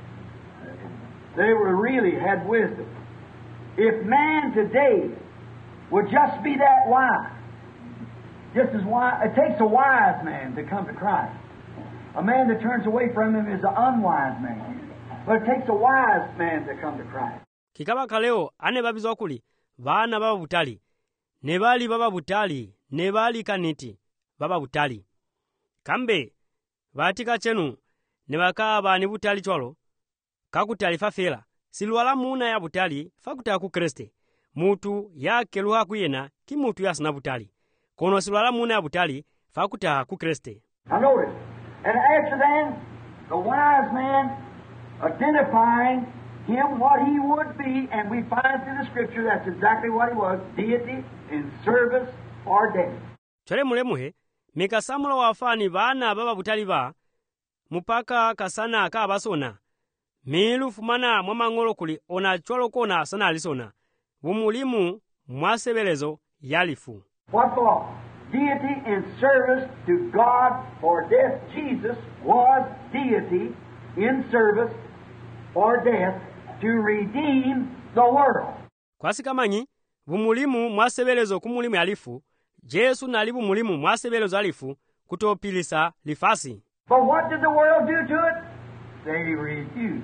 They were really had wisdom. If man today would just be that wise, just as wise, it takes a wise man to come to Christ. A man that turns away from him is an unwise man. But it takes a wise man to come to Christ. Kikaba kaleo ane babizwa kuli bana baba butali ne bali baba butali ne bali kaniti baba butali kambe batika chenu ne bakaba ni butali cholo kakutali fafela silwala muna ya butali fakuta ku Kriste mutu yake luha kuyena ki mutu yasina butali kono silwala muna ya butali fakuta ku Kriste. Now notice, and after then, the wise man identifying him what he would be, and we find through the Scripture that's exactly what he was, deity in service or death. Chole mulemuhe mikasamula wafani bana baba butali ba mupaka kasana ka basona milu fumana mwamangolo kuli ona cholo kona sana alisona bumulimu mwasebelezo yalifu. What for? Deity in service to God for death. Jesus was deity in service for death to redeem the world. Kwasikamanyi bumulimu mwasebelezo kumulimu alifu Jesu nali bumulimu mwasebelezo alifu kutopilisa lifasi. But what did the world do to it? They refused.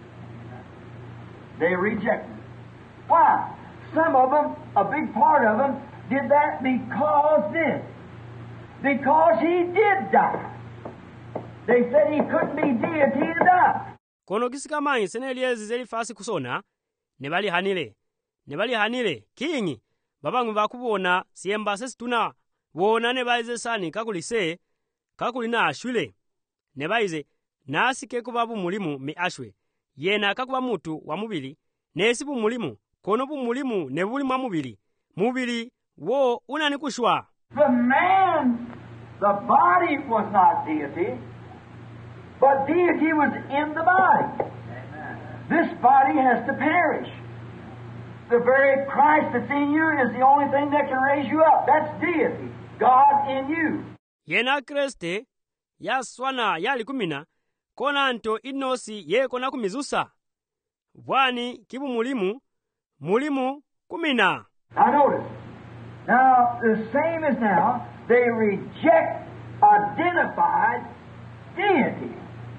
They rejected. Why? Some of them, a big part of them, did that because he did die. They said he couldn't be deity to die. Kono kisikamanyi seneliezi zelifasi kusona ne bali hanile kinyi babangu bakubona siyemba sesituna wona ne baize sani kakulina ashwile ne baize nasike kuba bumulimu mi ashwe yena kakuba mutu wa mubili nesi bumulimu kono bumulimu ne buli mubili wo unani kushwa. The body was not deity, but deity was in the body. This body has to perish. The very Christ that's in you is the only thing that can raise you up. That's deity, God in you. Yena Kriste yaswana yali kumina kona anto inosi ye kona kumizusa bwani kibu mulimu kumina. Now notice. Now the same as now, they reject identified deity.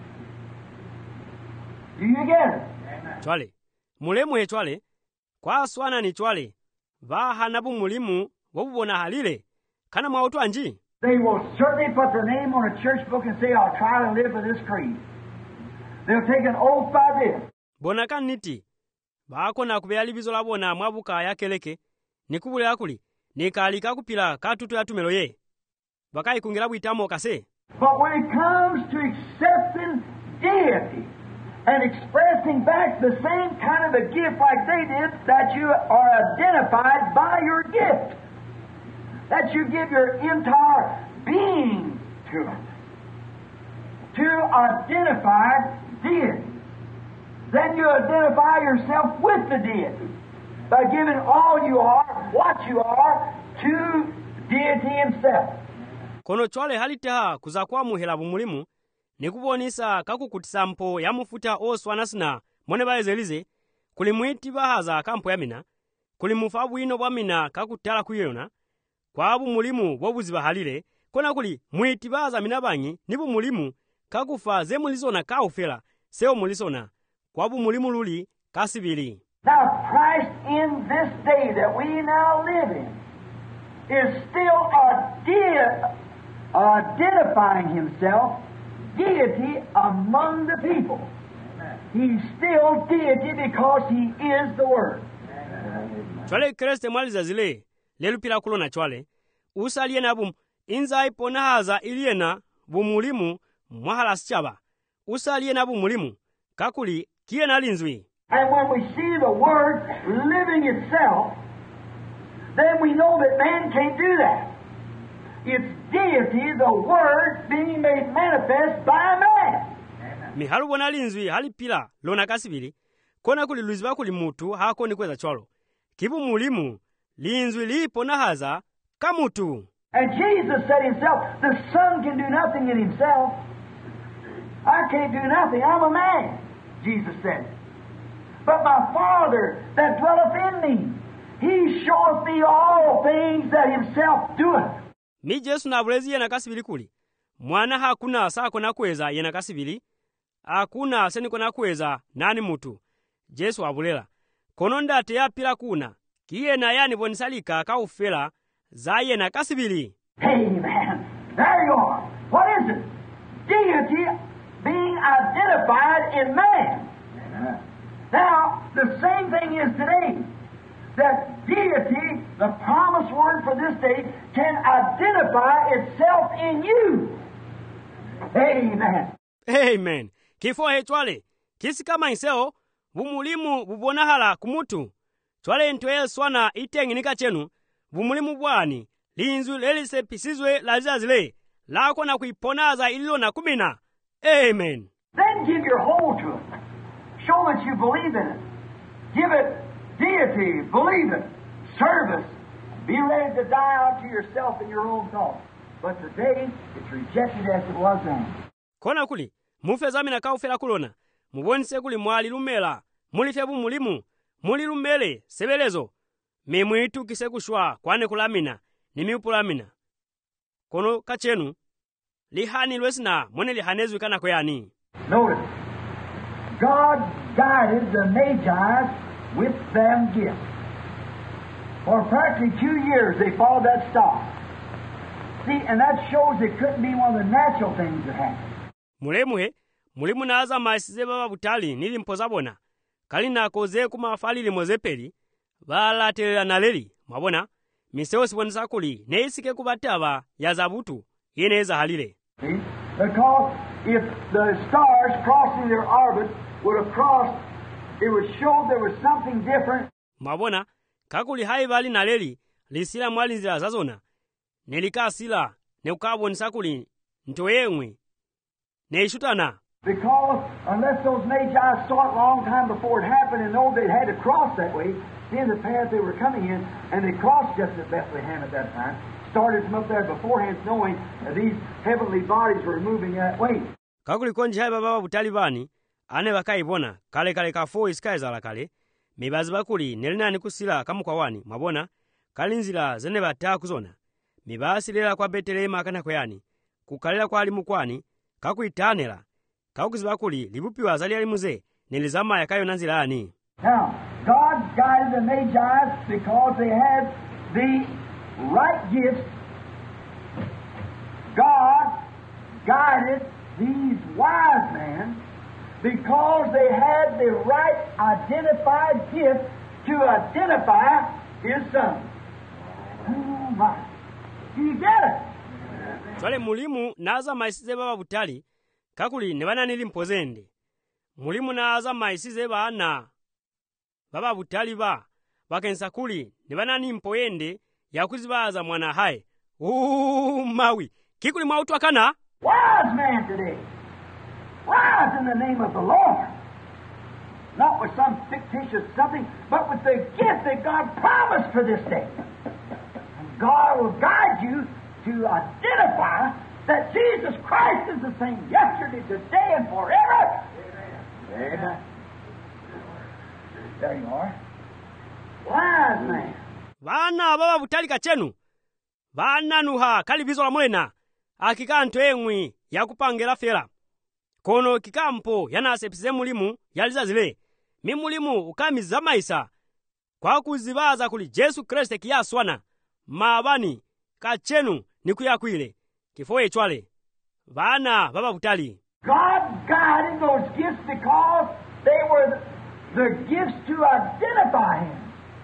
Do you get it? Chwale mulemu chwale kwa swana ni chwale bahana bumulimu wobubona halile kana mautu anji. They will certainly put their name on a church book and say, I'll try to live by this creed. They'll take an oath by this. Bona kaniti bako na kubeyali bizo labona mwabuka yakeleke nikubule akuli nikalika kupila katutu ya tumelo ye bakai kungira bwitamo kase. But when it comes to accepting deity and expressing back the same kind of a gift like they did, that you are identified by your gift, that you give your entire being to it, to identify deity, then you identify yourself with the deity by giving all you are, what you are, to deity himself. Kono chwale halitaha kuzakwa muhela bumulimu nikubonisa kakukutisa mpo ya mufuta oswanasina mone baezelize kulimwiti bahaza kampo yamina kulimufa bwino bwamina kakutala kuyona kwa bumulimu bobuziba halile kona kuli mwiti bahaza mina banyi ni bumulimu kakufa ze mulizona kaufela seo mulizona kwa bumulimu luli kasibili. Now Christ in this day that we now live in is still identifying himself deity among the people. He's still deity because he is the Word. Chwale Kriste mwaliza zile lelupila kulona chwale usaliye na inzai pona haza iliena bumulimu mwahala sichaba usaliye na bumulimu kakuli kiena linzwi. And when we see the Word living itself, then we know that man can't do that. It's deity, the Word, being made manifest by man. Mihalu bona linzwi halipila lona kasibili kona kuli luziba kuli mutu hako ni kweza chwalo kibu mulimu linzwi lipo na haza kamutu. And Jesus said himself, the Son can do nothing in himself. I can't do nothing. I'm a man, Jesus said. But my Father that dwelleth in me, he showeth me all things that himself doeth. Mi Jesu na bulezi yena kasibili kuli mwana hakuna sako na kweza yena kasibili hakuna seniko na kweza nani mutu Jesu abulela kono ndate yapila kuna kiyena yani ponisalika kaufela za yena kasibili. Amen. There you are. What is it? Deity being identified in man. Now, the same thing is today. That deity, the promised word for this day, can identify itself in you. Amen. Amen. Kifo hetwale kisi kama iseo bumulimu bubonahala kumutu twale ntwe swana itenginika chenu bumulimu bwani linzu lelisepisizwe lazazile lako na kuiponaza ililo na kumina. Amen. Then give your whole to it. Show that you believe in it. Give it deity, believe it, service. Be ready to die out to yourself in your own thoughts. But today, it's rejected as it was then. Kona kuli, mufe zamina kaufela kulona. Mubonise kuli mwali lumela. Mulife bumulimu. Muli lumele, sebelezo. Memwitu kisekushwa, kwane kulamina. Nimiupulamina. Kono kachenu. Lihani lwesina, mwene lihanezwi kana kweyani. Notice, God guided the Magi with them gifts. For practically 2 years they followed that star. See, and that shows it couldn't be one of the natural things that happened. Mulemuhe, mulimu naza maisize baba butali nili mpozabona. Kalina koze kumafali limozepeli, balatelela naleli, mabona, miseo sibonisa kuli, neisike kubataba ya zabutu, yeneza halile. See? Because if the stars crossing their orbit would have crossed, it would show there was something different. Mabona, kakuli haibali naleli, lisila mwalinzila zazona, nelikasila, neukabonisa kuli, ntoyengwe, neishutana. Because unless those Magi saw it a long time before it happened and know they had to cross that way, in the path they were coming in, and they crossed just at Bethlehem at that time, started from up there beforehand knowing that these heavenly bodies were moving that way. Kakuli konji haiba baba butalibani, ane bakaibona, kale kafo iskaizala kale, mibazi bakuli nelina nikusila kamu kwa wani, mabona, kalinzila zene bataa kuzona, mibasi lela kwa Betelema kana kweyani, kukalela kwa alimukwani, kakuitanela, kakuzibakuli libupiwa zali alimuze, nilizama yakayo nanzila ani. Now, God guided the Magi because they had the right gifts. God guided these wise men because they had the right identified gift to identify His Son. Oh my. Do you get it? Twale mulimu naza maisize baba butali, kakuli nebana nili mpozende. Mulimu naza maisize bana baba butali ba, wakensa kuli nebana ni mpoyende ya kuzibaza mwana hai. Mawi, kikuli mautu wakana? Wise man today. Rise in the name of the Lord. Not with some fictitious something, but with the gift that God promised for this day. And God will guide you to identify that Jesus Christ is the same yesterday, today, and forever. Amen. There you are. Wise man. Vana baba butali kachenu. Vana nuha kalibizo la mwena. Akika ntoengwi ya kupangela fela. Kono kikampo yana sepise mulimu yaliza zile. Mimulimu ukamiza maisa. Kwa kuzibaza kuli Jesu Kristo kiyaswana. Mabani kachenu ni kuyakwile. Kifoye chwale. Vana baba butali. God guided those gifts because they were the gifts to identify Him.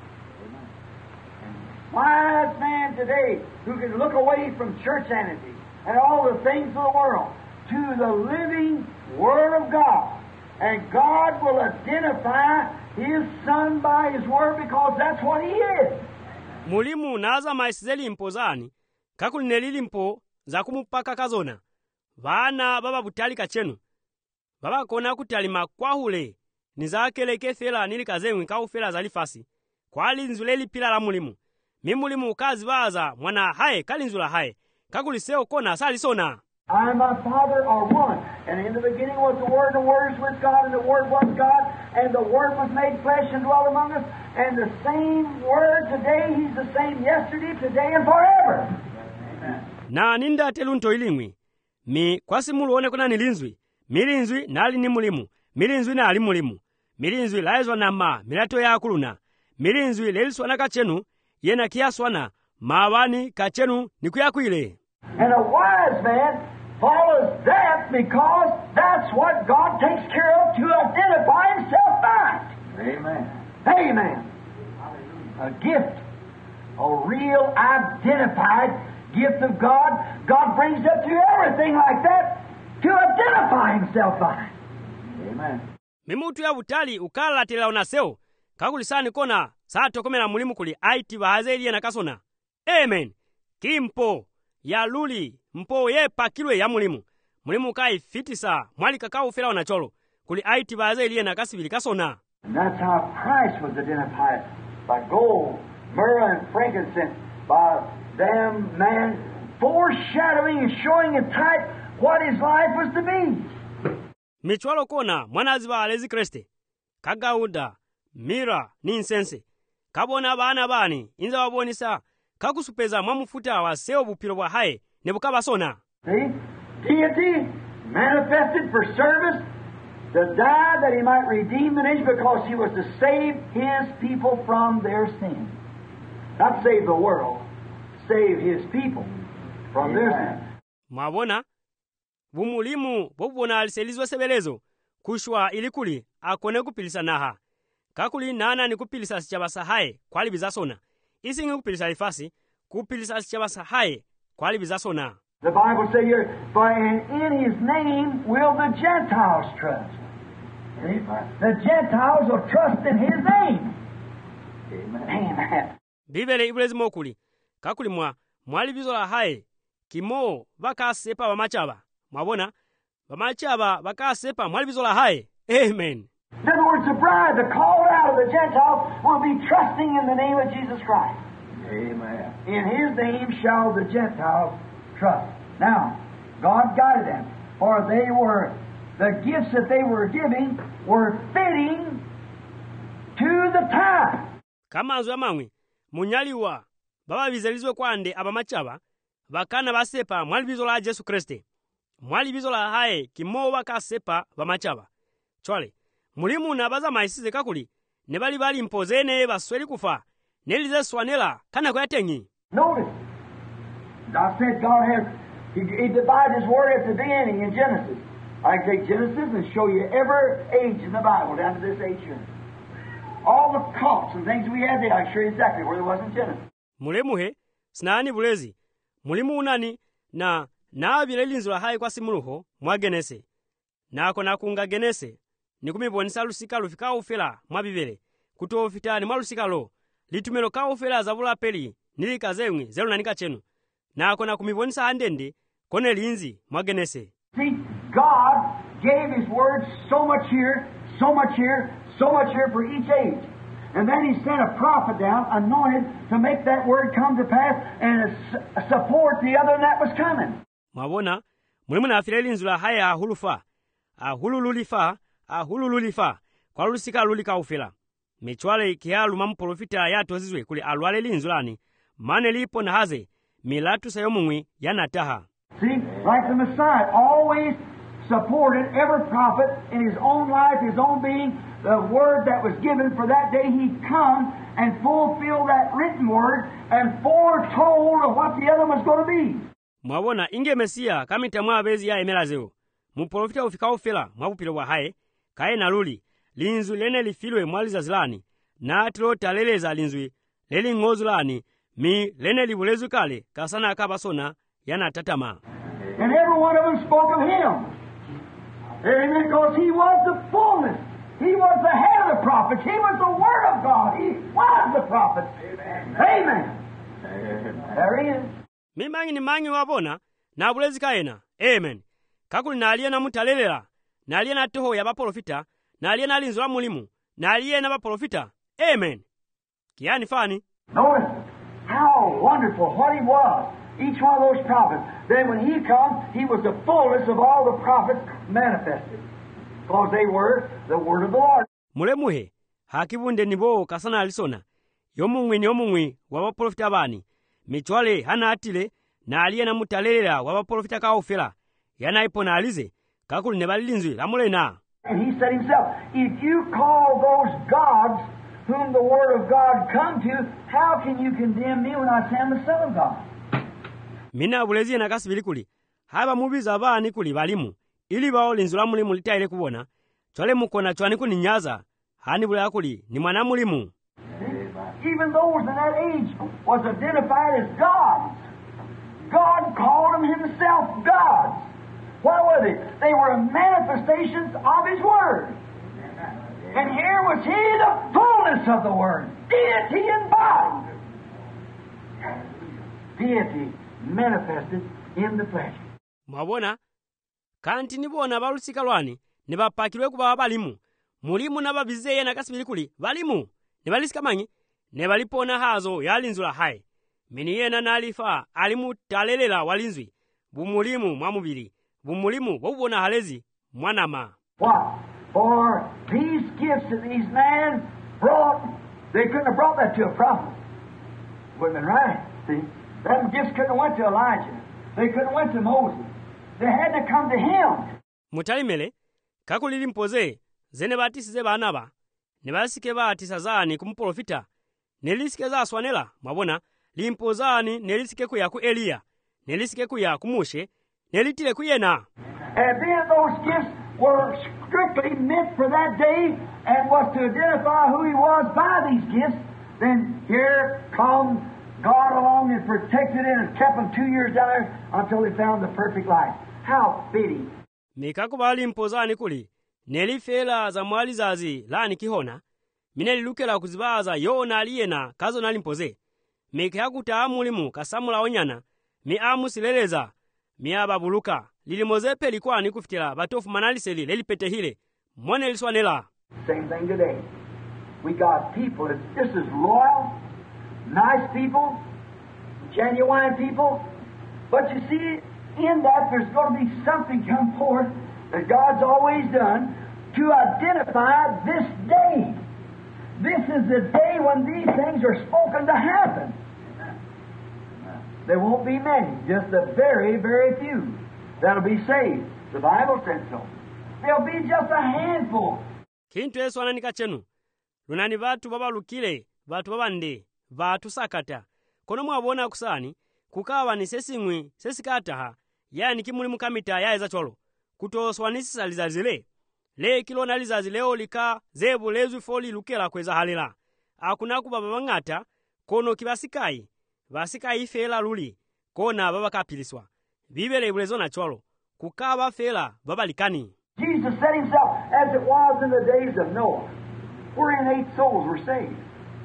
Wise man today who can look away from churchianity and all the things of the world to the living Word of God. And God will identify His Son by His Word because that's what He is. Mulimu naza maisizeli mpozani, kakuli nelili mpo za kumupaka kazona. Vana baba butali kachenu. Baba kona kutali makwahule, nizakeleke fela nili kazengwi kaufela zalifasi. Kwa linzuleli pila la mulimu. Mimulimu kazi baza mwana hae kalinzula hae. Kakuli seo kona sali sona. I and my Father are one. And in the beginning was the Word, and the Word was with God, and the Word was God, and the Word was made flesh and dwelt among us. And the same Word today, He's the same yesterday, today, and forever. Amen. Na ninda telunto ilimwi. Mi kwasi muluone kuna nilinzwi. Milinzwi nali ni mulimu. Milinzwi na ali mulimu. Milinzwi laizwa na ma milato ya akuluna. milinzwi leliswana kachenu yena kiyaswana mawani kachenu nikuyakwile. And a wise man follows that because that's what God takes care of to identify himself by. Amen. Amen. A gift, a real identified gift of God. God brings up through everything like that to identify himself by. Amen. Mimutu ya butali ukalatila onasewo kakulisani kona satokomela mulimu kuli aiti bahaze na kasona. Amen. Kimpo ya luli mpo ye pakilwe ya mulimu kai fitisa mwali kakao ufela onacholo kuli aiti bahaze na kasibili kasona. And that's how Christ was identified, by gold, myrrh, and frankincense, by them man foreshadowing and showing in type what his life was to be. Michwalo kona mwanazi ba alezi kreste kagauda mira ni insense kabona bana bani inza wabonisa kakusupeza mwamufuta wa seo bupiro bwa hae nebukabasona. See? Deity manifested for service, to die that he might redeem the nation, because he was to save his people from their sins. Not save the world, save his people from their sins. Mwabona bumulimu bobona aliselizwa sebelezo kushwa ilikuli akone kupilisa naha kakuli nana ni kupilisa sichabasa hae kwali bizasona isingi kupilisa lifasi kupilisa sichabasa hae kwali bizasona. The Bible says here, for in his name will the Gentiles trust. The Gentiles will trust in his name. Amen. Bibele ibulezi mokuli kakuli mwali bizola hae kimo bakasepa bamachaba. Mwabona bamachaba bakasepa mwali bizola hae. Amen. In other words, the bride, the called out of the Gentiles, will be trusting in the name of Jesus Christ. Amen. In his name shall the Gentiles trust. Now, God guided them, for the gifts that they were giving were fitting to the time. Kamanzo ya mangwi, munyaliwa, baba bizalizwe kwande abamachaba, bakana basepa mwali bizola Jesu Kriste. Mwali bizola hae kimo bakasepa bamachaba. Chwale, mulimu nabaza maisize kakuli, nebali bali impozene basweli kufa, nelize swanela kana kuyatengi. Notice, I said God He divided His Word at the beginning in Genesis. I can take Genesis and show you every age in the Bible down to this age here. All the cults and things we had there, I can show you exactly where there was in Genesis. Mulemuhe, snani bulezi, mulimu unani na abilelinzula hayi kwa simuluho mwa Genese. Nako nakunga Genese, nikumibonisa lusika lufika ufela mwa bibele, kutofitani mwa lusika lo, litumelo ka ufela zabula peli, nilikazemwi zelu nanika chenu. Nako nakumibonisa handende, kone linzi mwa Genese. See, God gave His Word so much here, so much here, so much here for each age. And then He sent a prophet down, anointed, to make that Word come to pass and support the other that was coming. Mwabona, mulimu na afile linzula haya ahulululifa, kwa lusika lulika ufela. Michwale kialu mamuprofita ya tozizwe kuli alwale linzulani, mane lipo na haze, milatu sayomungwi ya nataha. See, like the Messiah always supported every prophet in his own life, his own being, the word that was given for that day. He'd come and fulfill that written word and foretold of what the other was going to be. Mwabona inge Mesia kamita mwabezi ya emelazeo. Muprofita ufika ufela mwabupilo wa hae, kae na luli, linzu lene lifilwe mwaliza zilani, na atilo taleleza linzui, leli ngozulani, mi lene libulezu kale, kasana akabasona, yana tatama. And every one of them spoke of Him. Amen, because He was the fullness. He was the head of the prophets. He was the Word of God. He was the prophet. Amen. There He is. Mimangi ni mangi wabona, na bulezi kaena. Amen. Kakuli na aliye na mutalelela, na aliye na toho ya baprofita, na aliye na linzu la mulimu, na aliye na baprofita. Amen. Kiani fani. Notice how wonderful what He was. Each one of those prophets. Then when He comes, He was the fullness of all the prophets manifested. Because they were the Word of the Lord. Mulemuhe, hakibunde nibo kasana alisona. Yomungwi wabaprofita bani. Michwale hana atile, na aliye na mutalela wabaprofita kaofela. Yana ipo na alize, kakuli nebali linzui, lamule na. And He said Himself, if you call those gods whom the Word of God come to, how can you condemn me when I say I'm the Son of God? mina bulezi ena kasibili kuli haba mubiza bani kuli balimu ili bao linzu la mulimu litaile kubona chole mukona chwani kuninyaza hani bula kuli ni mwana mulimu. Even those in that age was identified as gods. God called them himself gods. What were they? They were manifestations of his Word. And here was he, the fullness of the Word. Deity embodied. Deity manifested in the flesh. Mwabona kanti nibona balusika lwani ne bapakirwe kuba balimu mulimu nababizeye na kasibili kuli balimu ne balisika manyi ne balipona hazo yalinzula hai mini yena nalifa alimu talelela walinzwi bumulimu mwamubili bumulimu bobona halezi mwanama. What? For these gifts that these men brought, they couldn't have brought that to a prophet. Wouldn't have been right. See? Them gifts couldn't have went to Elijah. They couldn't have went to Moses. They had to come to him. Mutalimele kakulili mpoze zene batisize banaba ne basike batisa zani kumprofita nelisike za swanela mwabona limpozani nelisike ku yaku Eliya nelisike ku yaku Moshe nelitile ku yena. And then those gifts were strictly meant for that day and was to identify who he was by these gifts. Then here come God along and protected it and kept them 2 years down there until they found the perfect life. How fitting. Mikaku bali mpozani kuli nelifela za mwali zazi lani kihona mineli lukela kuzibaza yona aliyena kazo nali mpoze mika yakuta mulimu kasamula onyana mi amusileleza mi ababuluka lilimozepe likwani kufitila batofu manaliseli lelipete hile mwone liswanela. Same thing today. We got people that just as loyal, nice people, genuine people, but you see, in that there's going to be something come forth that God's always done to identify this day. This is the day when these things are spoken to happen. There won't be many, just a very, very few that'll be saved. The Bible said so. There'll be just a handful. Kintu Yesu ananika chenu lunani batu babalukile batu babande batu sakata kono mwabona kusani kukawa ni sesingwi sesikataha yani kimulimu kamita yaeza cholo kutoswanisisa lizazile le kilona lizazi leo lika zebu lezu foli lukela kweza halela akuna kubaba bangata kono kibasikai basikai fela luli kona baba kapiliswa bibele bulezo na cholo kukaba fela baba likani. Jesus said himself, as it was in the days of Noah, wherein 8 souls were saved.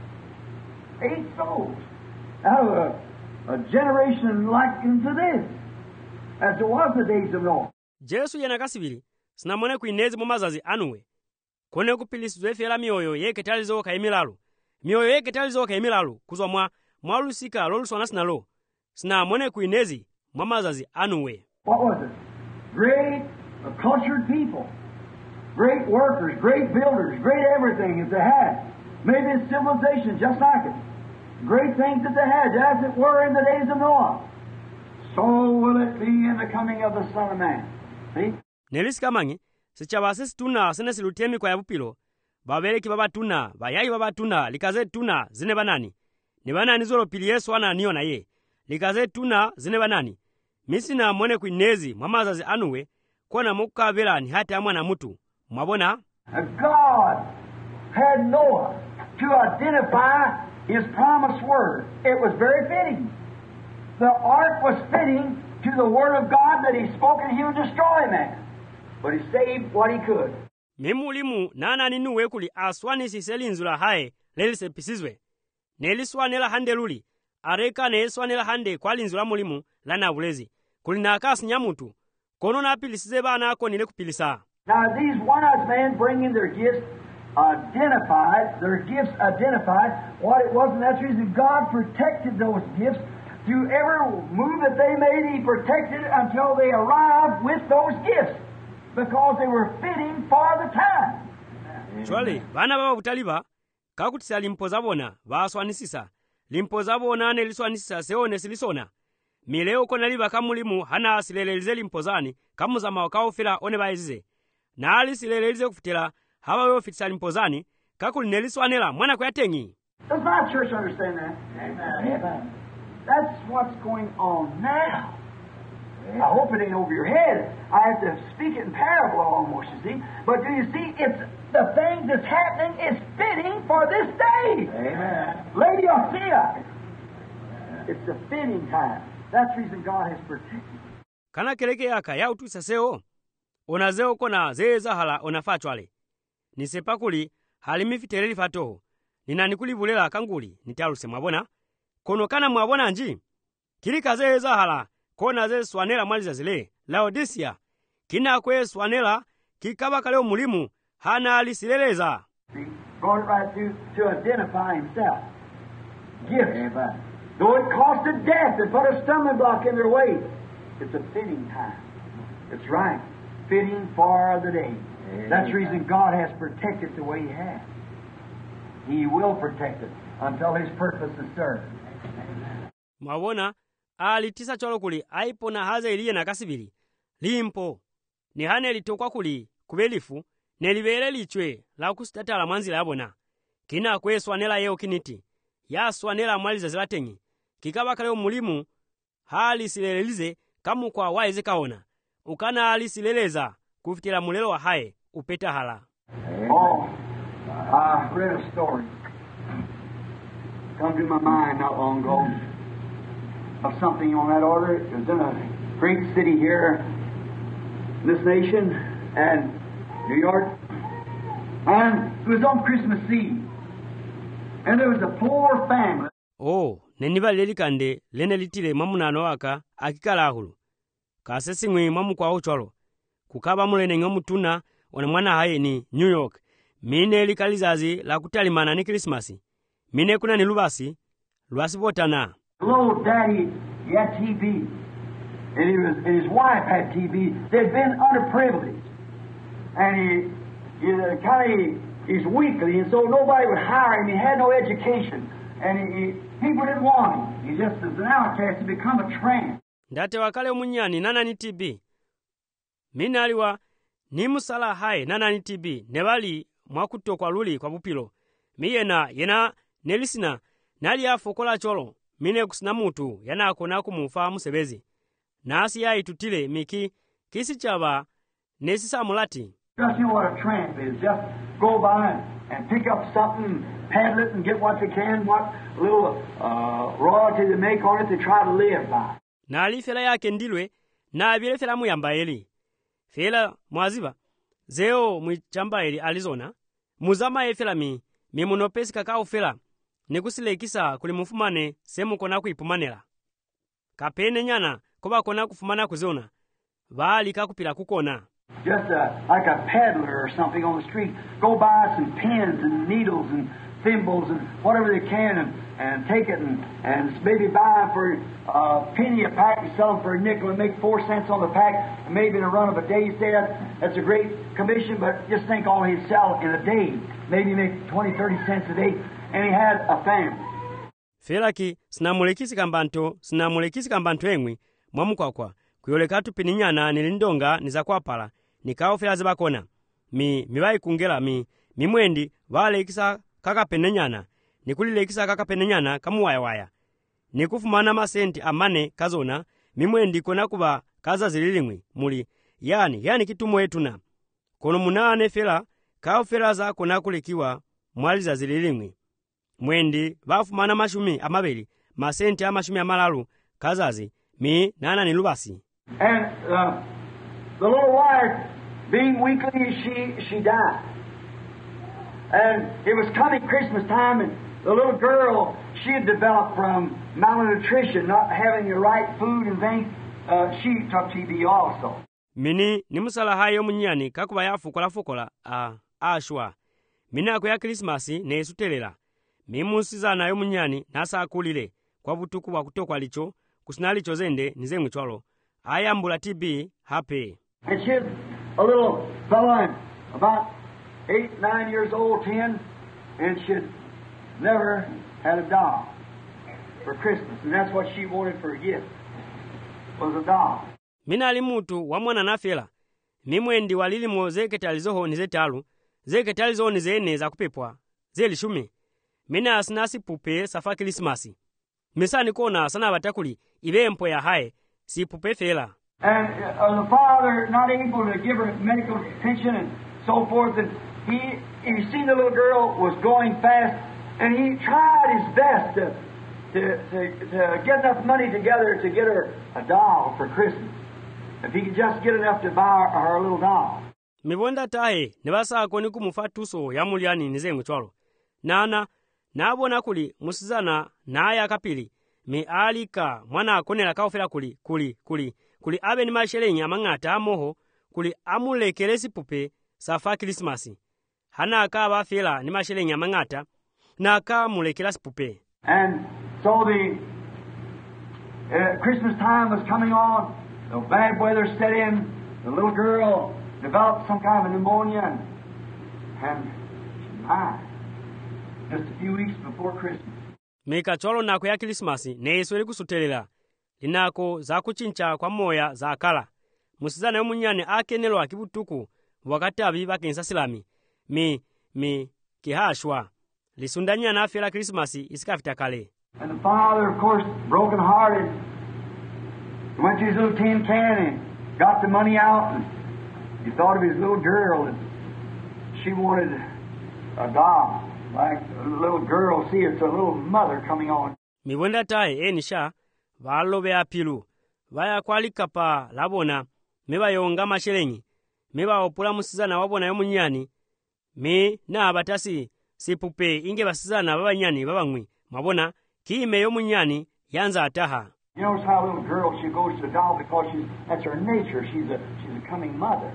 8 souls. Out of a generation like unto this, as it was the days of Noah. Jesu yena kasibili sinamone kuinezi mumazazi anuwe kone kupilisizwe fela mioyo yeke talizo ka emilalu mioyo yeke talizo ka emilalu kuzwa mwalusika loluswana sinalo sinamone kuinezi mumazazi anuwe. What was it? Great cultured people, great workers, great builders, great everything that they had. Maybe it's civilization just like it. Great things that they had, as it were in the days of Noah. So will it be in the coming of the Son of Man. See? Nelisika mangi sichabase situna sene silutemi kwa yabupilo babeleki babatuna bayayi babatuna likaze tuna zine banani ni banani zolo pili Yesu ana niona ye likaze tuna zine banani misina mwone kuinezi mwamazazi anuwe kona mukabela ni hata ya mwana mutu mwabona. God had Noah to identify his promised word. It was very fitting. The ark was fitting to the word of God that he spoke and he would destroy man. But he saved what he could. Memulimu nana ninuwe kuli aswani siselinzula hae lelisepisizwe. Neliswanela hande luli. Areka neliswanela hande kwa linzula mulimu lana ulezi. Kulina akasi nyamutu. Kono na pilisize bana ako nile kupilisa. Now these wise men bringing their gifts identified what it was, and that's the reason God protected those gifts. Through every move that they made, he protected until they arrived with those gifts, because they were fitting for the time. Chwale, bana baba utaliba, kakutisa limpozabona, baswanisisa. Limpozabona neliswanisisa seone silisona. Mileo kona liba kamulimu hana asilelelize limpozani, kamuzama wakao fila one baizize. Na alisilelelize kufutila, hawa weo fitisa limpozani, kakuli neliswanela mwana kweyatengi. Does my church understand that? Amen. That's what's going on now. I hope it ain't over your head. I have to speak it in parable almost, you see. But do you see, it's the thing that's happening is fitting for this day. Amen. Laodicea. It's a fitting time. That's the reason God has protected. Kana keleke aka ya utusa seo. Onazeo kona zeza hala onafachwale. Nisepakuli halimifitereli fato. Ninanikulivulela kanguli nitaluse mwabona. Kono kana mwabona nji. Kilika zeza hala kona ze swanela mwaliza zile. Laodicea. Kina kwe swanela kikaba kaleo mulimu hana alisileleza. Brought it right through to identify himself. Gifts. Though it costed death and put a stumbling block in their way, it's a fitting time. It's right. Fitting for the day. That's the reason God has protected the way He has. He will protect it until His purpose is served. Mwabona, alitisa cholo kuli aipo na haza iliye na kasibili. Limpo. Ni hane litokwa kuli kubelifu, nelibele lichwe la kusitatala manzila yabona. Kina kwe swanela yeo kiniti. Ya swanela mwaliza zilatengi. Kikaba kaleo mulimu, hali silelelize kamu kwa waize kaona. Ukana hali sileleza kufitila mulelo wa hae upeta hala. Oh, I read a story. Come to my mind not long ago of something on that order. It was in a great city here in this nation, and New York. And it was on Christmas Eve. And there was a poor family. Oh, neniba lelikande lene litile mamunano waka akikala ahulu. Kasesi ngwe mamu kwa ucholo. Kukaba mulene ngomutuna wana mwana haye ni New York. Mine likalizazi la kutalimana ni Christmasi. Mine kuna ni lubasi botana. Little daddy, he had TB. And his wife had TB. They'd been underprivileged. And he's weakly, and so nobody would hire him. He had no education. And people didn't want him. He just as an outcast to become a tramp. Ndate wakale umunyani nana ni TB. Mina aliwa ni musala hai nana ni TB. Nebali mwakuto kwa luli kwa bupilo. Miyena yena nelisina nali ya fokola cholo. Mine kusina mutu yana akona kumufa musebezi. Nasi ya itutile miki kisi chaba nesisa mulati. Just you know what a tramp is. Just go by and pick up something, peddle it, and get what they can, what little royalty they make on it to try to live by. Na alifela yake ndilwe, na abile fela muyamba eli. Fela mwaziba, zeo mwichamba eli Arizona, muzama efela mi munopesi kakao fela, nekusile kisa kulimufumane semu kona kuipumanela. Kapene nyana, koba kona kufumana kuziona, vaali kakupila kukona. Just like a peddler or something on the street, go buy some pins and needles and thimbles and whatever they can and take it and maybe buy them for a penny a pack and sell them for a nickel and make 4 cents on the pack and maybe in a run of a day. You say that's a great commission, but just think all he'd sell in a day. Maybe make 20, 30 cents a day, and he had a family. Felaki sinamulekisi kambanto engwi mwamukwakwa kuyolekatu pininyana nilindonga nizakwapala nikao fela zibakona mibai kungela mimwendi walekisa kakapenenyana nikulilekisa kakapenenyana kamuwaya nikufumana masenti amane kazona mimwendi kona kuba kaza zililimwi muli yani kitumo etuna kono munane fela kao fela za kona kulekiwa mwaliza zililimwi mwendi bafumana mashumi amabeli masenti amashumi amalalu kazazi nana ni lubasi. And the little wife, being weakly, she died. And it was coming Christmas time, and the little girl, she had developed from malnutrition, not having the right food and things. She took TB also. Mini nimusala hayo munyani kakuba yafukola ashwa. Mina kwa Christmasi ne sutelela. Mimusiza nayo munyani nasa akulile kwa butuku wa kutokwa licho kusinali chozende nizengwe chwalo. Ayambula TB happy. And she's a little fella about 8, 9 years old, 10, and she'd never had a doll for Christmas, and that's what she wanted for a gift, was a doll. Mina ali mutu wa mwana nafela. Mimwendi walilimo zeketalizoho nizetalu, zeketalizoho nizene za kupepwa, zeli shume mina asina sipupe safa Krismasi misani kona sana batakuli ibempo ya hae sipupe fela. And the father not able to give her medical attention and so forth, and he seen the little girl was going fast, and he tried his best to get enough money together to get her a doll for Christmas. If he could just get enough to buy her a little doll. Mibonda tahe nebasa koni kumufatuso ya muliani nizengwe twalo. Nana nabona kuli musizana naya kapili mi alika mwana akonela kaofela kuli abe ni mashelenyi amangata amoho kuli amulekele sipupe safa Krismasi. Hana akaba fela ni mashelenyi amangata na akamulekela sipupe. And so the Christmas time was coming on. The bad weather set in. The little girl developed some kind of pneumonia and she died just a few weeks before Christmas. Mika cholo nako ya Krismasi neisweli kusutelela linako za kuchincha kwa moya za akala musizana yomunyane akenelo akibutuku wakati abiba kensasilami mi kihashwa lisundanya na afela Krismasi isikafita kale. And the father, of course, broken hearted, went to his little tin can and got the money out, and he thought of his little girl, and she wanted a doll. Like a little girl, see, it's a little mother coming on. Miwenda tae enisha valobe apilu vaya kwalika pa labona meba yonga mashelenyi meba opula musizana wabona yomunyani me na abatasi sipupe inge basizana babanyani babangwi mabona kiime yomunyani yanza ataha. You notice how a little girl, she goes to the doll because that's her nature. She's a coming mother.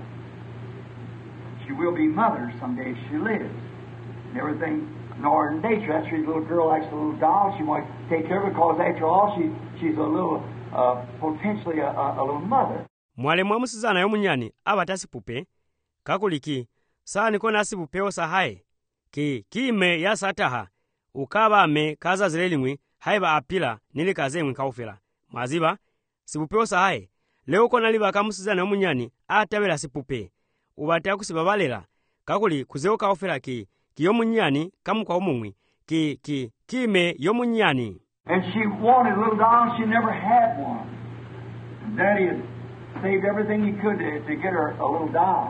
She will be mother someday if she lives. And everything in her nature. That's why the little girl likes the little doll. She wants to take care of it because after all, she's a little, potentially a little mother. Mwale mwamusizana yomunyani abatasi pupe kakuliki sani kona sipupe osahae kiime ya sataha ukaba me kaza zilelimwi haiba apila nilikazemwi kaufela maziba sipupe osahae leo kona liba kamusizana yomunyani atabela sipupe ubata kusibabalela kakuli kuzeo kaufela yomunyani kamukwa omumwi kiime yomunyani. And she wanted a little doll, she never had one. And Daddy had saved everything he could to get her a little doll.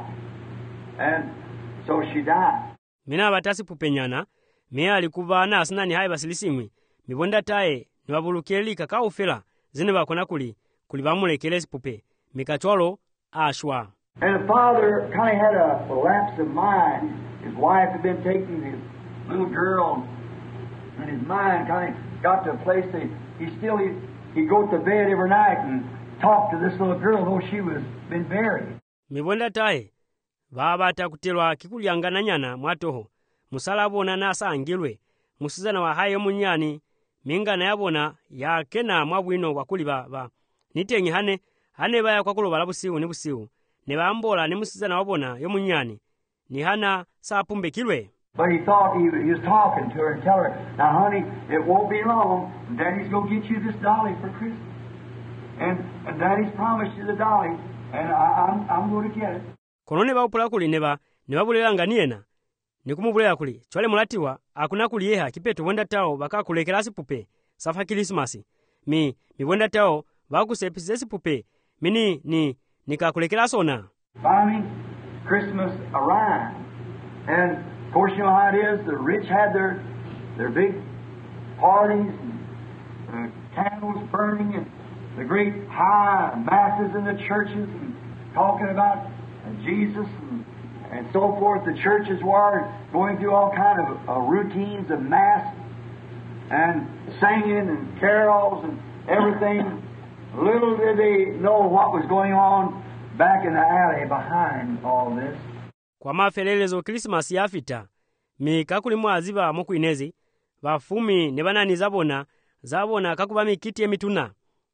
And so she died. Mina batasi pupenyana me alikubana asinani hai basilisimwi mibonda tae nibabulukeli kaufela zine bakona kuli bamulekele sipupe mikacholo ashwa. And the father kind of had a lapse of mind. His wife had been taking his little girl, and his mind kind of got to a place that he'd go to bed every night and talk to this little girl, though she was been buried. Mibonda tae baba takutelwa kikulyangana nyana mwatoho musalabona nasa angilwe musizana wa hayo munyani mingana yabona ya kena mwabwino wakuli ba nitengi hane baya kwakulo balabusiu ni busiu ne bambola ne musizana wabona yo munyani ni hana sapumbe kilwe. But he thought he was talking to her and tell her, now honey, it won't be long, and Daddy's going to get you this dolly for Christmas. And Daddy's promised you the dolly, and I'm going to get it. Konone baupula kuli ne babulelanga niena nikumubulera kuli chwale mulatiwa akuna kuliyeha kipeto wenda tao bakakulekela sipupe safa Krismasi mibonda tao bakusepisa sipupe nikakulekela sona. Finally, Christmas arrived, and of course you know how it is. The rich had their big parties, and candles burning, and the great high masses in the churches, and talking about Jesus and so forth. The churches were going through all kind of routines of mass and singing and carols and everything. Little did they know what was going on back in the alley behind all this. Kwa mafelelezo Krismasi yafita mikakuli mwaziba mukuinezi bafumi ne banani zabona kakuba mikiti emituna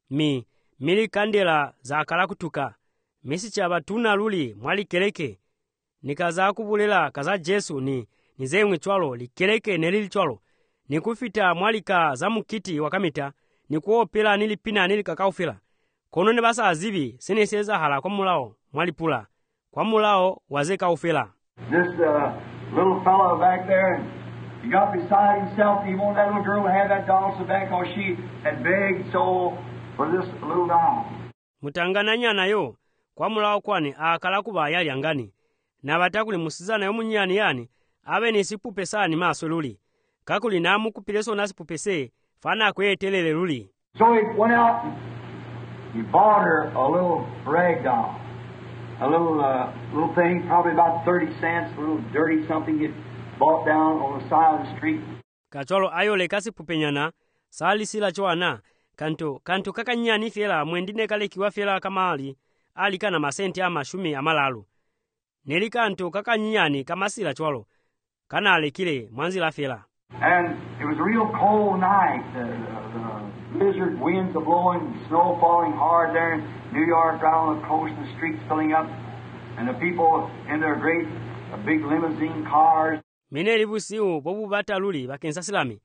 mili kandela za kalakutuka misicha batuna luli mwali keleke nikaza kubulela kaza Jesu nizemwe chwalo likeleke nelili chwalo nikufita mwalika za mukiti wakamita nikuopela nilipina nilikakaufela kono ne basa azibi seneseza hala kwa mulao mwalipula kwa mulao wazeka ufela. This little fellow back there, He got beside himself. He wanted that little girl to have that doll so bad because she had begged so for this little doll. Mutangana nayo kwa mulawo kwani akala kuba yali angani na batakuli musizana yomunyani yani abe nisipupe sani maso luli kakuli namu kupileso nasipupese fana kwetelele luli. So he went out and he bought her a little rag doll, a little thing, probably about 30 cents, a little dirty something he bought down on the side of the street. Kacholo ayole kasipupe nyana sali sila choana kanto kakanyani fela mwendine kale kiwa fela kamali alikana masenti ama shumi amalalu neli kanto kakanyani kamasila cholo kana alekile mwanzila fela. And it was a real cold night. The blizzard winds are blowing, snow falling hard there in New York, right on the coast, and the streets filling up, and the people in their great big limousine cars. Mineli busiu bobu bataluli bakensa silami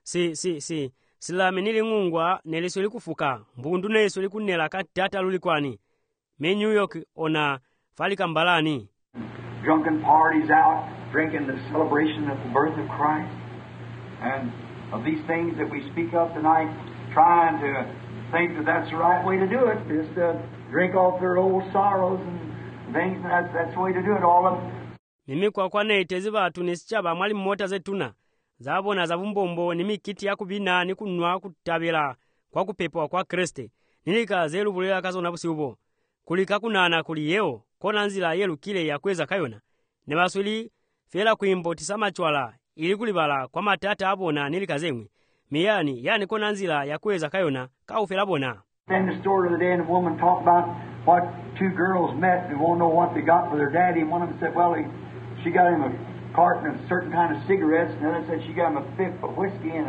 silami nili ngungwa nelisoli kufuka mbundu nesoli kunela katata luli kwani me New York ona falika mbalani. Drunken parties out drinking the celebration of the birth of Christ, and of these things that we speak of tonight, trying to think that that's the right way to do it, is to drink off their old sorrows and things, and that's the way to do it. All of mimi kwa kwane teziba tunisichaba mwali mmota zetuna zabona zavumbombo ni mikiti ya kubina ni kunwa kutabela kwa kupepo kwa Kriste nilika zelu bulela kazona busiubo kulika kunana kuli yeo kona nzila yelu kile ya kweza kayona ne basuli fela kuimbo tisama chwala ili kulibala kwa matata abona nilika zemwe miyani yani kona nzila ya kweza kayona ka ufela bona. In the story of the day, and the woman talked about what two girls met and won't know what they got for their daddy, and one of them said, well, she got him a carton of certain kind of cigarettes, and the other said she got him a fifth of whiskey and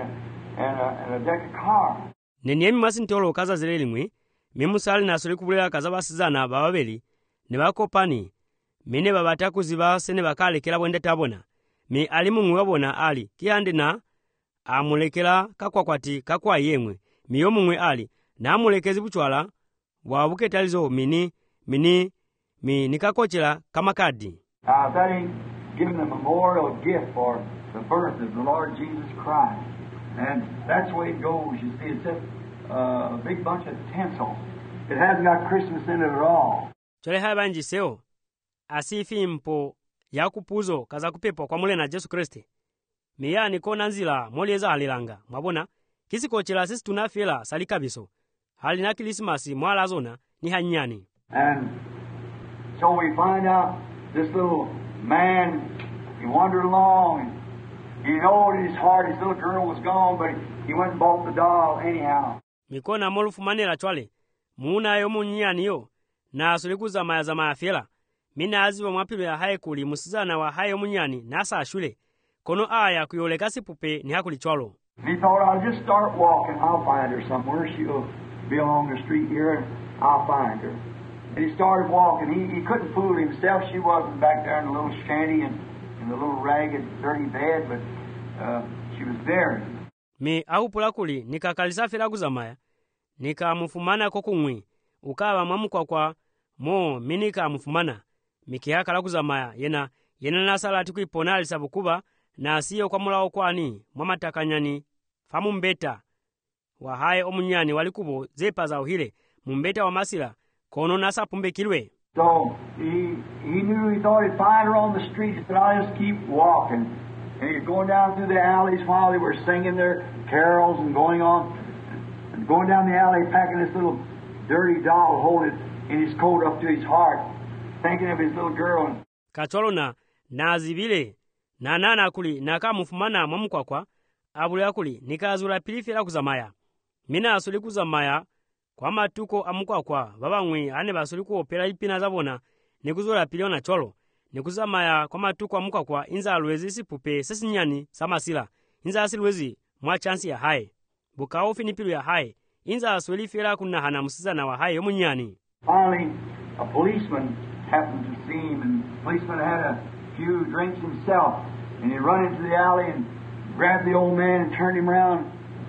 a deck of cards. Nenyemi masintolo kaza zelelimwe mimusali nasoli kubulela kaza basizana bababeli ne bakopani mine babatakuziba sene bakalekela bwende tabona mi alimu wabona ali kiyande na amulekela kakwakwati kakwa yemwe miyo mumwe ali na amulekezi buchwala bwabuketalizo mini nikakochela kamakadi. That ain't giving a memorial gift for the birth of the Lord Jesus Christ. And that's the way it goes. You see, it's just a big bunch of tinsel. It hasn't got Christmas in it at all. Chole habanji seo asifi mpo ya kupuzo kaza kupepo kwa mule na Yesu Kristo. Miyani kona nzila moleza alilanga. Mwabona kisikochela sisi tunafela salikabiso. Hali na Krismasi mwala zona ni hanyani. And so we find out this little man, he wandered along, and he knew in his heart his little girl was gone, but he went and bought the doll anyhow. Mikona molufu manela chwale muuna yo munyani yo na asulikuza mayazama ya fela mina aziwa mwapilu ya hae kuli musizana wa hae munyani nasa ashule kono aya kuyoleka sipupe ni hakuli chwalo. He thought, I'll just start walking, I'll find her somewhere. She'll be along the street here, and I'll find her. And he started walking. He couldn't fool himself. She wasn't back there in the little shanty and in the little ragged, dirty bed, but she was there. Mi ahupula kuli nikakalisa fela kuzamaya nikamufumana kokungwi ukaba mwamukwa mo minika mufumana mikihaka la kuzamaya yena nasala tikuipona alisabukuba na asiyo kwa mulawo kwani mwamatakanyani famu mbeta wa hae omunyani walikubo zepa za uhile mumbeta wa masila kono nasa pumbekilwe. So he knew, he thought he'd find her on the street. He said, I'll just keep walking. And he was going down through the alleys while they were singing their carols and going on. And going down the alley, packing this little dirty doll, holding it in his coat up to his heart, thinking of his little girl. Kacholona na azibile na nana kuli nakamufumana mwamukwa abule kuli nikazula pilifela kuzamaya. Mina asuli kuzamaya kwa matuko amukwa babangwi ane basuli kuopera ipina zabona nikuzula piliona cholo nikuzamaya kwa matuko amukwa inza alwezi sipupe sesinyani samasila inza asilwezi mwa chansi ya hae bukao finipilu ya hae inza asuli fela kunahana musizana wa hae yomunyani. Finally, a policeman happened to see him, and the policeman had a few drinks himself, and he run into the alley and grabbed the old man and turned him around.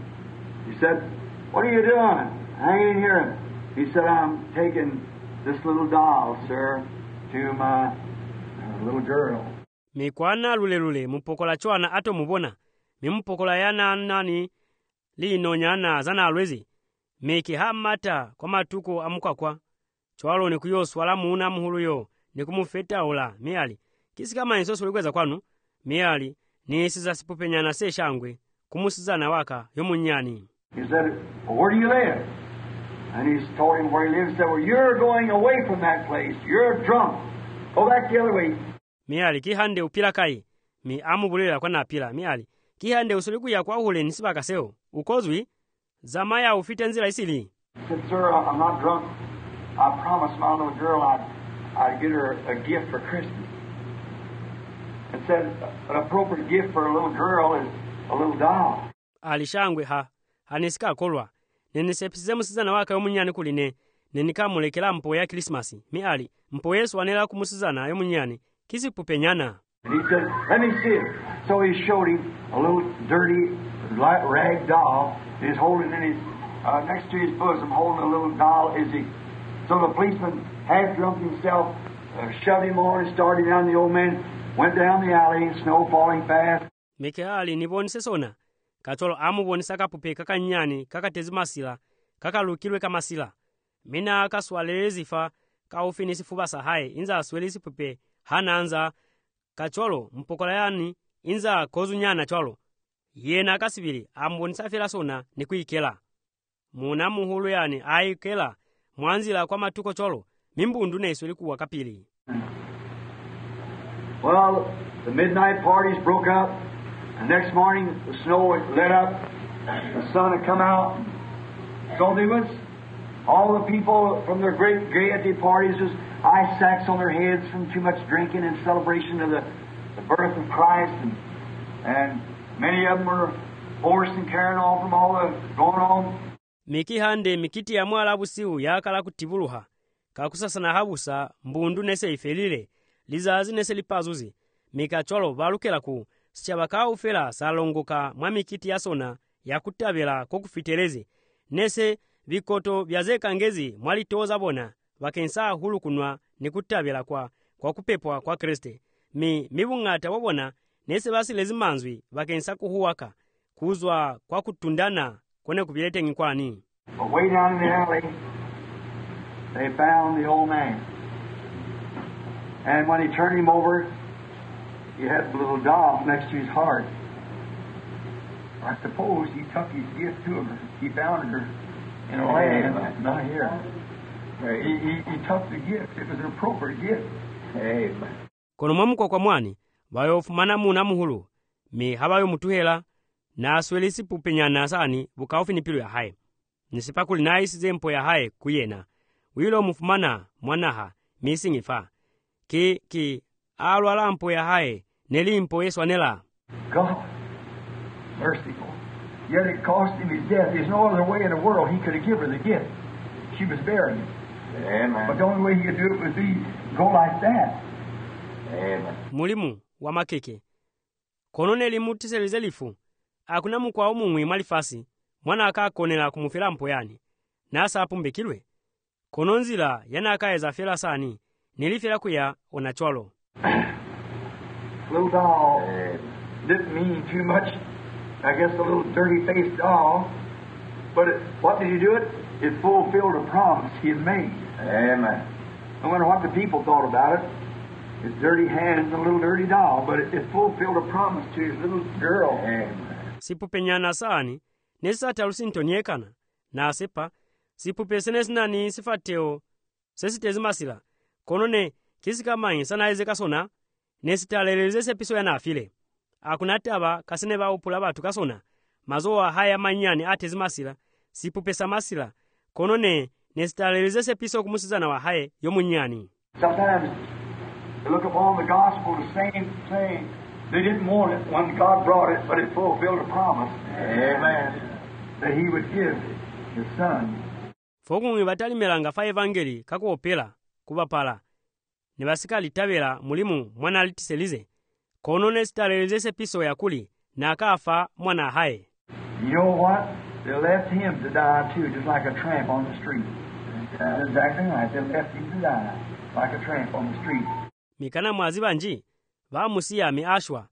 He said, what are you doing? I ain't here. He said, I'm taking this little doll, sir, to my little girl. Mikwana lule mupokola chwana ato mubona mimpokola yana nani lino nyana zana alwezi meki hamata kwa matuko amukwakwa chwalo ni kuyoswala muna muhuluyo ni kumufetaula miali kisi kama insoso likweza kwanu miali ni sizasipupenyana se shangwe kumusizana waka yomunyani. He said, well, where do you live? And he told him where he lives. He said, well, you're going away from that place. You're drunk. Go back the other way. Miali kihande upila kai mi amubulela kwa napila miali kihande usulikuya kwa hule nisibaka seo ukozwi zamaya ufite nzira isili. He said, sir, I'm not drunk. I promised my little girl I'd get her a gift for Christmas. And said an appropriate gift for a little girl is a little doll. Alishangwe hanisika kolwa nenisepisize musizana waka yomunyani kuline nenikamulekela mpo ya Christmas miali mpo Yesu anela kumusizana yomunyani kisi pupenyana. And he said, let me see it. So he showed him a little dirty rag doll. He's holding in his next to his bosom, holding a little doll. So the policeman, half drunk himself, shoved him on and started down. The old man went down the alley, snow falling fast. Mikeali nibonise sona katolo amubonisa kapupe kakanyani kakatezimasila kakalukilwe kamasila mina kaswalelezifa kaufinisi fubasa haye inza aswelisi pupe hananza kacholo mpokola yani inza kozunyana cholo yena kasibili ambonisa fela sona nikuikela muna muhulu yani aikela mwanzila kwa matuko cholo mimbundu nesweli kuwa kapili. Well, the midnight parties broke up. The next morning, the snow had let up. The sun had come out. So there was all the people from their great gaiety parties with ice sacks on their heads from too much drinking in celebration of the birth of Christ. And many of them were hoarse and carrying on from all the going on. Mikihande mikiti ya mwala busiu yakala kutibuluha. Kakusasana habusa mbundu nese ifelile. Lizazi nese lipazuzi. Mikacholo balukela ku. Sichabaka ufela salongoka mwamikiti ya sona ya kutabela kokufitelezi. Nese vikoto vyazeka ngezi mwalitoza bona. Wakensa hulu kunwa ni kutabela kwa kupepwa kwa Kriste. Mibungata wabona nese basi lezimanzwi wakensa kuhuwaka. Kuzwa kwa kutundana kone kubilete ngikwani. But way down in the alley, they found the old man. And when he turned him over, he had a little doll next to his heart. I suppose he took his gift to her. He found her in a land, not here. He took the gift. It was an appropriate gift. Amen. Kono mwamuko kwa mwani, bayofumana muna muhulu, mi habayo mutuhela, na aswelisi pupenyana sani bukaufi nipilu ya hae. Nisipakuli na isi zempo ya hae kuyena. Wilo mufumana mwanaha, misi ngifa. Ki alwala mpo ya hae, neli mpo Yesu anela. God, merciful. Yet it cost him his death. There's no other way in the world he could have given her the gift. She was buried. Amen. But the only way he could do it would be go like that. Amen. Mulimu wa makeke. Kono neli mutiselize lifu. Akuna mukwa umumwi malifasi. Mwana akakonela kumufela mpo yani. Nasa apumbekilwe. Kono nzila yana akaeza fela sani. Nilifela kuya onachwalo. Little doll didn't mean too much. I guess a little dirty-faced doll. But what did he do it? It fulfilled a promise he had made. Amen. I wonder what the people thought about it. His dirty hands and a little dirty doll, but it fulfilled a promise to his little girl. Amen. Sipupenyana sani, nesa talusintonyekana. Na sepa, sipupesenes nani sifateo, sesitezi masila. Konone, kisika mai sana ezeka sona, nesitalelezese piso ya nafile. Akunataba kaseneba upula batu kasona, mazoa haya manyani atezi masila, sipupesa masila. Konone, nesitalelezese piso kumusizana wa hae yomunyani. Sometimes they look upon the gospel the same thing. They didn't want it when God brought it, but it fulfilled a promise. Amen. That he would give his son. Fokungi batali melanga fa evangeli kakuopela kubapala. Nebasikali tabela mulimu mwana alitiselize. Kono nesitalelezese piso ya kuli na akafa mwana hae. You know what? They left him to die too, just like a tramp on the street. That's exactly right. They left him to die like a tramp on the street. Mikana mwaziba nji, va musia miashwa,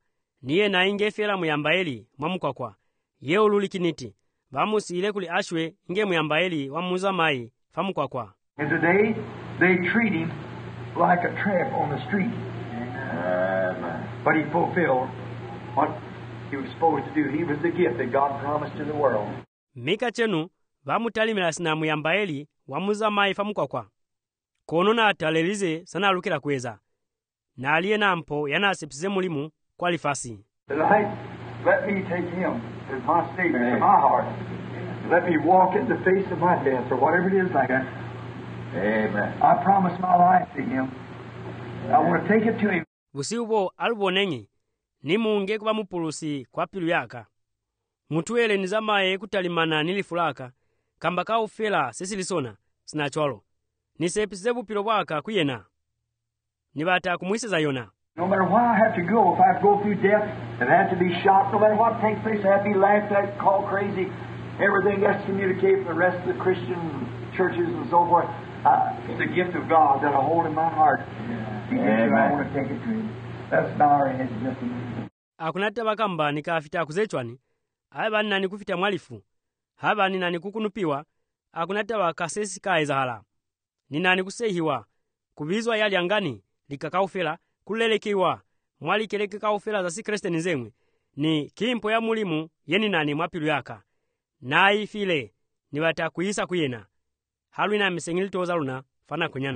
niye nainge fera muyambaeli mwamukwakwa ye ululikiniti bamusile kuli ashwe nge muyambaeli wamuza mai famukwakwa. And today they treat him like a tramp on the street. But he fulfilled what he was supposed to do. He was the gift that God promised to the world. Mika chenu bamutalimira sina muyambaeli wamuza mai famukwakwa kono na atalelize sana alukira kweza na aliye nampo yanasepsize mulimu kwa lifasi. Tonight, let me take him as my Savior in my heart. Let me walk in the face of my death, or whatever it is like that. Amen. I promise my life to him. I want to take it to him. Busiubo alubonengi ni munge kuba mupulusi kwa pilu yaka. Mutuele nizamaye kutalimana nilifulaka kamba ka ufela sisilisona sinachwalo. Nisepisize bupilo bwaka kuyena. Nibata kumwiseza yona. No matter where I have to go, if I have to go through death, if I have to be shot, no matter what takes place, I have to be laughed at, called crazy, everything that's communicated from the rest of the Christian churches and so forth. It's a gift of God that I hold in my heart. I want to take it to him. Let's bow our heads just a minute. Akunata bakamba nikafita kuzechwani. Haba nani kufita mwalifu. Haba ni nani kukunupiwa. Akunata wakasesi kaeza hala. Ni nani kusehiwa. Kubizwa yali angani likakaufela kulelekiwa mwali keleke kaufela za si Kristo nzemwe ni kimpo ya mulimu yeni nani mwapilu yaka nai file ni watakuisa kuyena halu ina misengilito zaluna fana kunyana.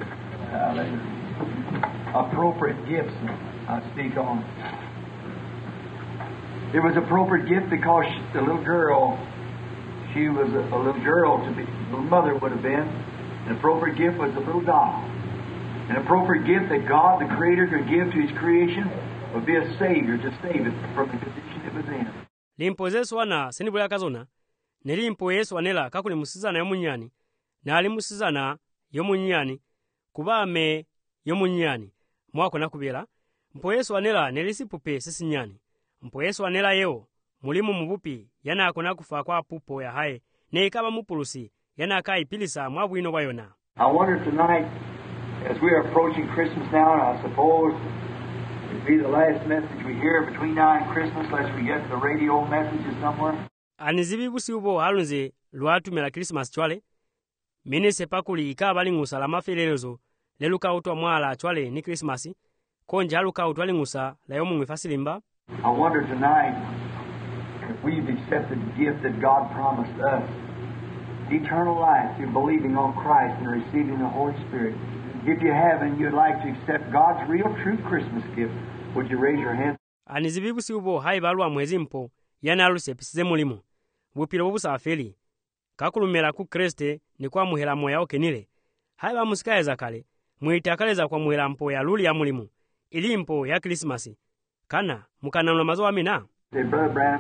Appropriate gifts I speak on. It was appropriate gift because the little girl, she was a little girl to be, the mother would have been. An appropriate gift was a little doll. An appropriate gift that God, the Creator, could give to His creation would be a Savior to save it from the condition it was in. Limpo Yesu wana senibula kazona. Nelimpo Yesu wanela kakuli musizana yomunyani. Na alimusizana yomunyani. Kubame yomunyani. Mwako nakubela. Mpo Yesu wanela nelisipupe sisinyani. Mpo Yesu wanela yeo. Mulimu mbupi yana akona kufa kwa pupo ya hae. Ne ikaba mupulusi yana kai pilisa mwabu ino wayona. I wonder tonight, as we are approaching Christmas now, and I suppose it'll be the last message we hear between now and Christmas, unless we get the radio messages somewhere. Anizibi busi ubo halunze luatu mela Christmas chwale. Mene sepakuli ikabali ngusa la mafelelezo leluka utwa mwala chwale ni Christmas. Konje haluka utwali ngusa la yomu mwefasilimba. I wonder tonight if we've accepted the gift that God promised us. Eternal life through believing on Christ and receiving the Holy Spirit. If you haven't, you'd like to accept God's real true Christmas gift, would you raise your hand? Anizibibu si ubo haibalwa mwezi mpo yana alusepisize mulimu. Bupilo bubusa afeli. Kakulumela ku Kriste ni kwa muhela moya okenile. Haiba musikaeza kale. Muitakaleza kwa muhela mpo ya luli ya mulimu. Ili mpo ya Krismasi. Kana mukanamla mazo amina. Say, Brother Branham,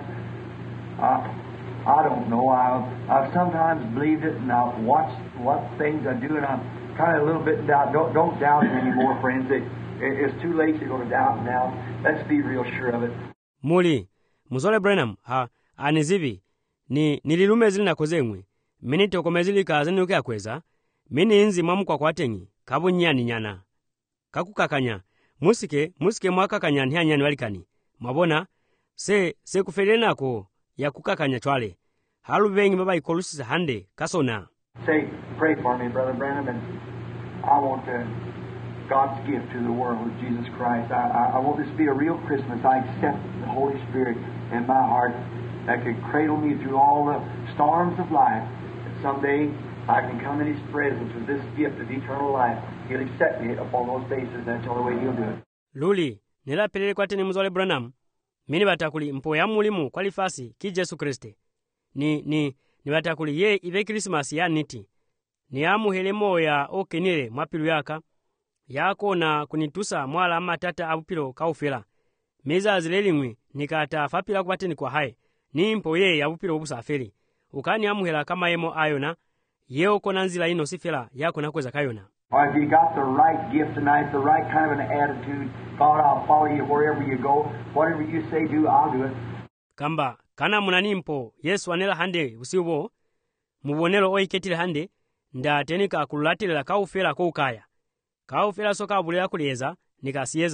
I don't know. I've sometimes believed it, and I've watched what things I do, and I'm kind of a little bit in doubt. Don't doubt it anymore, friends. It's too late to go to doubt now. Let's be real sure of it. Muli, Muzole Branham, anizibi, nililume zili na kozengwe. Mini tokomezili kazeni uke akweza. Mini inzi mamu kwa kwatengi, kabu nyani nyana. Kakukakanya, musike mwakakanya niya nyani walikani. Mabona, se kufele nako ya kukakanya chwale. Halu bengi baba ikolusisa hande, kasona. Say, pray for me, Brother Branham, and I want God's gift to the world, Jesus Christ. I want this to be a real Christmas. I accept the Holy Spirit in my heart that could cradle me through all the storms of life. And someday I can come in His presence with this gift of eternal life. He'll accept me upon those bases. That's the only way He'll do it. Luli, nila pelele kwa teni Muzole Branham. Mini batakuli mpo ya mulimu kwa lifasi ki Jesu Kriste. Ni batakuli ye ive Christmas ya niti. Ni amu helemo ya okenile mwapilu yaka. Yako na kunitusa mwala matata abupilo kaufela. Meza azilelingwe nikata fapila kwateni kwa hai. Ni mpo ye abupilo ubusa afeli. Ukani amu hela kama yemo ayona. Yeo kona nzila ino sifela yako na kweza kayona. Or if you got the right gift tonight, the right kind of an attitude, God, I'll follow you wherever you go. Whatever you say do, I'll do it. Kamba, kana munanimpo, Yesu anela hande usiubo, mubonelo oiketile hande, nda tenika akulatile la kaufela kwa ukaya. Kaufela soka abulea kulieza, nikasieza.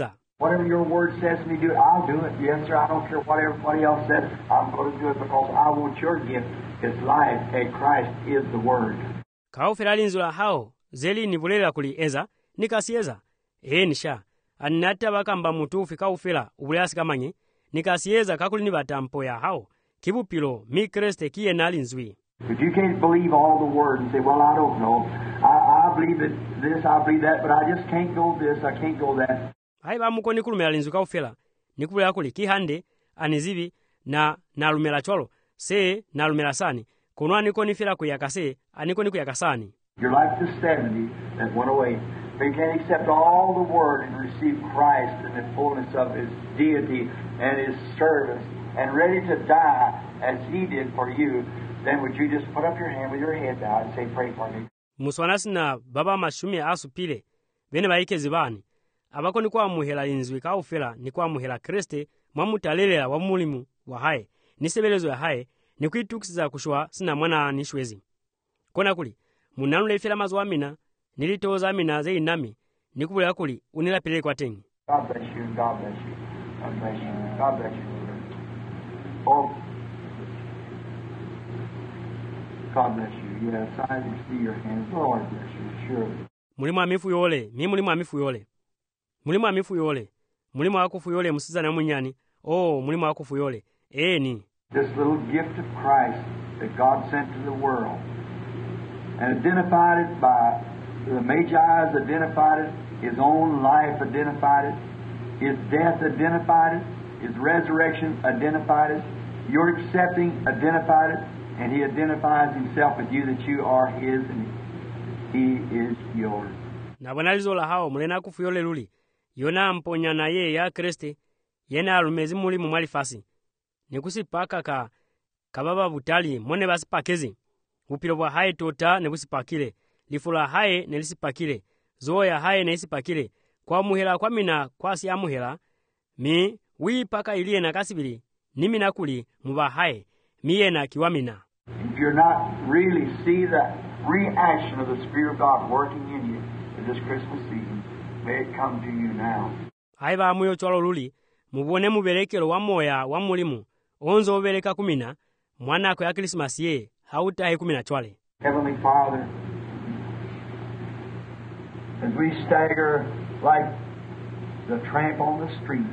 Whatever your word says to me do it, I'll do it. Yes, sir, I don't care what everybody else says. I'm going to do it because I want your gift. It's life, and Christ is the word. Kaufera linzula hao zeli nibulela kuli eza nikasieza nisha anata bakamba mutufi kaufera ubulasi kamanyi nikasieza kakuli nibatampo ya hao kibupilo mi Kriste kiye nalinzwi. But you can't believe all the word and say, well, I don't know. I believe it this, I believe that, but I just can't go this, I can't go that. Haiba muko nikulumela linzu kaufera nikubula kuli kihande anizibi na nalumela cholo se nalumela sani kunwa niko nifira kuyakase aniko nikuyakasani. You're like the 70 that went away. They can't accept all the word and receive Christ in the fullness of His deity and His service and ready to die as He did for you. Then would you just put up your hand with your head down and say, pray for me? Muswanasina baba mashumi asupile bene baikezi bani abako ni kwa muhela linzwi kaufera ni kwa muhela Kriste mwamutalelela wa mulimu wa haye nisebelezo ya haye ni kwitukiza kushwa sina mwana nishwezi kona kuli munanule ifela mazo amina nilitoza amina zei nami nikubula kuli unila pele kwa tengi. God bless you, God bless you, God bless you, God bless you. Oh, God bless you. Yes, I see your hands. Lord bless you, surely. Mulimu amifu yole, mi mulimu amifu yole. Mulimu amifu yole. Mulimu akufu yole musiza na munyani. Oh, mulimu akufu yole. Ni. This little gift of Christ that God sent to the world and identified it by the Magi's identified it, His own life identified it, His death identified it, His resurrection identified it, your accepting identified it, and He identifies Himself with you that you are His and He is yours. Na banalizola hao mulena akufu yole luli. Yona mponya na ye ya Kriste yena alumezi mulimu mwalifasi. Nekusipaka kababa butali mone basipakezi. Upilo bwa haye tota nebusipakile. Lifula haye nelisipakile. Zoya haye nelisipakile. Kwa muhela kwa mina kwa siya muhela. Mi wipaka ilie na kasibili. Nimi nakuli muba haye. Miye na kiwamina. If you're not really see the reaction of the Spirit of God working in you in this Christmas season, may it come to you now. Haiba muyo chwalo luli. Mubone muberekelo wa moya wa mulimu. Onzo bereka kumina. Mwana kwa Christmas ye. Hauta kumina chwale. Heavenly Father, as we stagger like the tramp on the street,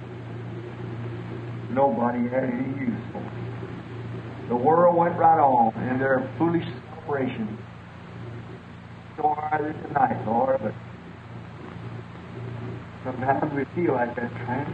nobody had any use for it. The world went right on in their foolish celebration. So are they tonight, Lord, but sometimes we feel like that tramp.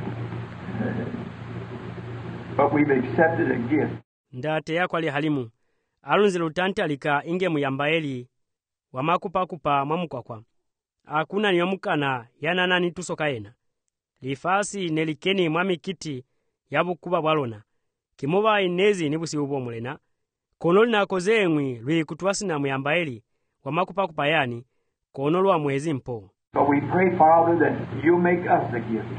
But we've accepted a gift. Ndate ya kwali halimu. Alunzile utante alika inge muyambaeli wamakupa kupa mamukwakwa. Hakuna niyomukana yanana nitusoka ena. Lifasi nelikeni mwami kiti yabukuba bwalona. Kimoba inezi nibusi ubo mulena. Konoli na kozengwi lwi kutuwasina muyambaeli wamakupa kupa yani konolu wa mwezi mpo. But we pray, Father, that you'll make us a gift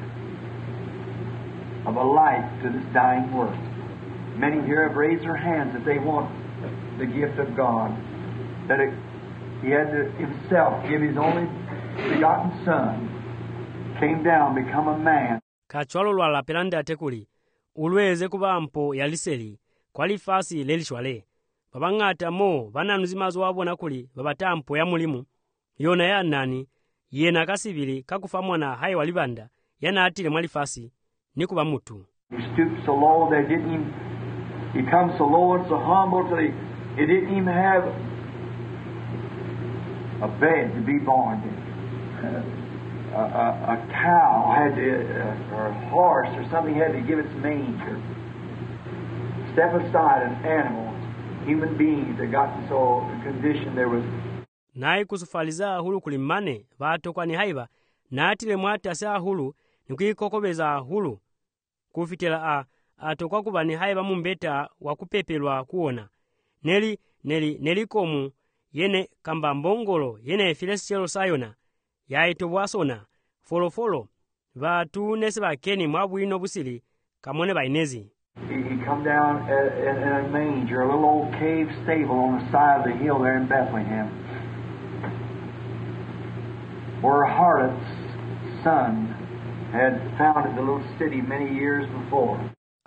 of a life to this dying world. Many here have raised their hands that they want the gift of God, that He had to Himself give His only begotten Son, came down, become a man. Kachwalo lwa la pelanda atekuli, ulweze kuba mpo yaliseli, kwa lifasi lelishwale. Babangata mo, bananuzimazo wabona kuli, babata mpo ya mulimu. Yona ya nani, yena kasibili, kakufa mwana hai walibanda, yana atile mwalifasi, nikuba mutu. He stooped so low they didn't even, He comes so low and so humble till He didn't even have a bed to be born in. A cow had to, or a horse or something had to give its manger. Step aside an animal, human beings that got so condition there was. Nai kusufaliza hulu kulimane, vato kwa ni haiba, na atile mwata saa hulu, nikikokobeza hulu. Kufitela atokwa kuba ni haiba mumbeta wakupepelwa kuona. Neli komu, yene kamba mbongolo, yene fileselo sayona, yaitobwasona, folofolo, vatu nesi bakeni mwabuino busili, kamone bainezi. He come down in a manger, a little old cave stable on the side of the hill there in Bethlehem, where Harlot's son had founded the little city many years before.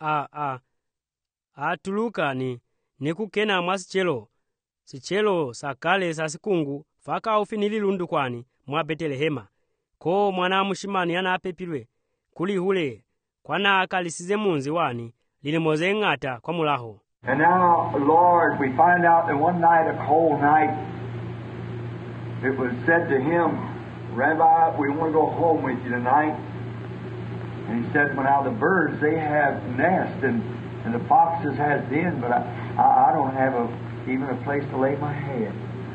Atuluka ni kukena mwa sichelo sakale sa sikungu faka ufinili lundu kwani mwa Betelehema ko mwana mushimani anapepilwe kuli hule kwana akalisize munzi wani lilimoze ng'ata kwa mulaho. And now, Lord, we find out that one night, a cold night, it was said to him, Rabbi, we want to go home with you tonight. And he said, well, now the birds, they have nests and the foxes has den, but I don't have even a place to lay my head.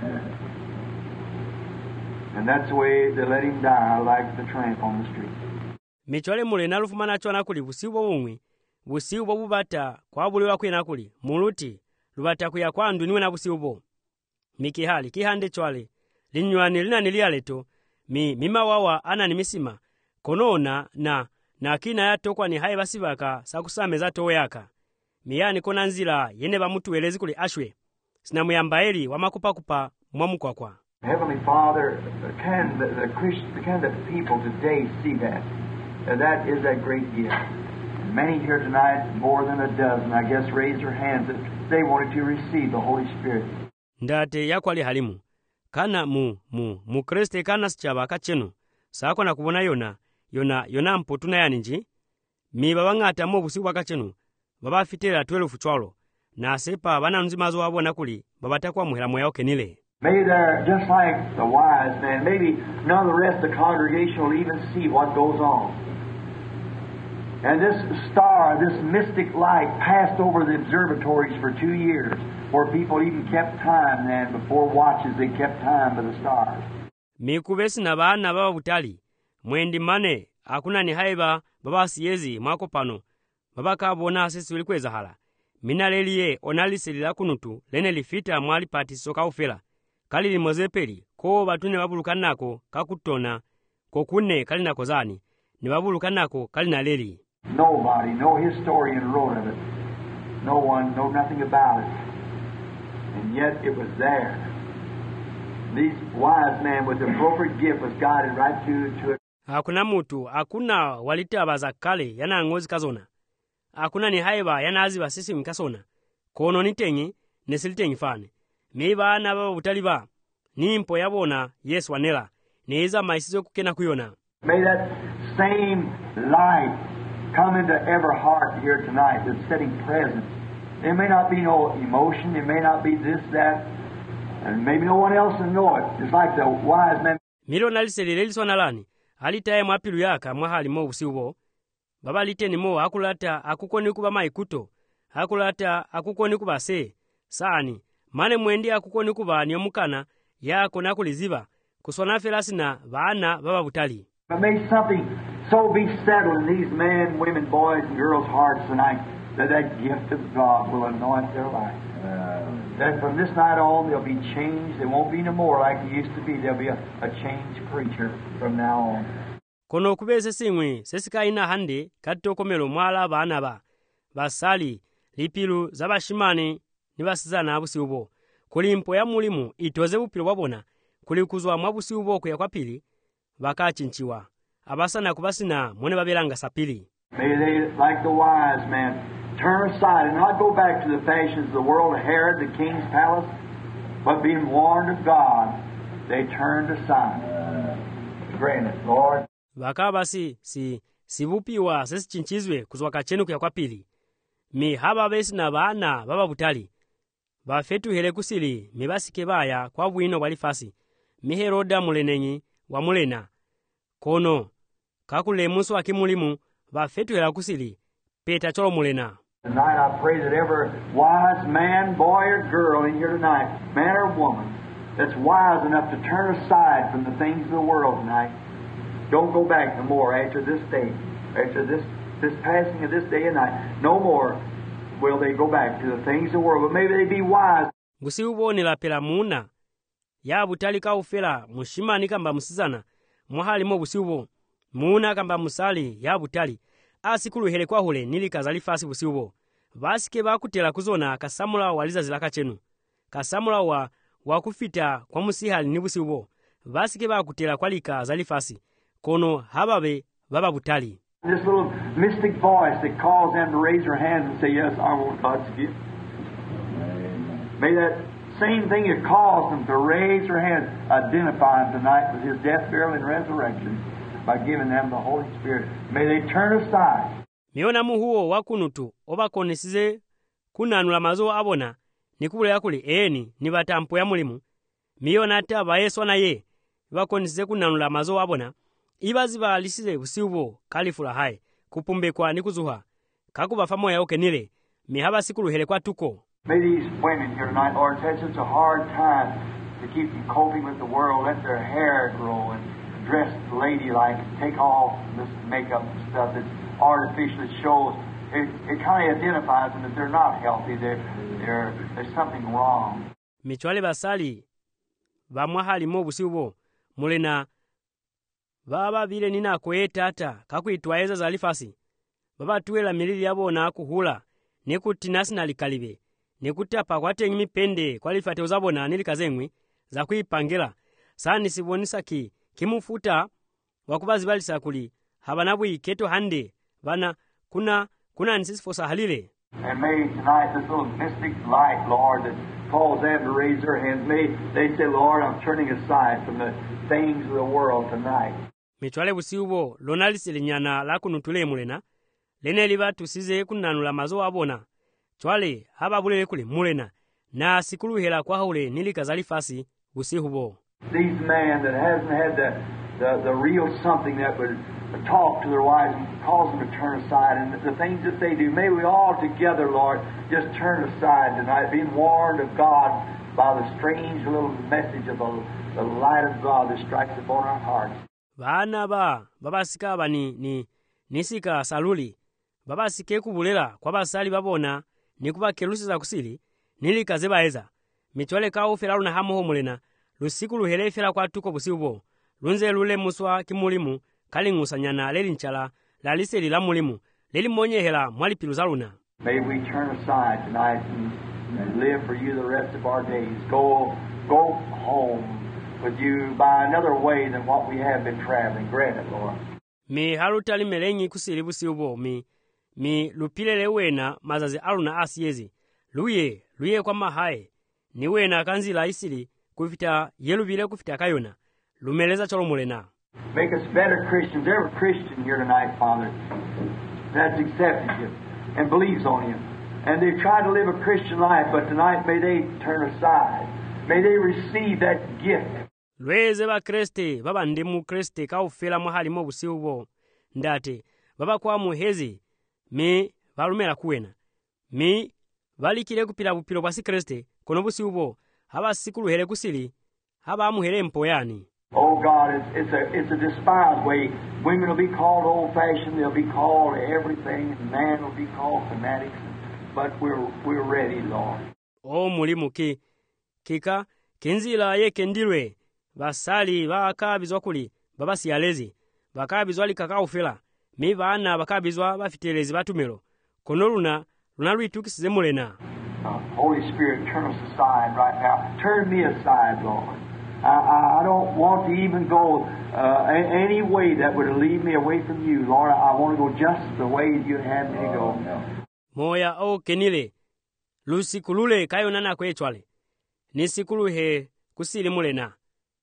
And that's the way they let him die, like the tramp on the street. Michole mule nalufumana chona kuli busibo bumwi busibo bubata kwa buliwa kwena kuli muluti lubata kuya kwandu niwe na busibo mikihali kihande chwale linywani lina nilialeto mima wawa ana nimisima konona na kina yatokwa ni haye basibaka sakusameza towe yaka miyani kona nzila yene bamutuwelezi kuli ashwe sinamuyambaeli wamakupakupa mwamukwakwa. Heavenly Father, can the people today see that? That is a great gift. Many here tonight, more than a dozen, I guess, raised their hands that they wanted to receive the Holy Spirit. Ndate yakwali halimu kana mu Kriste kana sichaba kachenu sako na kubona yona mpotuna yaninji mi babangata mo busiwa kachenu baba fitela 12 chwalo na sepa bana nzimazo wabo nakuli babatakwa muhela moya okenile. Maybe they're just like the wise man. Maybe none of the rest of the congregation will even see what goes on. And this star, this mystic light, passed over the observatories for 2 years, where people even kept time then. Before watches, they kept time by the stars. Mikubesi na bana baba butali. Mwendi mane, akuna ni haiba, baba siyezi, mwako pano. Baba kabona sisi ulikweza hala. Minaleliye onalisilila kunutu, lene lifita mwali pati soka ufela. Kali limozepeli, ko batune babulukanako kakutona, kokune kali na kozani, ni babulukanako kali na leli. Nobody, no historian wrote of it. No one know nothing about it. And yet it was there. These wise men with the appropriate gift was guided right to it. Hakuna mutu, hakuna walita za kale yana ngozi kazona. Hakuna ni haiba yana aziba sisi mkasona. Kono nitengi, nesilitengi fane. Miba na baba butaliba nimpo yabona Yesu wanela niza maisizo kukena kuyona. May that same light come into every heart here tonight that's sitting present. There may not be no emotion, there may not be this, that, and maybe no one else will know it. It's like the wise man. Milo naliselele liswanalani alitaye mwapilu yaka mwahali mo usiubo baba liteni mo akulata akukoni kuba maikuto akulata akukoni kuba se sani mane mwendi akukoni kuba ni omukana yako nakuliziba kuswana felasi na bana baba butali. But may something so be settled in these men, women, boys, and girls' hearts tonight that gift of God will anoint their life. That from this night on they'll be changed. They won't be no more like they used to be. They'll be a changed creature from now on. Kono kubeze singwe sesika ina hande katokomelo mwala bana basali lipilu zabashimani nibasizana abusi ubo kulimpo ya mulimu itoze bupilo babona kulikuzwa mwabusi ubo kuya kwa pili bakachinchiwa abasana kubasina mwone babelanga sapili. May they, like the wise man, turn aside and not go back to the fashions of the world, Herod, the king's palace, but being warned of God, they turned aside. Grant it, Lord. Bakabasi sibupiwa sesichinchizwe kuzwa kachenu kuya kwa pili. Mi haba besi na bana baba butali. Bafetu hele kusili mibasike baya kwa bwino walifasi. Mi Heroda mulenenyi wa mulena. Kono kakule musu akimulimu bafetu hele kusili peta cholo mulena. Tonight I pray that every wise man, boy or girl in here tonight, man or woman, that's wise enough to turn aside from the things of the world tonight, don't go back no more after this day, after this passing of this day and night. No more will they go back to the things of the world, but maybe they be wise. Gusi uboni la pela muna ya butali ka ufela mushimani kamba musizana mwahali mo gusi ubo muna kamba musali ya butali asikulu hele kwa hule nili kazali fasi busi ubo basike bakutela kuzona kasamula waliza zilaka chenu kasamula wakufita kwa musihali ni busi ubo basike bakutela kwalika zali fasi kono hababe baba butali. This little mystic voice that calls them to raise their hands and say, yes, I want God's gift. May that same thing that calls them to raise their hands identify Him tonight with His death, burial, and resurrection by giving them the Holy Spirit. May they turn aside. Mionamu huo wakunutu obakonesize kunanula mazo abona nikubulera kuli eni ni batampo ya mulimu. Miona ate abayesu naye bakonesize kunanula mazo abona ibaziba alisize busiubo kalifula hai kupumbekwa nikuzuha kakuba famoya okenile mihaba sikuluhele kwa tuko. May these women here tonight, Lord, it's such a hard time to keep them coping with the world, let their hair grow and dress ladylike, take off this makeup and stuff that's artificial. It shows, it kind of identifies them that they're not healthy, there's something wrong. Michwale basali bamwahali mo busiubo mulena baba bile nina kwetata kakuitwaeza zalifasi baba tuwela milili yabona kuhula nekuti national kalibe nekutapa kwate mipende kwalifate uzabona nilikazemwe za kuipangela sani sibonisa kimufuta wakubazi balisa kuli habanabu iketo hande bana kuna nsisi fosa halile. And may tonight this little mystic light, Lord, that calls them to raise their hands, may they say, Lord, I'm turning aside from the things of the world tonight. Michwale busiubo lonalisile nyana la kunutule mulena lene liba tusize kunanula mazo abona chwale hababulele kule mulena na sikuluhela kwa haule nilikazalifasi busihubo. These men that hasn't had the real something that would talk to their wives and cause them to turn aside, and the things that they do, may we all together, Lord, just turn aside tonight, being warned of God by the strange little message of the light of God that strikes upon our hearts. Bana babasika bani nisika saluli babasike kubulela kwa basali babona nikuba kelusi za kusili nilikazeba michwale ka ufela luna hamu mulena lusiku luhele fela kwa tuko busiubo lunze lule muswa kimulimu kalingusanyana leli nchala la liseli la mulimu leli monyehela mwali piluza luna. May we turn aside tonight and live for you the rest of our days. Go home with you by another way than what we have been traveling. Grant it, Lord. Mi halutali melengi kusili busiubo mi lupilele wena mazazi aluna asiyezi luye kwa mahae ni wena kanzila isili kufita yelubile kufita kayona lumeleza cholo mulena. Make us better Christians. Every Christian here tonight, Father, that's accepted you and believes on you. And they've tried to live a Christian life, but tonight may they turn aside. May they receive that gift. Lweze ba Kriste baba ndimu Kriste ka ufela mahali mo busiubo ndate baba kwa muhezi mi balumela kuwena mi balikile kupila bupilo bwasi Kriste kono busiubo haba sikuluhele kusili haba amuhele mpoyani. Oh God, it's a despised way. Women will be called old-fashioned. They'll be called everything. Man will be called fanatics. But we're ready, Lord. O mulimu kika kenzila yeke ndilwe basali bakabizwa kuli babasi yalezi bakabizwa likaka ufela mi bana bakabizwa bafitelezi batumelo kono luna lwitukisize mulena. Holy Spirit, turn us aside right now. Turn me aside, Lord. I don't want to even go any way that would lead me away from you, Lord. I want to go just the way you have me to go. Moya o kenile lusikulule kayonana kwechwale nisikuluhe kusili mulena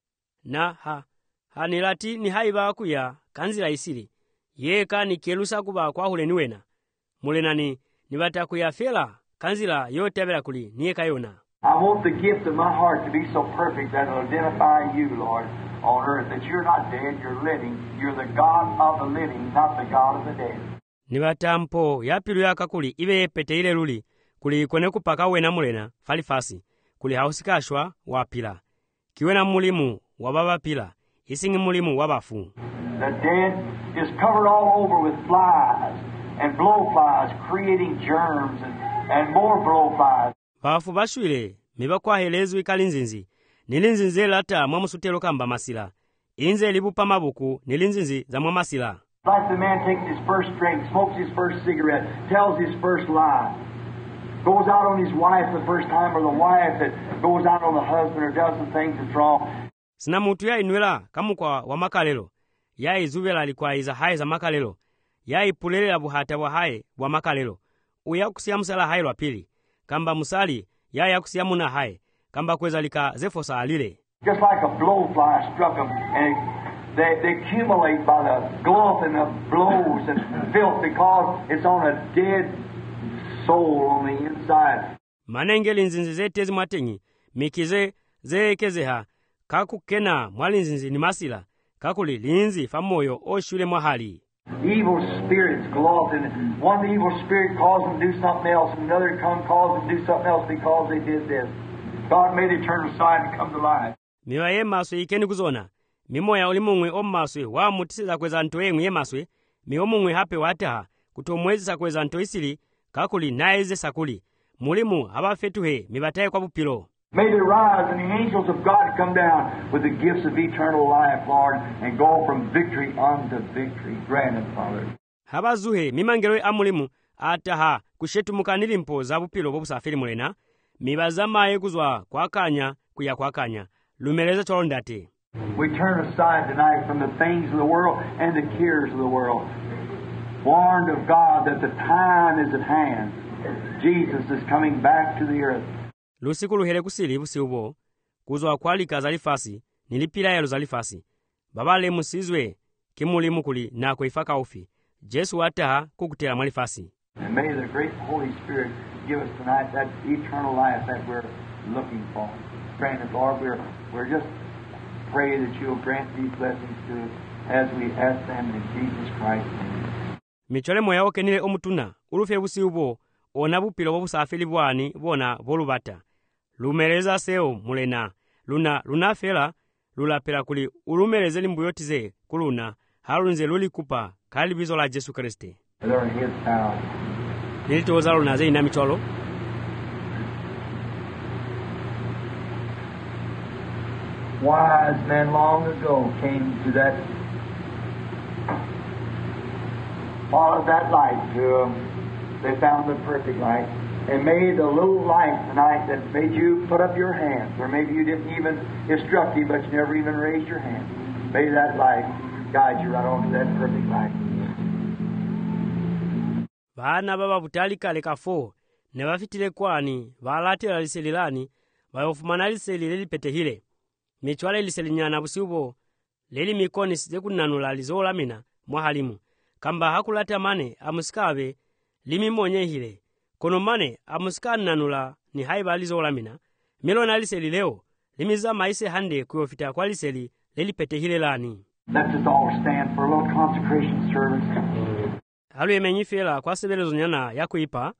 na hanilati ni haiba kuya kanzila isili yeka ni kelusa kuba kwa huleni wena mulena ni batakuya fela kanzila yote abela kuli niye kayona. I want the gift of my heart to be so perfect that it will identify you, Lord, on earth, that you're not dead, you're living. You're the God of the living, not the God of the dead. Nibatampo yapilu yaka kuli ibe pete ile luli kuli kone kupaka wena mulena falifasi kuli hausikashwa wapila kiwena mulimu wababa pila isingi mulimu wabafu. The dead is covered all over with flies and blowflies, creating germs and more blowflies. Bafu bashwile mibakwahelezwe kalinzinzi nilinzinzi lata mwamusutelo kamba masila inze libupa mabuku nilinzinzi za mwamasila. Like the man takes his first drink, smokes his first cigarette, tells his first lie, goes out on his wife the first time, or the wife that goes out on the husband or does some things that's wrong. Sina mutu ya inwela kamukwa wa makalelo yayi zuvela likwayiza hayi za makalelo yayi pulelela buhata bwa hayi bwa makalelo uya kusiya musala hayi lwa pili kamba musali yayi akusiya muna hayi kamba kweza lika zefosa alile. Just like a blowfly struck them, and they accumulate by the gulf and the blows and filth because it's on a dead soul on the inside. Manengeli nzinzi zetezi mwatenyi mikize zekezeha kakukena mwalinzinzi ni masila kakuli linzi famoyo oshule mwahali. Evil spirits go off, and one evil spirit calls them to do something else, and another calls them to do something else because they did this. God made it turn aside and come to life. Miwa ye maswe ikeni kuzona mimoya ulimungwe omaswe wa mutisiza kweza nto yemwe ye maswe miomungwe hape wataha kutomwezesa kweza nto isili kakuli naeze sakuli mulimu abafetuhe mibataye kwa bupilo. May they rise and the angels of God come down with the gifts of eternal life, Lord, and go from victory unto victory. Grant it, Father. Habazuhe mimangelo amulimu ataha kushetumukanili mpo za bupilo bobusafiri mulena mibazamaye kuzwa kwakanya kuya kwakanya lumeleza cholondate. We turn aside tonight from the things of the world and the cares of the world, warned of God that the time is at hand. Jesus is coming back to the earth. Lusiku luhere kusili busiubo kuzwa kwalika zalifasi nilipila yalo zalifasi babale musizwe kimulimu kuli na kuifaka ofi Jesu ataha kukutela mwalifasi. And may the great Holy Spirit give us tonight that eternal life that we're looking for. Grant it, Lord. We're just pray that you'll grant these blessings to us as we ask them in Jesus Christ's name. Michole moya okenile omutuna ulufe busiubo ona bupilo bobusafiri bwani bona bolubata lumeleza seo mulena lunafela lulapela kuli ulumeleze limbuyotize kuluna halunze lulikupa kalibizo la Jesu Kriste. Nilitoza lunaze ina micholo. Wise men long ago came to that, followed that light to they found the perfect light. And may the little light tonight that made you put up your hands, or maybe you didn't even instruct you, but you never even raised your hand. May that light guide you right on to that perfect light. Bana baba butalika lekafo ne bafitile kwani balatela liselilani bayofumana liseli lelipete hile michwale liselinyana busiubo leli mikoni size kunanula lizolamina mwahalimu kamba hakulata mane amusikabe limimonye hile kono mane amusikana nanula ni haiba lizolamina milona liseli leo limiza maise hande kuyofita kwa liseli lelipete hile lani. Let's just all stand for a little consecration service. Halu yemenyifela kwa sebelezo nyana ya kuipa.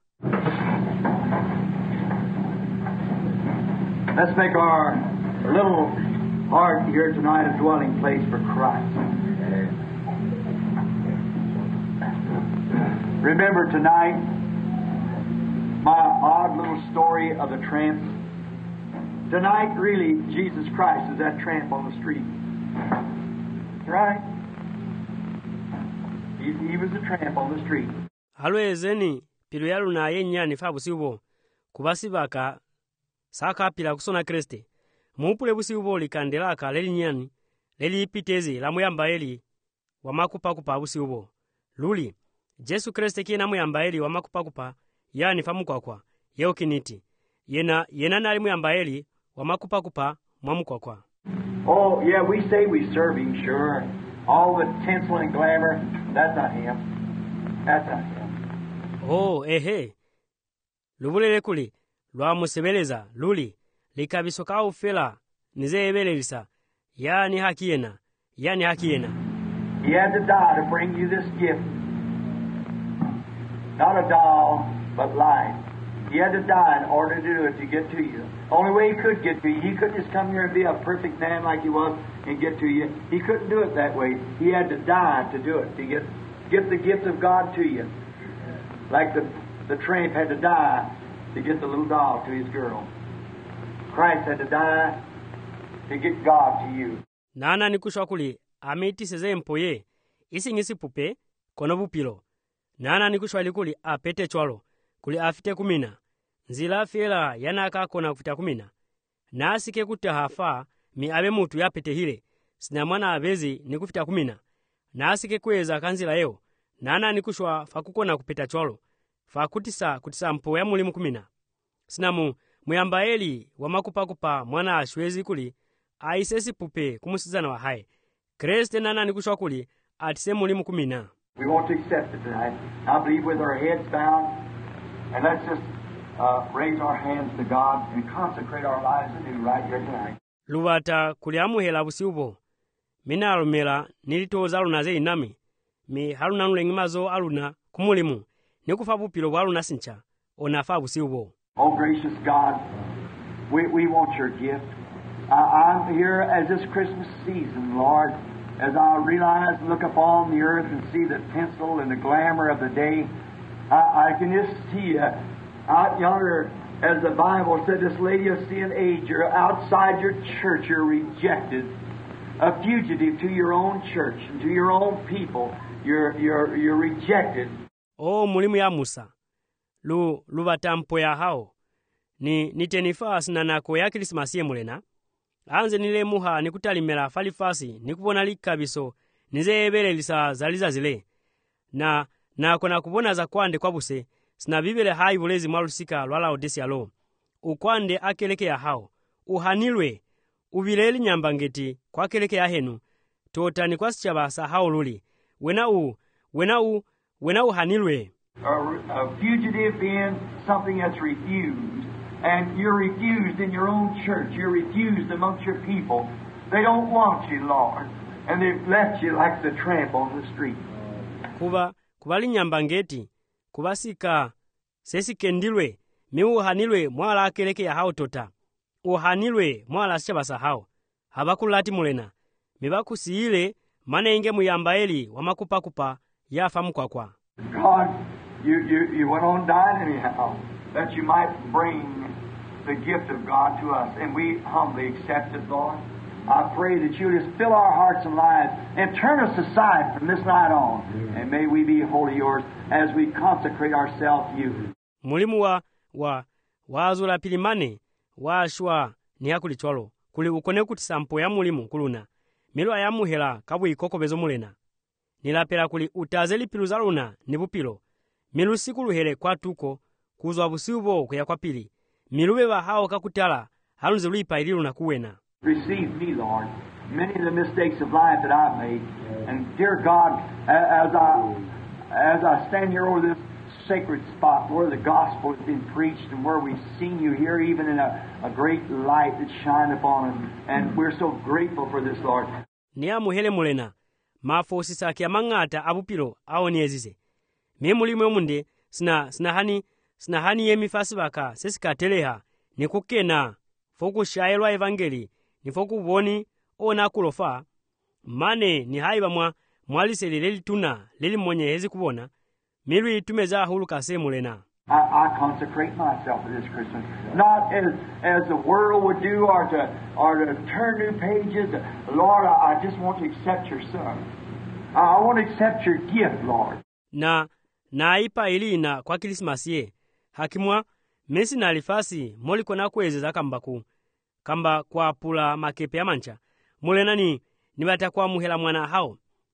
Let's make our little heart here tonight a dwelling place for Christ. Remember tonight my odd little story of the tramps. Tonight, really, Jesus Christ is that tramp on the street. Right? He was a tramp on the street. Halwezeni pilu yalu na yenyani fabusiubo kubasibaka saka pila kusona Kriste mupule busiubo likandelaka leli nyani leli ipitezi la muyambaeli wa makupa busiubo luli Jesu Kriste kina muyambaeli wa makupa yani famukwakwa yeo kiniti yena nali muyambaeli wa makupa mwamukwakwa. Oh yeah, we say we serve him, sure. All the tinsel and glamour, that's not him. That's not him. Oh ehe lubulele kuli lwa musebeleza luli likabisoka ufela nizeebelelisa yani hakiyena. He had to die to bring you this gift. Not a doll, but life. He had to die in order to do it, to get to you. Only way he could get to you. He couldn't just come here and be a perfect man like he was and get to you. He couldn't do it that way. He had to die to do it, to get the gift of God to you. Like the tramp had to die to get the little doll to his girl. Christ had to die to get God to you. Nana nikushwa kuli amiti seze mpoye isi ngisi pupe kono bupilo. Nana nikushwa likuli apete chwalo kuli afite kumina nzila fiela yanaka kona kufita kumina nasike kutahafa mi abe mutu yapete hile sina mwana abezi nikufita kumina naasike kweza kanzilayo nanani kushwa fakukona kupeta cholo fakutisa mpoya mulimu kumina sinamu muyambaeli wamakupakupa mwana ashwezi kuli aisesi pupe kumusizana wa hai Kriste nanani kushwa kuli atise mulimu kumina. We want to accept it tonight. I believe with our heads bowed, and let's just raise our hands to God and consecrate our lives anew right here tonight. Luvata kuliamuhela busiubo mina alumela nilitoza aluna ze inami mi haluna nulengimazo aluna kumulimu nikufa bupilo bwa aluna sincha onafa busiubo. Oh gracious God, we want your gift. I'm here as this Christmas season, Lord, as I realize and look upon the earth and see the tinsel and the glamour of the day. I can just see out yonder, as the Bible said, this lady of sin age, you're outside your church, you're rejected, a fugitive to your own church and to your own people. You're rejected. O mulimu ya Musa, luvatampo ya hao, ni tenifa sinanako ya Krismasi ye mulena, anze nile muha nikutalimela falifasi nikubona likabiso nize ebele lisa zaliza zile, na kona kubona za kwande kwa buse, sina bibele hai bulezi mwalusika lwala odesi alo, ukwande akeleke ya hao, uhanilwe, uvileli nyambangeti kwa keleke ya henu, totani kwa sichabasa hao luli, wena uhanilwe. A fugitive being something that's refused, and you're refused in your own church, you're refused amongst your people. They don't want you, Lord, and they've left you like the tramp on the street. Kubali nyambangeti, kubasika, sesikendilwe, uhanilwe mwala akeleke ya hao tota, uhanilwe mwala sichabasa hao, habakulati mulena, mibakusiile mane inge muyambaeli wamakupakupa yafa mkwakwa. God, you went on dying anyhow, that you might bring the gift of God to us, and we humbly accept it, Lord. I pray that you'll just fill our hearts and lives and turn us aside from this night on, and may we be wholly yours as we consecrate ourselves to you. Mulimu wazula pilimane washwa ni hakuli chwalo kuli ukone kutisampo ya mulimu kuluna milwa ya muhela kabu ikokobezo mulena nilapela kuli utazeli piluza luna nibupilo milu siku luhele kwa tuko kuzwa busiubo kuya kwa pili milube wa hao kakutala halunze luipa ililu na kuwena. Receive me, Lord, many of the mistakes of life that I've made, and dear God, as I stand here over this sacred spot where the gospel has been preached and where we've seen you here even in a great light that shine upon us, and we're so grateful for this, Lord. Niya muhele mulena mafo sisaki ya mangata abupilo ao niezize mulimu yomunde sinahani yemifasi baka sesikateleha nikukena foku shaelwa evangeli ni foku boni ona kulofa mane ni haiba mwalisele leli tuna leli mwenye hezi kubona milu itumeza hulu kase mulena. I consecrate myself to this Christmas, not as the world would do, or to turn new pages. Lord, I just want to accept your Son. I want to accept your gift, Lord. Na ipa ilina kwa Krismasi ye hakimwa mesi na alifasi moli kona kuwezeza kamba kwa pula makepe ya mancha mulena nibata kwa muhela mwana hao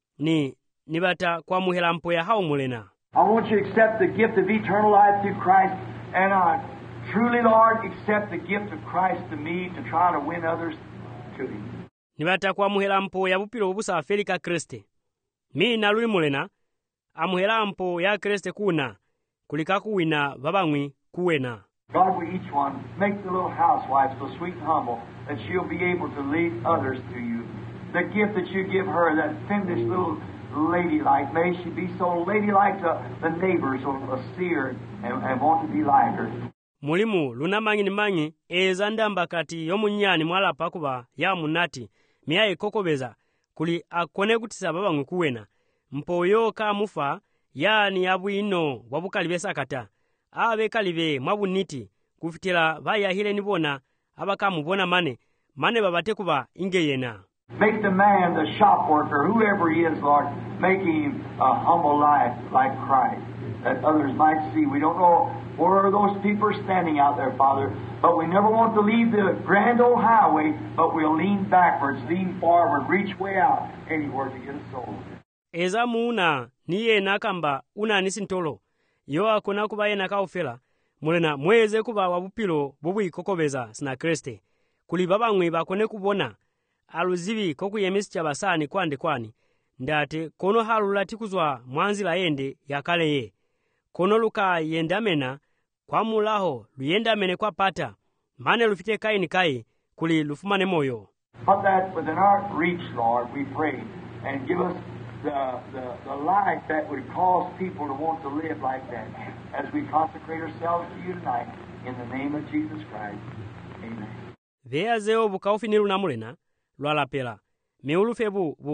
nibata kwa muhela mpoya hao mulena. I want you to accept the gift of eternal life through Christ, and I truly, Lord, accept the gift of Christ to me to try to win others to Him. Nibata kwa muhela mpo ya bupilo busa Felika Kriste. Mi naluli mulena, amuhela mpo ya Kriste kuna, kulika kuwina babangwi kuwena. God, we each one make the little housewife so sweet and humble that she'll be able to lead others to you. The gift that you give her, that finished little ladylike, may she be so ladylike to the neighbors who see her and want to be like her. Mulimu lunamanyi eza ndamba kati yomunyani mwalapa kuba ya munati miya ikokobeza kuli akone kutisa babangwi kuwena mpoyo ka mufa yani yabwino wabukalibe sakata abekalibe mwabuniti kufitila bayahile nibona abakamubona mane babate kuba ingeyena. Make the man, the shop worker, whoever he is, Lord, make him a humble life like Christ, that others might see. We don't know where those people are standing out there, Father, but we never want to leave the grand old highway, but we'll lean backwards, lean forward, reach way out anywhere to get a soul. eza muuna ni yena kamba unani sintolo yo akona kuba yena kaufela mulena mweze kuba wabupilo bubwikokobeza sina Kriste kuli babamwe bakone kubona aluzibi kokuyemisi chabasani kwani ndate kono halula tikuzwa mwanzila yende yakaleye kono luka yendamena kwa mulaho luyendamene kwa pata mane lufite kaini kai kuli lufumane moyo. Put that within our reach, Lord, we pray, and give us the life that would cause people to want to live like that as we consecrate ourselves to you tonight in the name of Jesus Christ. Amen. Veazeo bukaufinilu na mulena lwalapela meulufe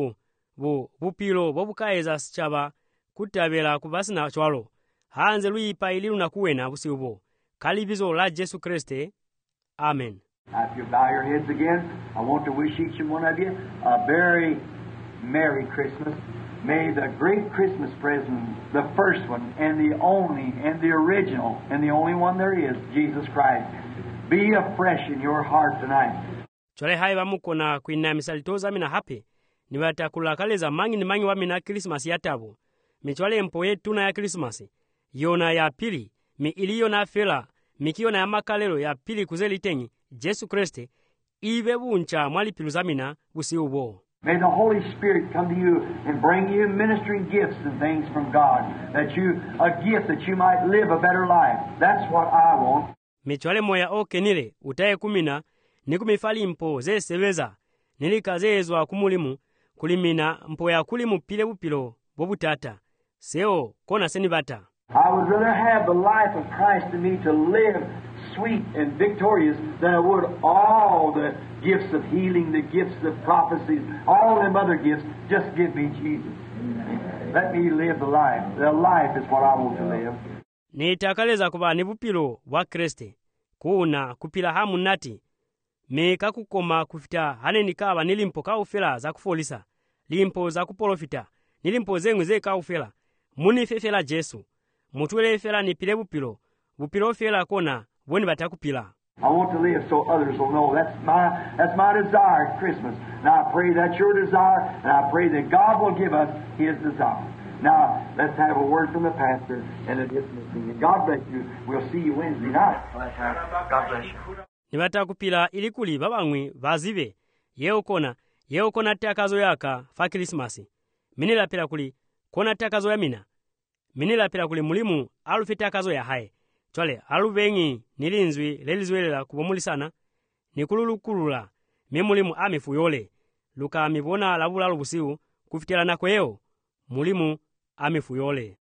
bupilo bobukaeza sichaba kutabela kubasina chwalo hanze luipa ililu na kuwena busiubo kalibizo la Jesu Kriste. Amen. Now, if you bow your heads again, I want to wish each and one of you a very Merry Christmas. May the great Christmas present, the first one, and the only, and the original, and the only one there is, Jesus Christ, be afresh in your heart tonight. Chole haiva mukona kuina misalitoza mina hape, niwatakula kaleza mangi wa mina Christmas ya tabu. Michwale mpoye tuna ya Christmas. Yona ya pili, mi iliyo na fela, mikiona ya makalelo ya pili kuzeli tengi, Jesu Kriste, ive buncha mwali piluzamina busi ubo. May the Holy Spirit come to you and bring you ministering gifts and things from God, a gift that you might live a better life. That's what I want. Michwale moya okenile, utaye kumina, nikumifali mpo ze seveza, nilikazezwa kumulimu, kulimina mpo ya kulimu pile bupilo, bobutata, seo kona senibata. I would rather have the life of Christ in me to live sweet and victorious than I would all the gifts of healing, the gifts of prophecies, all them other gifts. Just give me Jesus. Let me live the life. The life is what I want to live. Nitakaleza kuba nibupilo wa Kriste. Kuna kupila hamu nati. Meka kukoma kufita hane nikaba nilimpo kaufela za kufolisa. Limpo za kupolofita. Nilimpo zengu ze kaufela. Muni fefela Jesu. Mutuele fela ni pile bupilo. Bupilo fela kona. Woni batakupila. I want to live so others will know. That's my desire at Christmas. Now I pray that's your desire, and I pray that God will give us His desire. Now let's have a word from the pastor and a dismissing. God bless you. We'll see you Wednesday night. God bless you. Nibatakupila ilikuli babamwe vazive. Yeo kona takazo yaka fa Christmas. Minila pila kuli kona takazo ya mina. Minila pila kuli mulimu alufita takazo ya hae. Chwale alubengi nilinzwi lelizwelela kubomulisana nikululukulula memulimu amefuyole luka amibona labula lubusiu kufitela nakweo mulimu amefuyole.